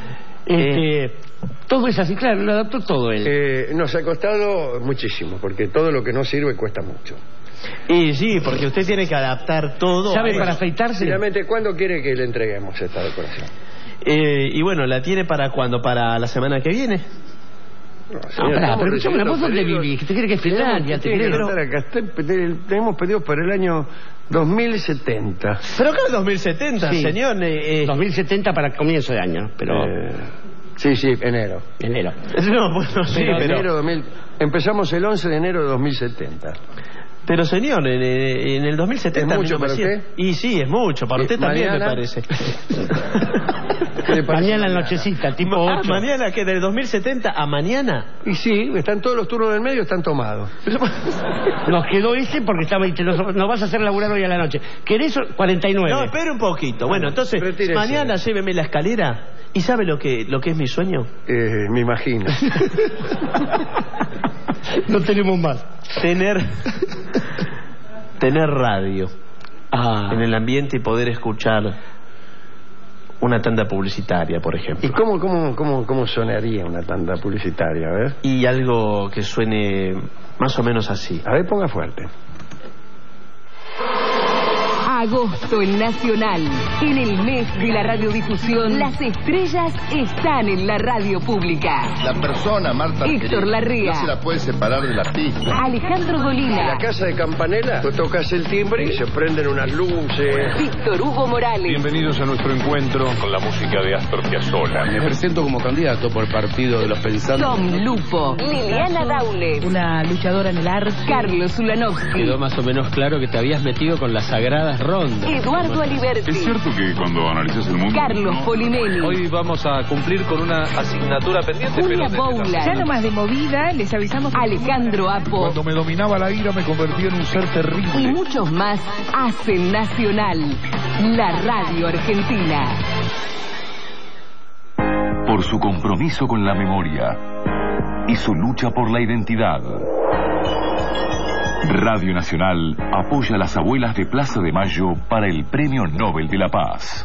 Todo es así, claro, lo adaptó todo él. Nos ha costado muchísimo, porque todo lo que no sirve cuesta mucho. Y sí, porque usted tiene que adaptar todo. ¿Sabe para afeitarse? Finalmente, ¿cuándo quiere que le entreguemos esta decoración? Y bueno, ¿la tiene para cuándo? ¿Para la semana que viene? Pero escuchame, ¿vos dónde vivís? ¿Te crees que es Finlandia? Tenemos pedidos para el año 2070. ¿Pero qué es 2070, Sí. señor? 2070 para comienzo de año, pero... Sí, enero. No, bueno, sí, pero... Enero empezamos el 11 de enero de 2070. Pero señor, en el 2070... ¿Es mucho para usted? Y sí, es mucho, para usted también me parece. Mañana en la nochecita, tipo 8. ¿Mañana qué? ¿Del 2070 a mañana? Y sí, están todos los turnos del medio, están tomados. Nos quedó ese porque estaba ahí, nos vas a hacer laburar hoy a la noche. ¿Querés 49? No, espere un poquito. Bueno, entonces, retírese. mañana lléveme la escalera. ¿Y sabe lo que es mi sueño? Me imagino. No tenemos más. Tener radio en el ambiente y poder escuchar una tanda publicitaria, por ejemplo. ¿Y cómo sonaría una tanda publicitaria? A ver. Y algo que suene más o menos así. A ver, ponga fuerte. Agosto en Nacional. En el mes de la radiodifusión, las estrellas están en la radio pública. La persona, Marta Héctor Larrea. no se la puede separar de la pista. Alejandro En Dolina. la casa de Campanella, tú tocas el timbre y se prenden unas luces. Víctor Hugo Morales. Bienvenidos a nuestro encuentro con la música de Astor Piazzolla. Me presento como candidato por Partido de los Pensantes. Tom Lupo. Liliana Daules. Una luchadora en el arte. Carlos Ulanovsky. Quedó más o menos claro que te habías metido con las sagradas rondas. Eduardo Aliberti. ¿Es cierto que cuando analizas el mundo... Carlos Polinelli. Hoy vamos a cumplir con una asignatura pendiente, Julia pero... Boulan. Ya nomás de movida, les avisamos... Alejandro Apo. Cuando me dominaba la ira me convertí en un ser terrible. Y muchos más hacen Nacional, la radio argentina. Por su compromiso con la memoria y su lucha por la identidad, Radio Nacional apoya a las abuelas de Plaza de Mayo para el Premio Nobel de la Paz.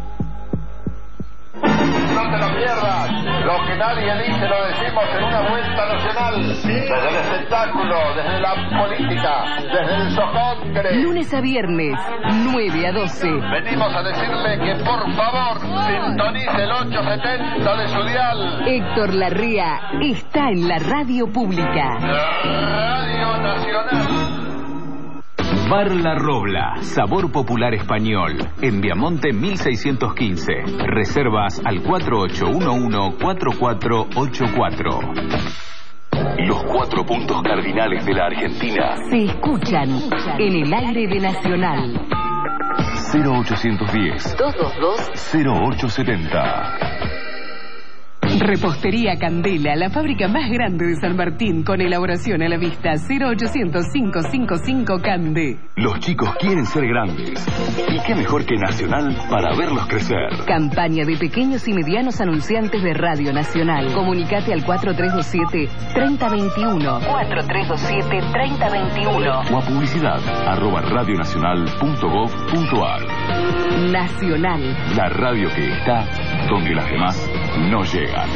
No te lo pierdas, lo que nadie dice lo decimos en una vuelta nacional, desde el espectáculo, desde la política, desde el socongre. Lunes a viernes, 9 a 12. Venimos a decirle que por favor sintonice el 870 de su dial. Héctor Larrea está en la radio pública. Radio Nacional. Bar La Robla, sabor popular español, en Viamonte 1615. Reservas al 4811-4484. Los 4 puntos cardinales de la Argentina. Se escuchan en el aire de Nacional. 0810 222 0870. Repostería Candela, la fábrica más grande de San Martín, con elaboración a la vista. 0800-555 Candé. Los chicos quieren ser grandes. ¿Y qué mejor que Nacional para verlos crecer? Campaña de pequeños y medianos anunciantes de Radio Nacional. Comunicate al 4327-3021. 4327-3021. O a publicidad @radionacional.gov.ar. Nacional. La radio que está donde las demás no llegan.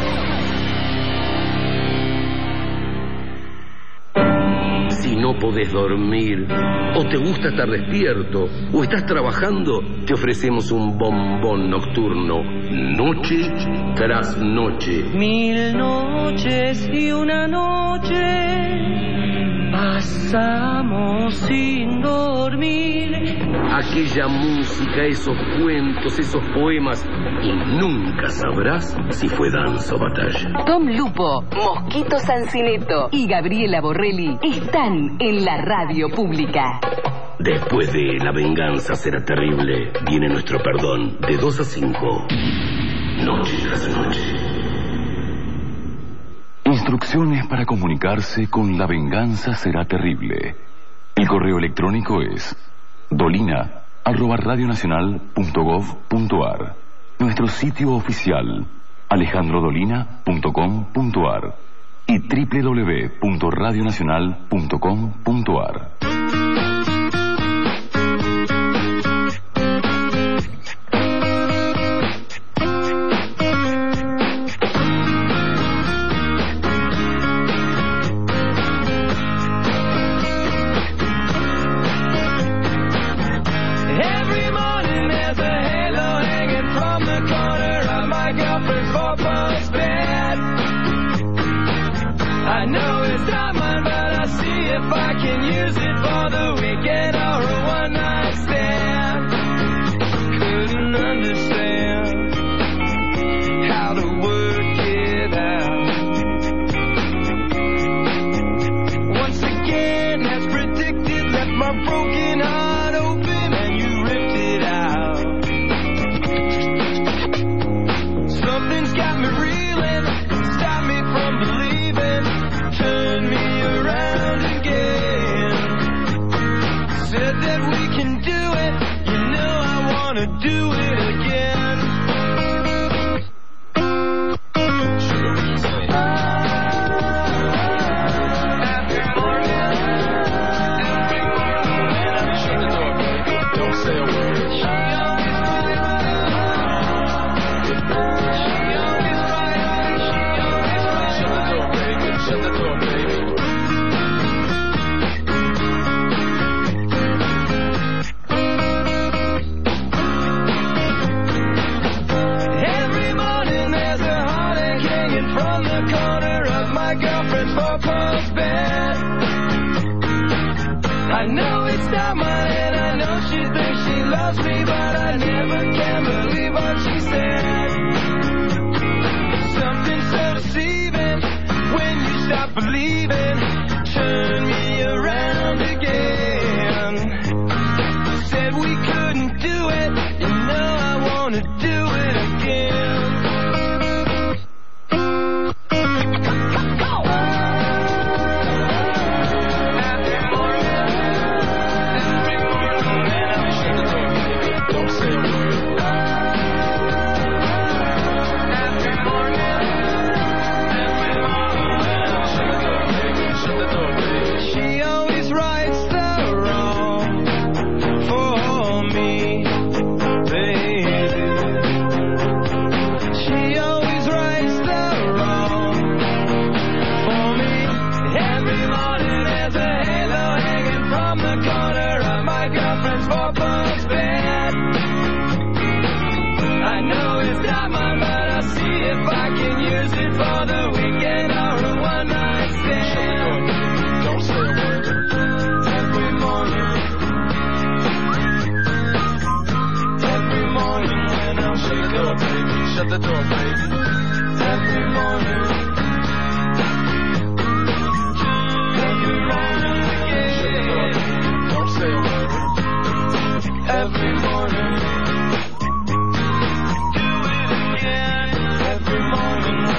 Si no podés dormir, o te gusta estar despierto, o estás trabajando, te ofrecemos un bombón nocturno, noche tras noche. 1000 noches y una noche pasamos sin dormir. Aquella música, esos cuentos, esos poemas, y nunca sabrás si fue danza o batalla. Tom Lupo, Mosquito Sancineto y Gabriela Borrelli están en la radio pública. Después de La venganza será terrible, viene nuestro perdón, de 2 a 5, noche tras noche. Instrucciones para comunicarse con La venganza será terrible. El correo electrónico es dolina@radionacional.gov.ar. Nuestro sitio oficial alejandrodolina.com.ar y www.radionacional.com.ar. I know it's not mine, but I'll see if I can use it for the weekend or a one-night stand. Couldn't understand how to work it out. Once again, as predicted, left my broken heart open and you ripped it out. Something's got me reeling, stop me from believing. Turn me around again. Said that we can do it. You know I wanna do it again. Every morning shut the door, baby. Don't say a word. She always right. Shut the door, baby. Shut the door, baby. Every morning there's a heartache hanging from the corner of my girlfriend's four-post bed. I know it's not mine and I know she thinks she loves me, but I never can believe what she said. Something so deceiving when you stop believing. Turn me around again. Said we couldn't do it. You know I wanna do it again. Every morning, shut the door, baby. Don't say a word. Every morning, shut the door, baby. She always rights the wrong for me, baby. She always rights the wrong for me. Every morning there's a halo hanging from the corner of my girlfriend's four-post bed. I know it's not mine, but I'll see if I can use it for the weekend or a one-night stand. Don't say a word. Every morning when I'm shut up, baby. Shut the door, baby. Every morning, every morning again. Shut the door, baby. Don't say a word. Every morning, do it again. Every morning.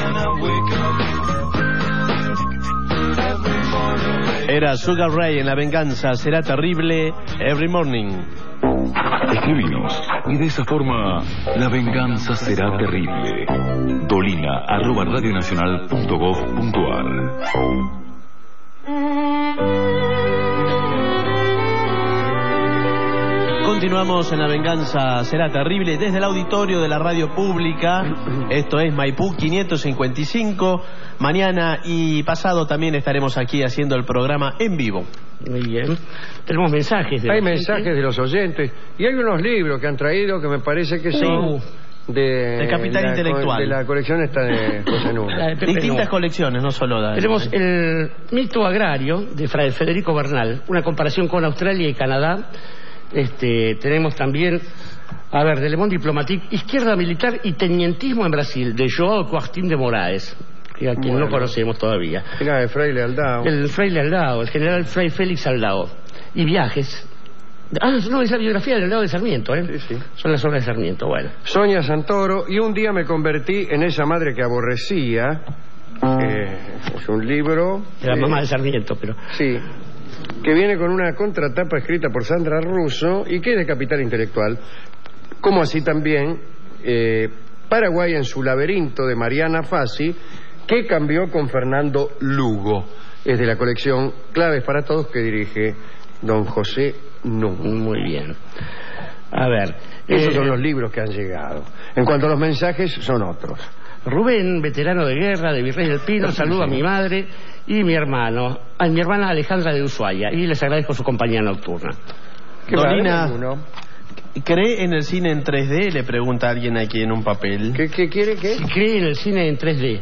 Era Sugar Ray en La Venganza Será Terrible, Every Morning. Escribinos y de esa forma la venganza será terrible. dolina@radionacional.gov.ar. Continuamos en La Venganza Será Terrible desde el auditorio de la radio pública. Esto es Maipú 555. Mañana y pasado también estaremos aquí haciendo el programa en vivo. Muy bien. Tenemos mensajes. Hay mensajes de los oyentes y hay unos libros que han traído que me parece que son de Capital Intelectual. De la colección esta de José Nuno. Distintas colecciones, no solo de... Tenemos el mito agrario de Fray Federico Bernal, una comparación con Australia y Canadá. Tenemos también, de Le Monde Diplomatique, Izquierda Militar y Tenientismo en Brasil, de João Coartim de Moraes, que a quien no conocemos todavía. Era de Fraile Aldao. El Fraile Aldao, el general Fray Félix Aldao. Y viajes. No, es la biografía del Aldao de Sarmiento, ¿eh? Sí. Son las obras de Sarmiento, bueno. Sonia Santoro, y un día me convertí en esa madre que aborrecía. Es un libro... La mamá de Sarmiento, pero... Sí. Que viene con una contratapa escrita por Sandra Russo y que es de Capital Intelectual, como así también Paraguay en su laberinto de Mariana Fassi, que cambió con Fernando Lugo. Es de la colección Claves para Todos que dirige don José Nuno. Muy bien. Esos son los libros que han llegado. En cuanto a los mensajes, son otros. Rubén, veterano de guerra de Virrey del Pino, saluda a mi madre y mi hermano, a mi hermana Alejandra de Ushuaia, y les agradezco su compañía nocturna. Dolina, ¿cree en el cine en 3D? Le pregunta alguien aquí en un papel. ¿Qué quiere? ¿Qué? ¿Cree en el cine en 3D?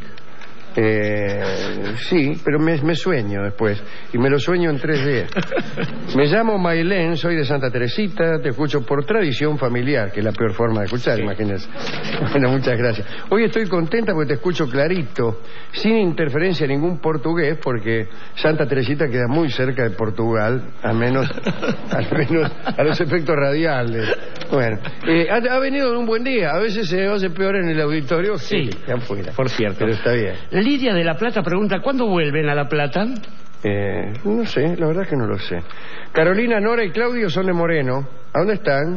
Sí, pero me sueño después. Y me lo sueño en 3D. Me llamo Mailén, soy de Santa Teresita. Te escucho por tradición familiar, que es la peor forma de escuchar, imagínense. Bueno, muchas gracias. Hoy estoy contenta porque te escucho clarito, sin interferencia de ningún portugués, porque Santa Teresita queda muy cerca de Portugal, al menos a los efectos radiales. Bueno, ha venido en un buen día. A veces se oye peor en el auditorio que afuera. Por cierto. Pero está bien. Lidia de La Plata pregunta, ¿cuándo vuelven a La Plata? No sé, la verdad es que no lo sé. Carolina, Nora y Claudio son de Moreno. ¿A dónde están?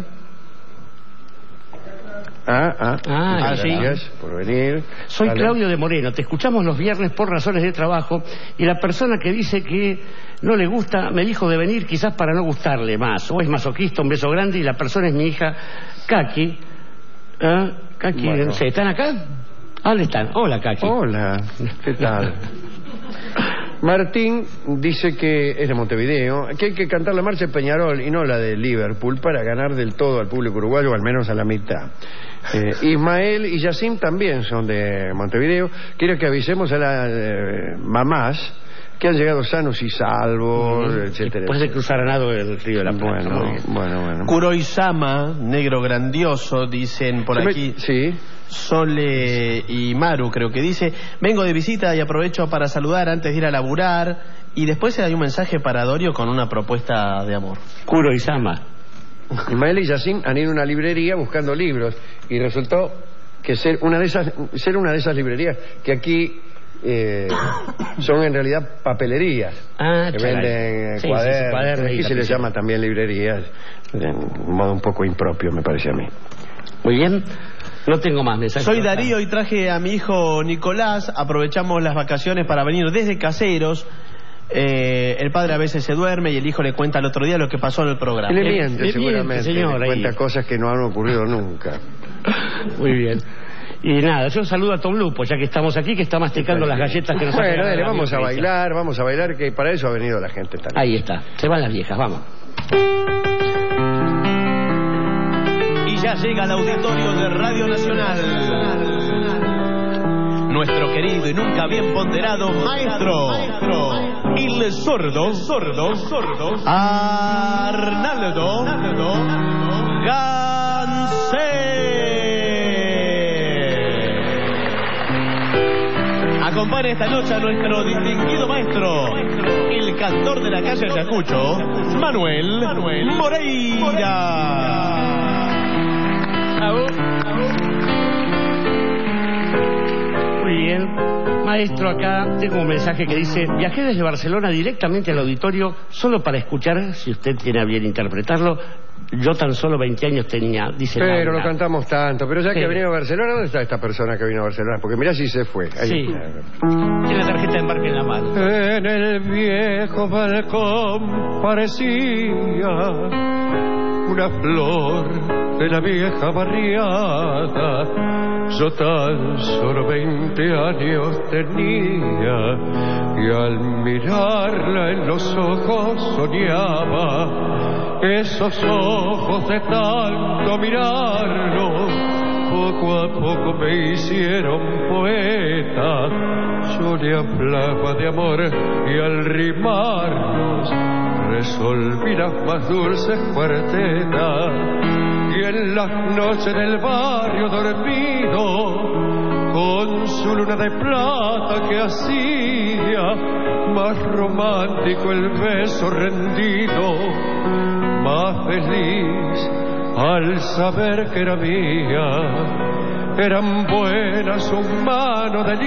Gracias por venir. Soy Claudio de Moreno, te escuchamos los viernes por razones de trabajo y la persona que dice que no le gusta me dijo de venir quizás para no gustarle más, o es masoquista, un beso grande, y la persona es mi hija Kaki. Kaki, bueno. No sé, ¿están acá? ¿Dónde están? Hola, Kaki. Hola, ¿qué tal? Martín dice que es de Montevideo, que hay que cantar la marcha de Peñarol y no la de Liverpool para ganar del todo al público uruguayo, al menos a la mitad. Ismael y Yacim también son de Montevideo. Quiero que avisemos a las mamás que han llegado sanos y salvos, etcétera. Después de cruzar a nado el río de la Plata. Bueno. Kuroisama, negro grandioso, dicen por aquí. Sí. Sole y Maru creo que dice, vengo de visita y aprovecho para saludar antes de ir a laburar. Y después hay un mensaje para Dorio con una propuesta de amor. Kuroisama. Ismael y Yacim han ido a una librería buscando libros y resultó que ser una de esas librerías que aquí son en realidad papelerías que venden cuadernos. Aquí se les llama también librerías de un modo un poco impropio, me parece a mí. Muy bien. No tengo más mensajes. Soy Darío y traje a mi hijo Nicolás. Aprovechamos las vacaciones para venir desde Caseros. El padre a veces se duerme y el hijo le cuenta al otro día lo que pasó en el programa. Le miente seguramente, señor, le cuenta cosas que no han ocurrido nunca. Muy bien. Y nada, yo saludo a Tom Lupo, ya que estamos aquí, que está masticando las galletas que nos Bueno, dale, vamos a bailar, que para eso ha venido la gente también. Ahí está, se van las viejas, vamos. Ya llega al auditorio de Radio Nacional nuestro querido y nunca bien ponderado maestro, el sordo, Arnaldo Gansé. Acompaña esta noche a nuestro distinguido maestro, el cantor de la calle Ayacucho, Manuel Moreira. Muy bien. Maestro, acá tengo un mensaje que dice: viajé desde Barcelona directamente al auditorio solo para escuchar, si usted tiene a bien interpretarlo. Yo tan solo 20 años tenía, dice Pero Laura. lo cantamos tanto. Pero ya que Sí. ha venido a Barcelona, ¿dónde está esta persona que vino a Barcelona? Porque mirá si se fue. Ahí Sí. está. Tiene la tarjeta de embarque en la mano. En el viejo balcón parecía una flor de la vieja barriada. Yo tan solo 20 años tenía y al mirarla en los ojos soñaba. Esos ojos de tanto mirarlos poco a poco me hicieron poeta. Yo le hablaba de amor y al rimarnos resolví las más dulces cuartetas. Y en las noches del barrio dormido, con su luna de plata que hacía más romántico el beso rendido, más feliz al saber que era mía. Eran buenas su mano de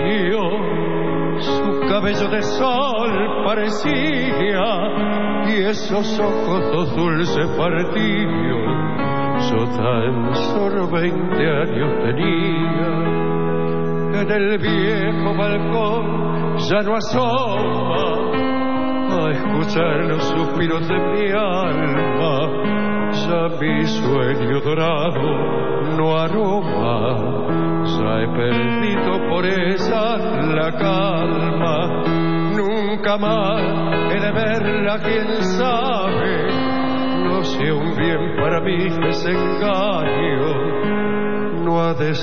lirio, su cabello de sol parecía, y esos ojos dos dulces partidos. Yo tan solo 20 años tenía. En el viejo balcón ya no asoma a escuchar los suspiros de mi alma. Ya mi sueño dorado no aroma, ya he perdido por esa la calma. Nunca más he de verla, quién sabe. No sea un bien para mí desengaño. No ha de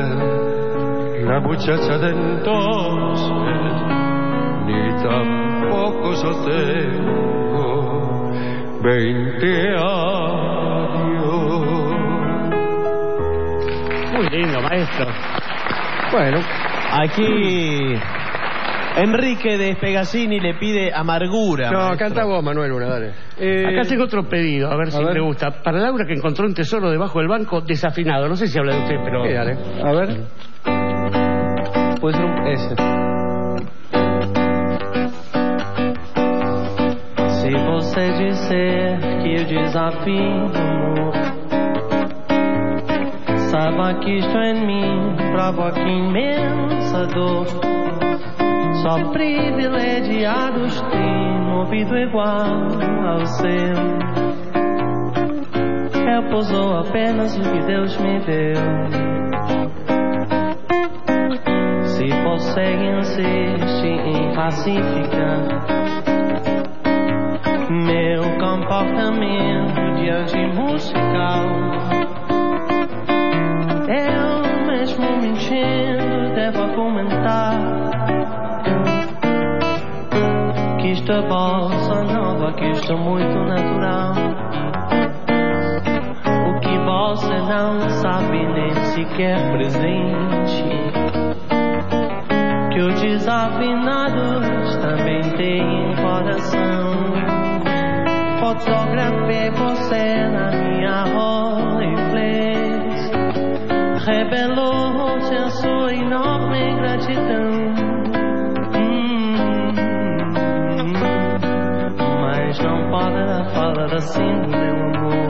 ser la muchacha de entonces, ni tampoco yo tengo 20 años. Muy lindo, maestro. Bueno, aquí Enrique de Espegasini le pide Amargura. no, maestro. canta vos, Manuel, una, dale. Acá tengo otro pedido, a ver si le gusta. Para Laura, que encontró un tesoro debajo del banco desafinado. No sé si habla de usted, pero... Sí, dale. A ver. Puede ser un ese. Se você disser que eu desafio o amor, saiba que isto em mim provoca imensa dor. Só privilegiados têm um ouvido igual ao seu. Eu pousou apenas o que Deus me deu. Se você insiste em pacificar meu comportamento diante musical, eu mesmo mentindo devo argumentar que isto é bossa nova, que isto é muito natural. O que você não sabe nem sequer presente, que os desafinados também têm coração. Fotografei você na minha Rolleiflex, revelou-se a sua enorme ingratidão. Mas não pode falar assim do meu amor.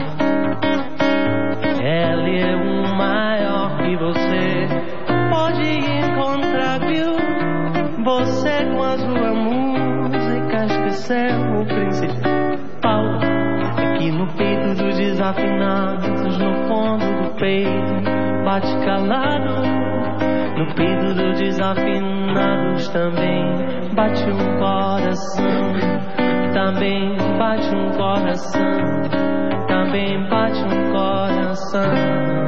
Ele é um maior que você pode encontrar, viu? Você com a sua música esqueceu o principal. Aqui no peito dos desafinados, no fundo do peito bate calado. No peito dos desafinados também bate um coração. Também bate um coração. Também bate um coração.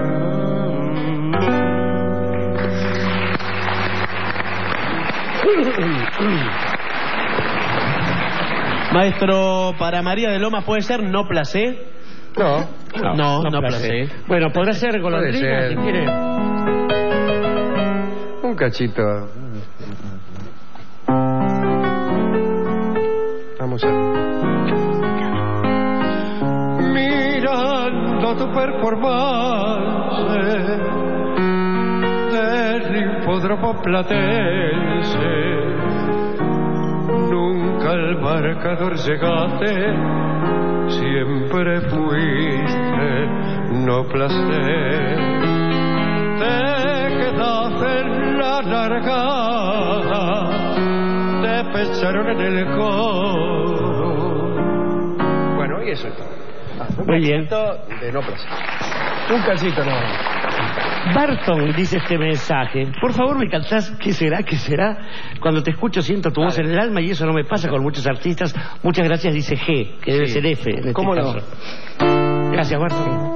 Maestro, para María de Lomas puede ser no placé. No placé. Bueno, podrá ser golondrina, ser. si quiere. Un cachito. Vamos a... Mirando tu performance del hipódromo platense. Nunca al marcador llegaste, siempre fuiste no placer. Te quedaste en la largada, te pecharon en el codo. Bueno, y eso es todo. Muy bien. De no placer. Un casito no. Barton dice este mensaje: por favor, me cantás ¿Qué será? ¿Qué será? Cuando te escucho siento tu voz en el alma y eso no me pasa con muchos artistas. Muchas gracias, dice G, que debe ser F en este ¿Cómo no? caso. Gracias, Barton.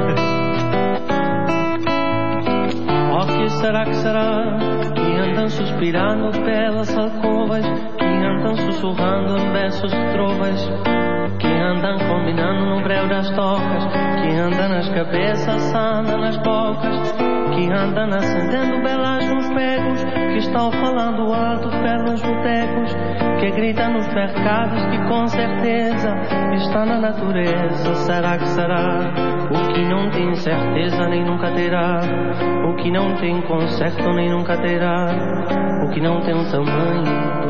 Oh, que será, que andam suspirando pelas alcovas, que andam sussurrando em versos trovas, que andam combinando no breu das tocas, que andam nas cabeças, andam nas bocas, que andam acendendo belas nos pegos, que estão falando alto pelos botecos, que grita nos mercados, que com certeza está na natureza. Será que será? O que não tem certeza nem nunca terá, o que não tem conserto nem nunca terá, o que não tem um tamanho.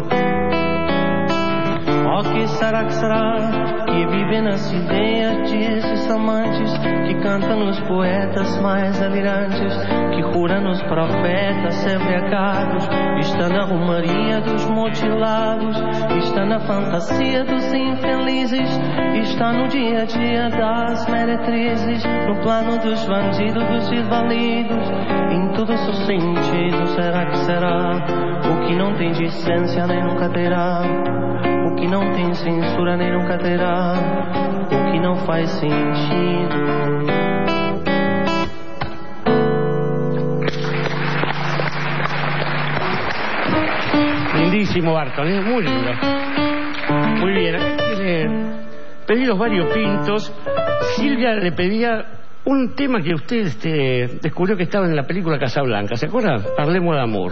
Oh, que será, que vive nas ideias desses amantes, que canta nos poetas mais delirantes, que cura nos profetas embriagados, está na romaria dos mutilados, está na fantasia dos infelizes, está no dia a dia das meretrizes, no plano dos bandidos, dos invalidos, em todo o seu sentido. Será que será? O que não tem decência nem nunca terá, o que não tem censura nem nunca terá, o que não faz sentido. Lindísimo, Barton, ¿eh? Muy lindo. Muy bien. Tiene pedidos variopintos. Silvia le pedía un tema que usted descubrió que estaba en la película Casablanca. ¿Se acuerda? Parlemos d'amor.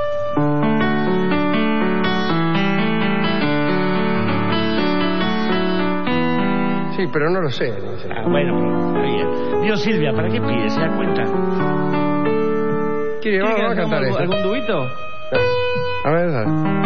Sí, pero no lo sé. Bueno, está bien. Dios, Silvia, ¿para qué pide? ¿Se da cuenta? ¿Quiere vamos a cantar eso? ¿Algún dubito? A ver, a ver.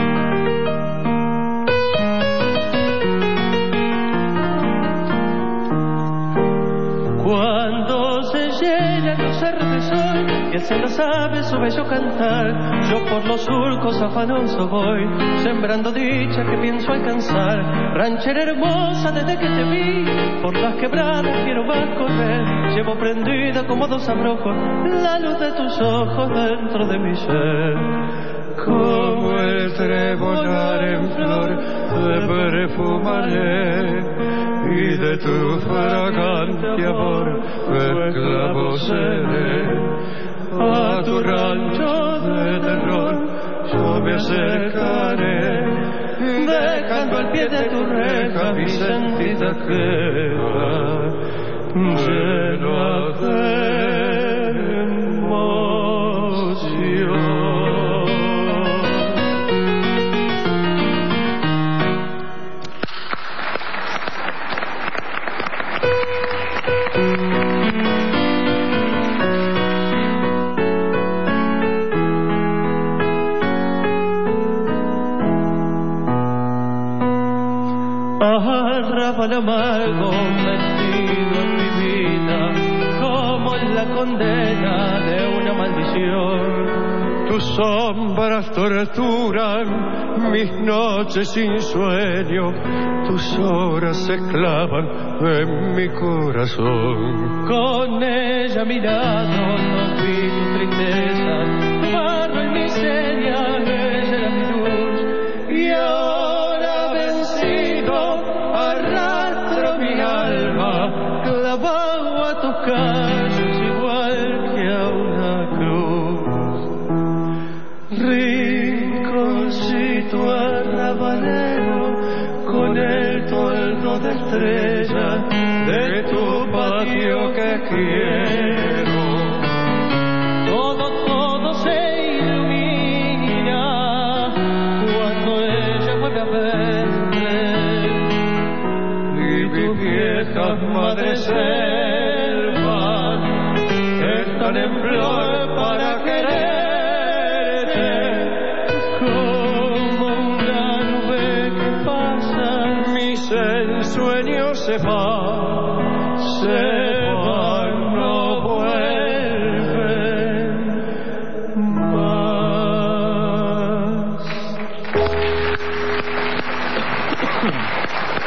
Cuando se llena el ser de sol y el cielo sabe su bello cantar, yo por los surcos afanoso voy, sembrando dicha que pienso alcanzar. Ranchera hermosa, desde que te vi, por las quebradas quiero más correr. Llevo prendida como dos abrojos la luz de tus ojos dentro de mi ser. Como el trebonar en flor te perfumaré, y de tu fragante amor esclavo seré. A tu rancho de terror yo me acercaré, dejando al pie de tu reja mi sentida queja, lleno de emoción. Arrabal amargo metido en mi vida, como en la condena de una maldición. Tus sombras torturan mis noches sin sueño, tus horas se clavan en mi corazón. Con ella a mi lado no vi tu tristeza, tu barro en miseria, ella era mi luz. Y ahora vencido arrastro mi alma, clavado a tus calles igual que a una cruz. Rinconcito arrabalero, con el toldo de estrella de tu patio que quiero. Todo se ilumina cuando ella vuelve a verte, y tus viejas madres selvas están en flor para querer.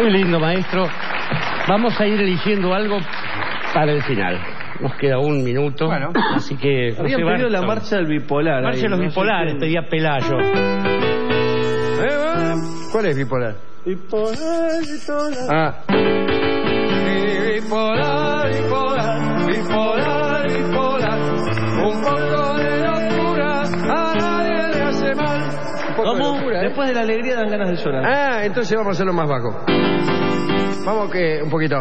Muy lindo, maestro. Vamos a ir eligiendo algo para el final. Nos queda un minuto. Bueno, así que... Habían pedido la marcha del bipolar. Marcha de los bipolares, pedía Pelayo. ¿Cuál es bipolar? Bipolar, bipolar. Ah. Bipolar, bipolar, bipolar, bipolar. Un poco de locura a nadie le hace mal. ¿Cómo? Después de la alegría dan ganas de llorar. Ah, entonces vamos a hacerlo más bajo. Vamos que un poquito.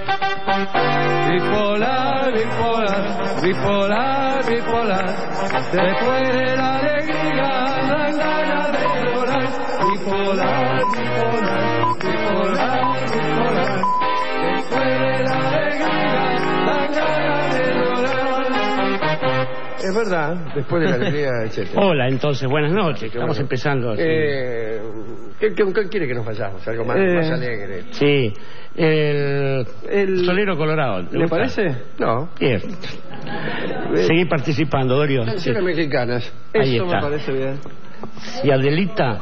Bipolar, bipolar, bipolar, bipolar. Después de la alegría dan ganas de llorar. Bipolar, bipolar, bipolar, bipolar. Después de la alegría dan ganas de llorar. Es verdad, después de la alegría, etc. Hola, entonces, buenas noches. Estamos empezando. ¿Qué quiere que nos vayamos? Algo más alegre. Sí. El Solero Colorado. ¿Le parece? No. Bien. Seguí participando, Dorio. Canciones mexicanas. Ahí Eso está. me parece bien. Y Adelita.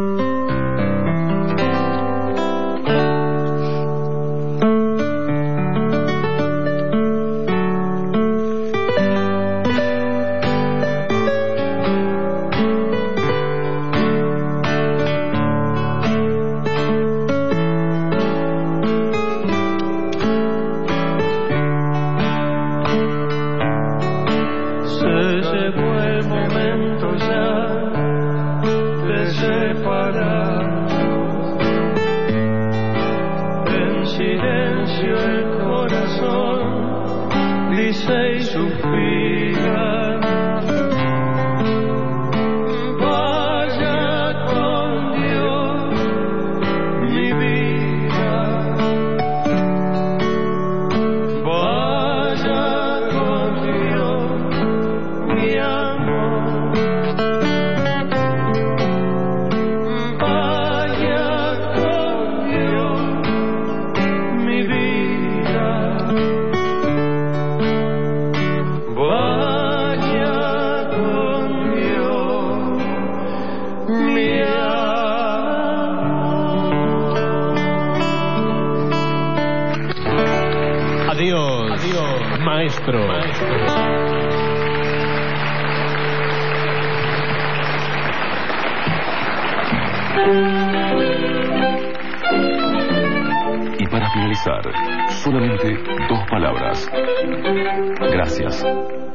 Y para finalizar, solamente 2 palabras. Gracias.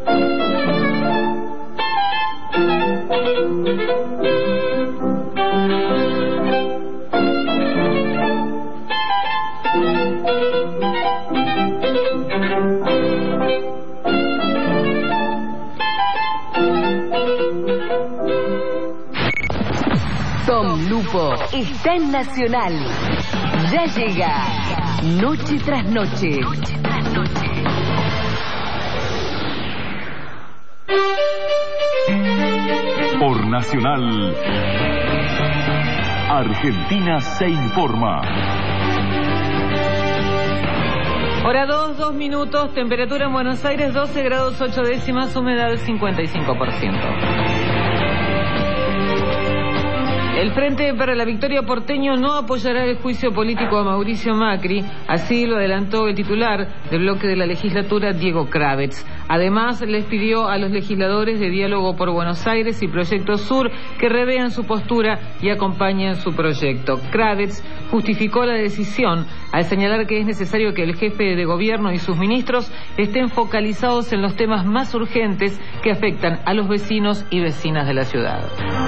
Tom Lupo está en Nacional. Ya llega Noche tras Noche. Por Nacional, Argentina se informa. Hora 2 minutos, temperatura en Buenos Aires 12 grados 8 décimas, humedad 55%. El Frente para la Victoria porteño no apoyará el juicio político a Mauricio Macri, así lo adelantó el titular del bloque de la legislatura, Diego Kravetz. Además, les pidió a los legisladores de Diálogo por Buenos Aires y Proyecto Sur que revean su postura y acompañen su proyecto. Kravetz justificó la decisión al señalar que es necesario que el jefe de gobierno y sus ministros estén focalizados en los temas más urgentes que afectan a los vecinos y vecinas de la ciudad.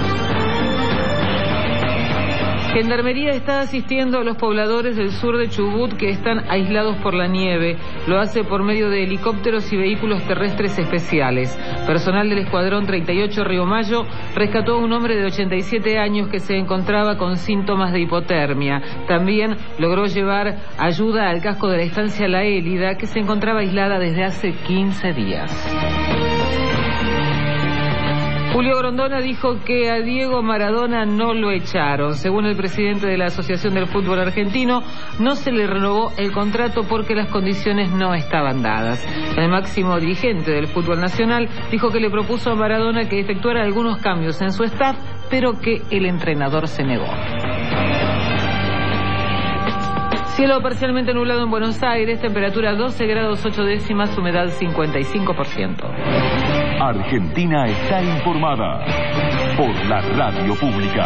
Gendarmería está asistiendo a los pobladores del sur de Chubut que están aislados por la nieve. Lo hace por medio de helicópteros y vehículos terrestres especiales. Personal del Escuadrón 38 Río Mayo rescató a un hombre de 87 años que se encontraba con síntomas de hipotermia. También logró llevar ayuda al casco de la estancia La Élida, que se encontraba aislada desde hace 15 días. Julio Grondona dijo que a Diego Maradona no lo echaron. Según el presidente de la Asociación del Fútbol Argentino, no se le renovó el contrato porque las condiciones no estaban dadas. El máximo dirigente del fútbol nacional dijo que le propuso a Maradona que efectuara algunos cambios en su staff, pero que el entrenador se negó. Cielo parcialmente nublado en Buenos Aires, temperatura 12 grados 8 décimas, humedad 55%. Argentina está informada por la radio pública.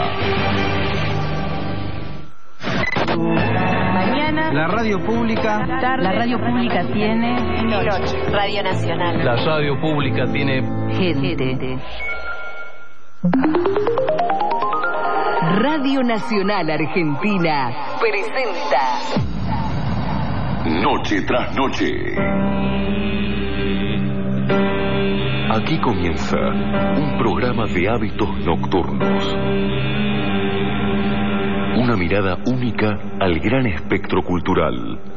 Mañana la radio pública. La radio pública tiene noche. Radio Nacional. La radio pública tiene gente. Radio Nacional Argentina presenta Noche tras noche. Aquí comienza un programa de hábitos nocturnos. Una mirada única al gran espectro cultural.